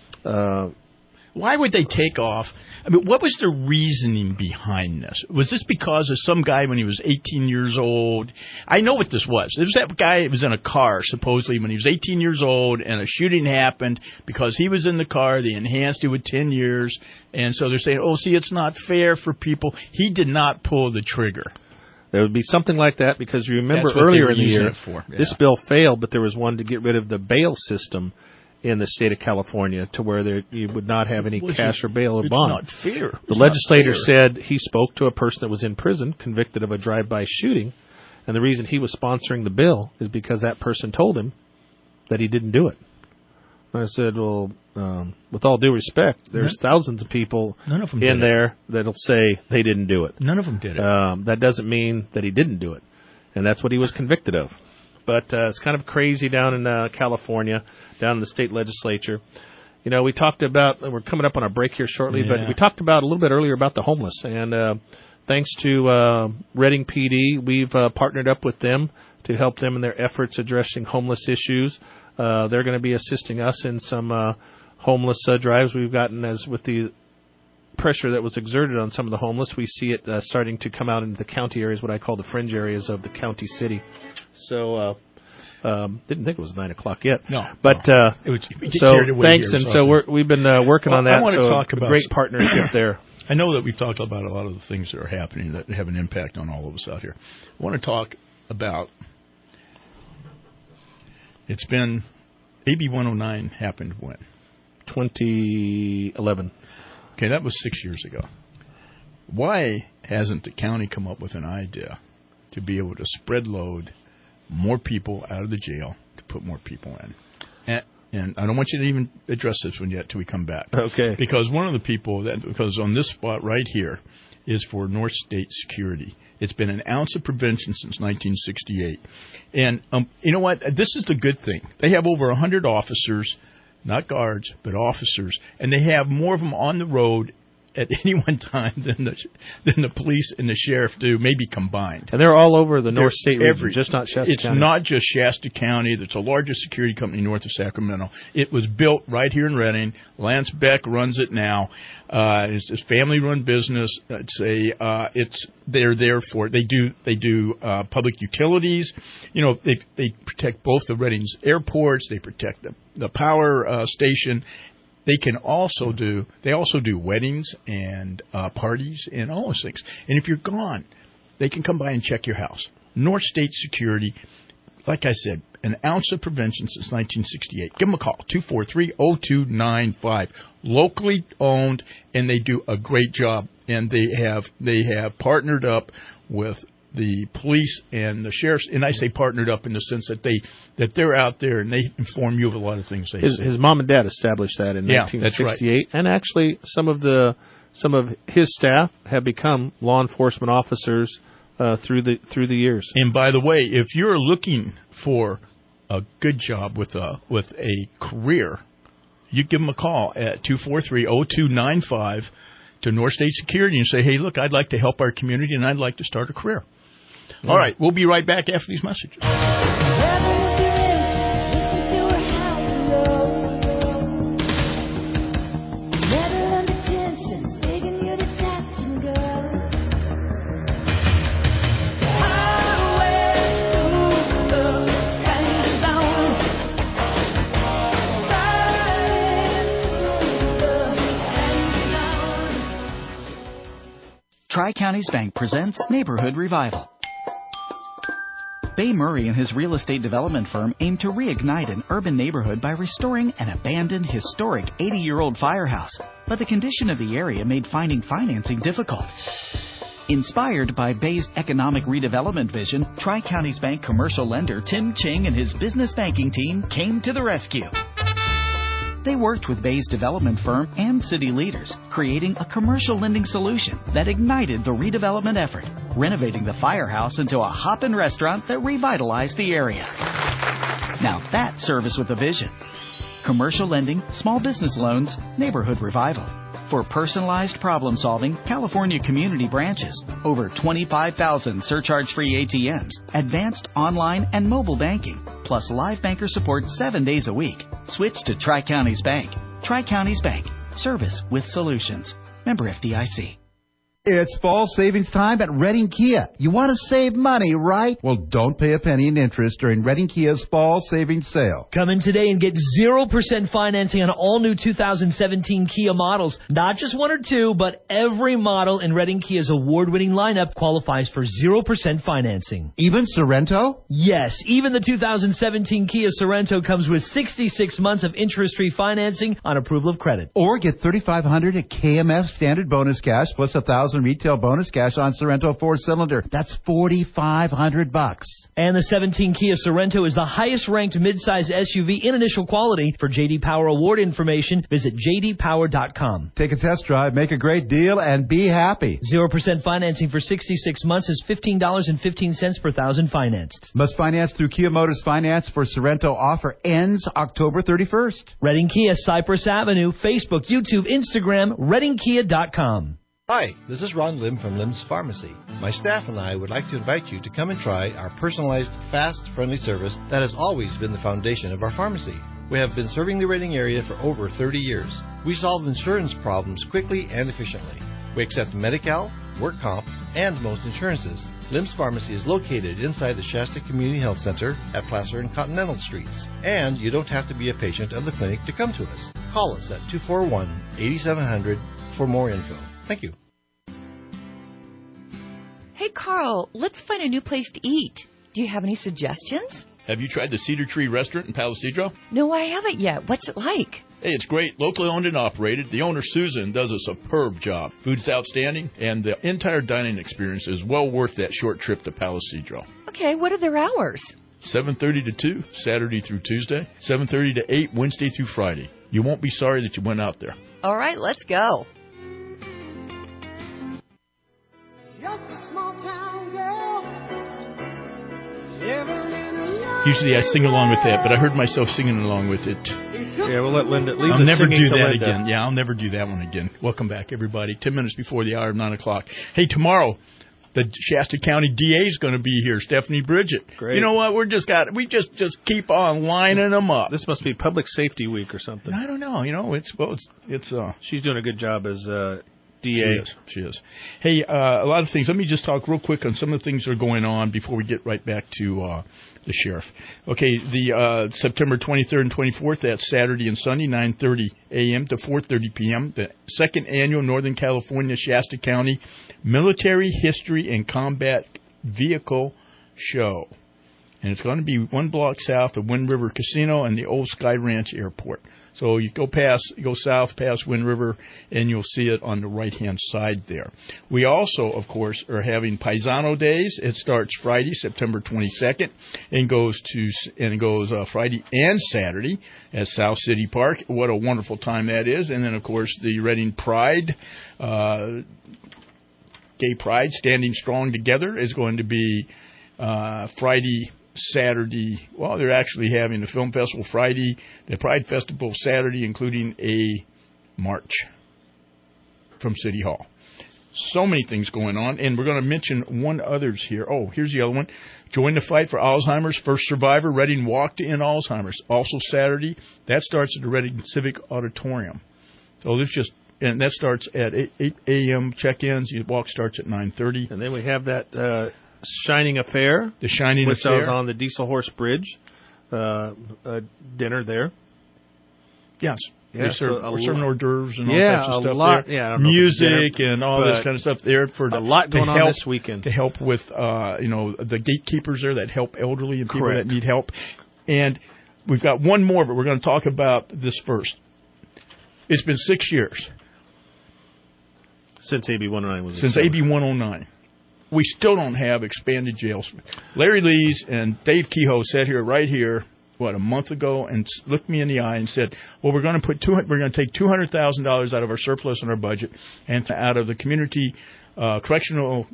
uh, Why would they take off? I mean, what was the reasoning behind this? Was this because of some guy when he was eighteen years old? I know what this was. It was that guy that was in a car, supposedly, when he was eighteen years old, and a shooting happened because he was in the car. They enhanced it with ten years. And so they're saying, oh, see, it's not fair for people. He did not pull the trigger. There would be something like that because you remember earlier in the year, yeah. this bill failed, but there was one to get rid of the bail system in the state of California, to where there, you would not have any well, cash or bail or it's bond. Not fair. The it's legislator not fair. said he spoke to a person that was in prison, convicted of a drive-by shooting, and the reason he was sponsoring the bill is because that person told him that he didn't do it. And I said, well, um, with all due respect, there's None, thousands of people none of them in did there it. that'll say they didn't do it. None of them did it. Um, that doesn't mean that he didn't do it, and that's what he was convicted of. But uh, it's kind of crazy down in uh, California, down in the state legislature. You know, we talked about, we're coming up on our break here shortly, yeah. but we talked about a little bit earlier about the homeless. And uh, thanks to uh, Reading P D, we've uh, partnered up with them to help them in their efforts addressing homeless issues. Uh, they're going to be assisting us in some uh, homeless uh, drives we've gotten. As with the pressure that was exerted on some of the homeless, we see it uh, starting to come out into the county areas, what I call the fringe areas of the county city. So, uh, um, didn't think it was nine o'clock yet. No, but uh, it was, so thanks, and so we're, we've been uh, working well, on that. I want to so talk about great partnership there. I know that we've talked about a lot of the things that are happening that have an impact on all of us out here. I want to talk about. It's been A B one oh nine happened when twenty eleven. Okay, that was six years ago. Why hasn't the county come up with an idea to be able to spread load more people out of the jail to put more people in? And, and I don't want you to even address this one yet till we come back. Okay. Because one of the people that, because on this spot right here is for North State Security. It's been an ounce of prevention since nineteen sixty-eight. And um, you know what? This is the good thing. They have over one hundred officers, not guards, but officers, and they have more of them on the road at any one time than the than the police and the sheriff do, maybe combined. And they're all over the North State region, every, just not Shasta it's County. It's not just Shasta County. That's the largest security company north of Sacramento. It was built right here in Redding. Lance Beck runs it now. Uh, it's a family-run business. It's a uh, it's they're there for they do they do uh, public utilities. You know, they they protect both the Redding's airports. They protect the the power uh, station. They can also do, they also do weddings and uh, parties and all those things. And if you're gone, they can come by and check your house. North State Security, like I said, an ounce of prevention since nineteen sixty-eight. Give them a call, two four three, oh two nine five. Locally owned, and they do a great job. And they have they have partnered up with the police and the sheriffs, and I say partnered up in the sense that they that they're out there and they inform you of a lot of things they his, say. His mom and dad established that in yeah, nineteen sixty-eight, that's right. And actually some of the some of his staff have become law enforcement officers uh, through the through the years. And by the way, if you're looking for a good job with a with a career, you give them a call at two four three, oh two nine five to North State Security and say, hey, look, I'd like to help our community and I'd like to start a career. Mm. All right, we'll be right back after these messages. Tri-Counties Bank presents Neighborhood Revival. Bay Murray and his real estate development firm aim to reignite an urban neighborhood by restoring an abandoned, historic eighty-year-old firehouse. But the condition of the area made finding financing difficult. Inspired by Bay's economic redevelopment vision, Tri-Counties Bank commercial lender Tim Ching and his business banking team came to the rescue. They worked with Bay's development firm and city leaders, creating a commercial lending solution that ignited the redevelopment effort, renovating the firehouse into a hop-in restaurant that revitalized the area. Now that's service with a vision. Commercial lending, small business loans, neighborhood revival. For personalized problem solving, California community branches, over twenty-five thousand surcharge-free A T Ms, advanced online and mobile banking, plus live banker support seven days a week. Switch to Tri-Counties Bank. Tri-Counties Bank. Service with solutions. Member F D I C. It's fall savings time at Redding Kia. You want to save money, right? Well, don't pay a penny in interest during Redding Kia's fall savings sale. Come in today and get zero percent financing on all new two thousand seventeen Kia models. Not just one or two, but every model in Redding Kia's award-winning lineup qualifies for zero percent financing. Even Sorento? Yes, even the two thousand seventeen Kia Sorento comes with sixty-six months of interest-free financing on approval of credit. Or get thirty-five hundred dollars at K M F standard bonus cash plus one thousand dollars retail bonus cash on Sorento four-cylinder. That's forty-five hundred bucks. And the seventeen Kia Sorento is the highest-ranked midsize S U V in initial quality. For J D Power award information, visit j d power dot com. Take a test drive, make a great deal, and be happy. zero percent financing for sixty-six months is fifteen dollars and fifteen cents per thousand financed. Must finance through Kia Motors Finance for Sorento. Offer ends October thirty-first. Redding Kia, Cypress Avenue, Facebook, YouTube, Instagram, redding kia dot com. Hi, this is Ron Lim from Lim's Pharmacy. My staff and I would like to invite you to come and try our personalized, fast, friendly service that has always been the foundation of our pharmacy. We have been serving the Redding area for over thirty years. We solve insurance problems quickly and efficiently. We accept Medi-Cal, work comp, and most insurances. Lim's Pharmacy is located inside the Shasta Community Health Center at Placer and Continental Streets. And you don't have to be a patient of the clinic to come to us. Call us at two four one, eight seven zero zero for more info. Thank you. Hey, Carl, let's find a new place to eat. Do you have any suggestions? Have you tried the Cedar Tree Restaurant in Palo Cedro? No, I haven't yet. What's it like? Hey, it's great. Locally owned and operated. The owner, Susan, does a superb job. Food's outstanding, and the entire dining experience is well worth that short trip to Palo Cedro. Okay, what are their hours? seven thirty to two, Saturday through Tuesday. seven thirty to eight, Wednesday through Friday. You won't be sorry that you went out there. All right, let's go. Usually I sing along with that, but I heard myself singing along with it Yeah, we'll let Linda leave I'll the never singing do to that Linda. again. Yeah, I'll never do that one again. Welcome back, everybody. Ten minutes before the hour of nine o'clock. Hey, tomorrow, the Shasta County D A is going to be here, Stephanie Bridget. Great. You know what? We're just got we just just keep on lining them up. This must be Public Safety Week or something. I don't know. You know, it's well, it's it's. Uh, She's doing a good job as uh, D A. She is. She is. Hey, uh, a lot of things. Let me just talk real quick on some of the things that are going on before we get right back to uh, the sheriff. Okay, the uh, September twenty-third and twenty-fourth, that's Saturday and Sunday, nine thirty a.m. to four thirty p.m., the second annual Northern California Shasta County Military History and Combat Vehicle Show. And it's going to be one block south of Wind River Casino and the old Sky Ranch Airport. So you go past, you go south past Wind River, and you'll see it on the right-hand side there. We also, of course, are having Paisano Days. It starts Friday, September twenty-second, and goes to and it goes uh, Friday and Saturday at South City Park. What a wonderful time that is! And then, of course, the Reading Pride, uh, Gay Pride, Standing Strong Together, is going to be uh, Friday. Saturday, well, they're actually having the film festival Friday, the Pride Festival Saturday, including a march from City Hall. So many things going on, and we're going to mention one others here. Oh, here's the other one. Join the fight for Alzheimer's. First survivor, Reading Walk to End Alzheimer's. Also Saturday, that starts at the Reading Civic Auditorium. So there's just, and that starts at eight a.m. check-ins. The walk starts at nine thirty. And then we have that uh, Shining Affair. The Shining which Affair. Which is on the Diesel Horse Bridge. Uh, uh, dinner there. Yes. Yeah, they serve, so we're serving hors d'oeuvres and all yeah, types of stuff a lot, there. Yeah, I don't know if it's music dinner, and all this kind of stuff there. For a lot going help, on this weekend. To help with, uh, you know, the gatekeepers there that help elderly and people Correct. that need help. And we've got one more, but we're going to talk about this first. It's been six years. Since A B one oh nine was Since A B one oh nine. We still don't have expanded jails. Larry Lees and Dave Kehoe sat here right here, what, a month ago, and looked me in the eye and said, well, we're going to put two, we're going to take two hundred thousand dollars out of our surplus in our budget and out of the community uh, correctional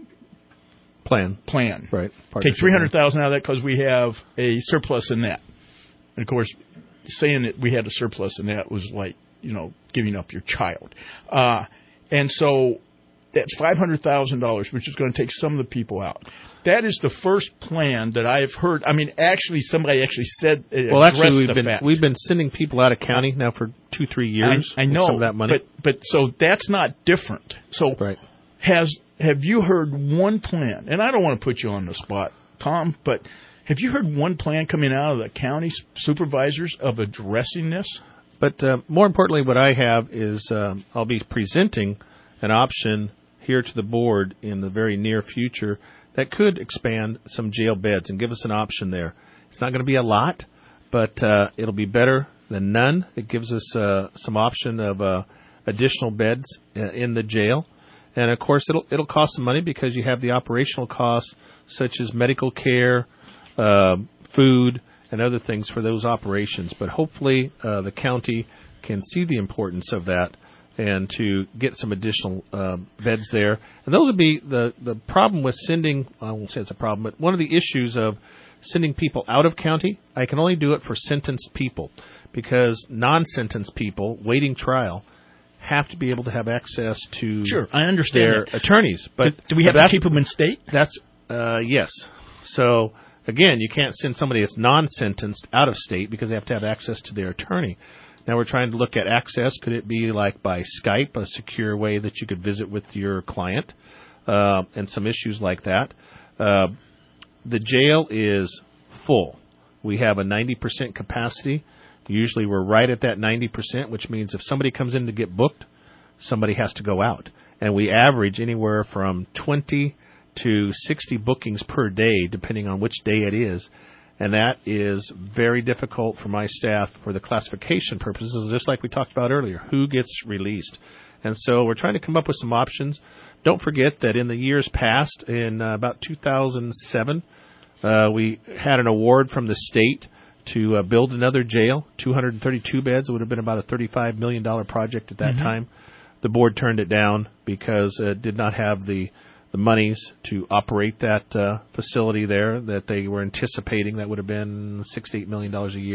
plan. Plan. Right. Take three hundred thousand dollars out of that because we have a surplus in that. And, of course, saying that we had a surplus in that was like, you know, giving up your child. Uh, and so that's five hundred thousand dollars, which is going to take some of the people out. That is the first plan that I have heard. I mean, actually, somebody actually said. Uh, well, actually, we've been fact. we've been sending people out of county now for two, three years. I, I know, with some of that money. but but so that's not different. So right. has have you heard one plan? And I don't want to put you on the spot, Tom, but have you heard one plan coming out of the county supervisors of addressing this? But uh, more importantly, what I have is um, I'll be presenting an option here to the board in the very near future that could expand some jail beds and give us an option there. It's not going to be a lot, but uh, it'll be better than none. It gives us uh, some option of uh, additional beds uh, in the jail. And, of course, it'll it'll cost some money because you have the operational costs such as medical care, uh, food, and other things for those operations. But hopefully uh, the county can see the importance of that and to get some additional uh, beds there. And those would be the, the problem with sending, I won't say it's a problem, but one of the issues of sending people out of county, I can only do it for sentenced people because non-sentenced people waiting trial have to be able to have access to sure, I understand their that. attorneys. But do, do we have to keep them in state? That's uh, yes. So, again, you can't send somebody that's non-sentenced out of state because they have to have access to their attorney. Now we're trying to look at access. Could it be like by Skype, a secure way that you could visit with your client, uh, and some issues like that. Uh, the jail is full. We have a ninety percent capacity. Usually we're right at that ninety percent, which means if somebody comes in to get booked, somebody has to go out. And we average anywhere from twenty to sixty bookings per day, depending on which day it is. And that is very difficult for my staff for the classification purposes, just like we talked about earlier, who gets released. And so we're trying to come up with some options. Don't forget that in the years past, in uh, about two thousand seven, uh, we had an award from the state to uh, build another jail, two hundred thirty-two beds. It would have been about a thirty-five million dollars project at that mm-hmm. time. The board turned it down because it did not have the the monies to operate that uh, facility there that they were anticipating. That would have been six to eight million dollars a year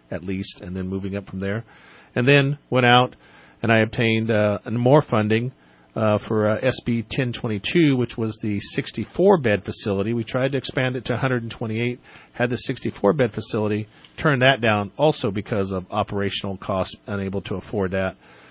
at least, and then moving up from there. And then went out and I obtained uh, more funding uh, for uh, S B ten twenty-two, which was the sixty-four bed facility. We tried to expand it to one hundred twenty-eight, had the sixty-four bed facility, turned that down also because of operational costs, unable to afford that.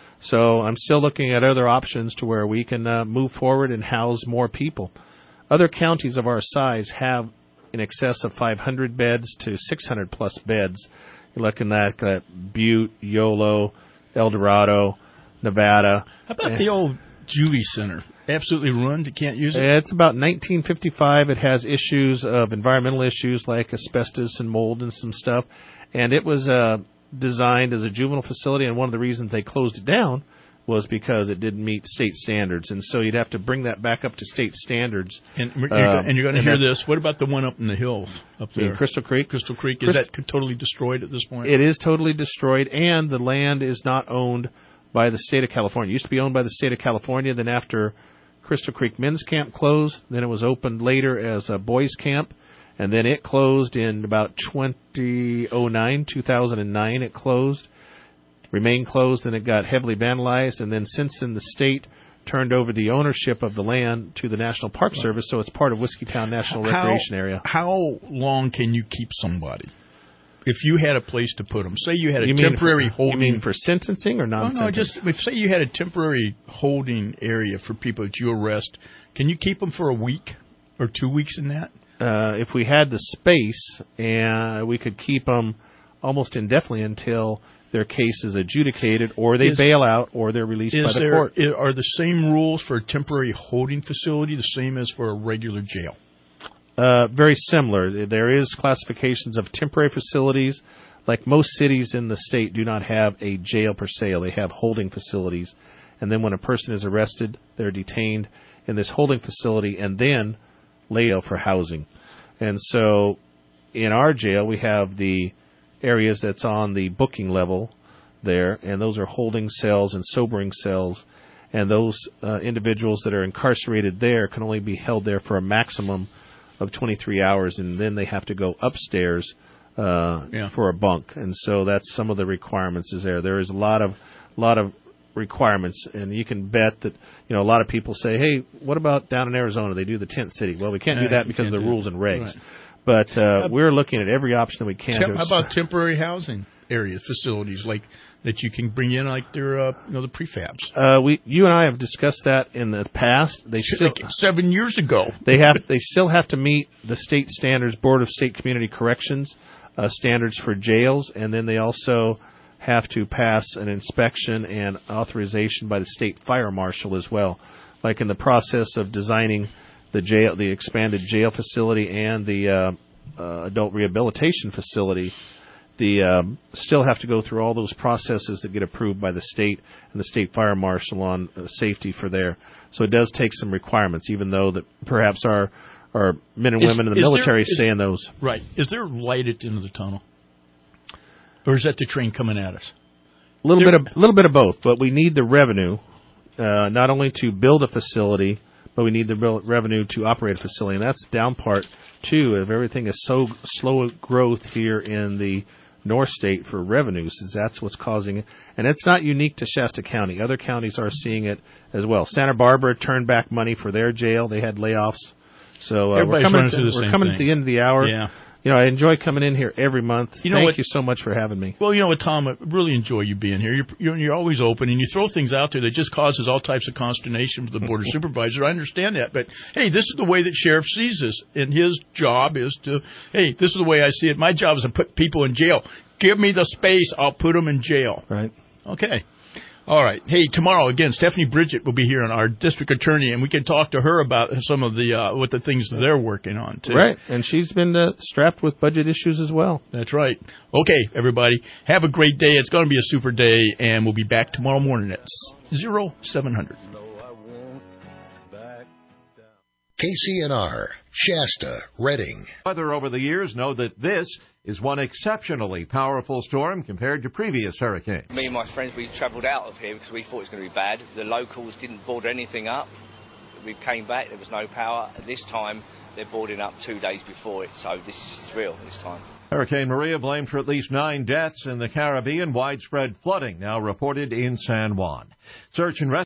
So I'm still looking at other options to where we can uh, move forward and house more people. Other counties of our size have in excess of five hundred beds to six hundred plus beds. You're looking at uh, Butte, Yolo, El Dorado, Nevada. How about the old Juvie Center? Absolutely ruined. You can't use it? It's about nineteen fifty-five. It has issues of environmental issues like asbestos and mold and some stuff. And it was uh, designed as a juvenile facility, and one of the reasons they closed it down was because it didn't meet state standards. And so you'd have to bring that back up to state standards. And you're, um, and you're going to hear this. What about the one up in the hills up there? In Crystal Creek? Crystal Creek. Is Crystal, that totally destroyed at this point? It is totally destroyed, and the land is not owned by the state of California. It used to be owned by the state of California. Then after Crystal Creek Men's Camp closed, then it was opened later as a boys' camp, and then it closed in about twenty oh nine, two thousand nine. It closed, remained closed, and it got heavily vandalized. And then since then, the state turned over the ownership of the land to the National Park Service, so it's part of Whiskeytown National how, Recreation Area. How long can you keep somebody? If you had a place to put them, say you had a you temporary mean for, holding. You mean for sentencing or non-sentencing? No, no, just if say you had a temporary holding area for people that you arrest, can you keep them for a week or two weeks in that? Uh, if we had the space, and we could keep them almost indefinitely until their case is adjudicated, or they is, bail out, or they're released by the there, court. Is, are the same rules for a temporary holding facility the same as for a regular jail? Uh, very similar. There is classifications of temporary facilities. Like most cities in the state do not have a jail per se. They have holding facilities. And then when a person is arrested, they're detained in this holding facility and then laid out for housing. And so in our jail, we have the areas that's on the booking level there, and those are holding cells and sobering cells. And those uh, individuals that are incarcerated there can only be held there for a maximum of twenty-three hours, and then they have to go upstairs uh, yeah. for a bunk. And so that's some of the requirements is there. There is a lot of lot of requirements, and you can bet that you know a lot of people say, "Hey, what about down in Arizona? They do the tent city." Well, we can't yeah, do that because of the rules and regs. Right. But uh, we're looking at every option that we can. Tem- how about temporary housing areas, facilities like that you can bring in, like their uh, you know the prefabs? Uh, we, you and I have discussed that in the past. They still like seven years ago. They have, they still have to meet the state standards, Board of State Community Corrections uh, standards for jails, and then they also have to pass an inspection and authorization by the state fire marshal as well. Like in the process of designing the jail, the expanded jail facility and the uh, uh, adult rehabilitation facility, the um, still have to go through all those processes that get approved by the state and the state fire marshal on uh, safety for there. So it does take some requirements, even though that perhaps our our men and is, women in the military there, stay is, in those. Right. Is there light at the end of the tunnel, or is that the train coming at us? A little there, bit of little bit of both, but we need the revenue uh, not only to build a facility, but we need the revenue to operate a facility, and that's the down part too. If everything is so slow growth here in the North State for revenues, is that's what's causing it. And it's not unique to Shasta County. Other counties are seeing it as well. Santa Barbara turned back money for their jail. They had layoffs. So uh, we're coming, to, we're coming to the end of the hour. Yeah. You know, I enjoy coming in here every month. You know Thank what, you so much for having me. Well, you know what, Tom, I really enjoy you being here. You're, you're, you're always open, and you throw things out there that just causes all types of consternation for the Board of Supervisors. I understand that. But, hey, this is the way that Sheriff sees this, and his job is to, hey, this is the way I see it. My job is to put people in jail. Give me the space, I'll put them in jail. Right. Okay. All right. Hey, tomorrow, again, Stephanie Bridget will be here, on our district attorney, and we can talk to her about some of the uh, what the things that they're working on, too. Right. And she's been uh, strapped with budget issues as well. That's right. Okay, everybody. Have a great day. It's going to be a super day, and we'll be back tomorrow morning at zero seven hundred. K C N R, Shasta, Redding. Weather over the years know that this is one exceptionally powerful storm compared to previous hurricanes. Me and my friends, we travelled out of here because we thought it was going to be bad. The locals didn't board anything up. we came back, there was no power. This time, they're boarding up two days before it, so this is real this time. Hurricane Maria blamed for at least nine deaths in the Caribbean. Widespread flooding now reported in San Juan. Search and rescue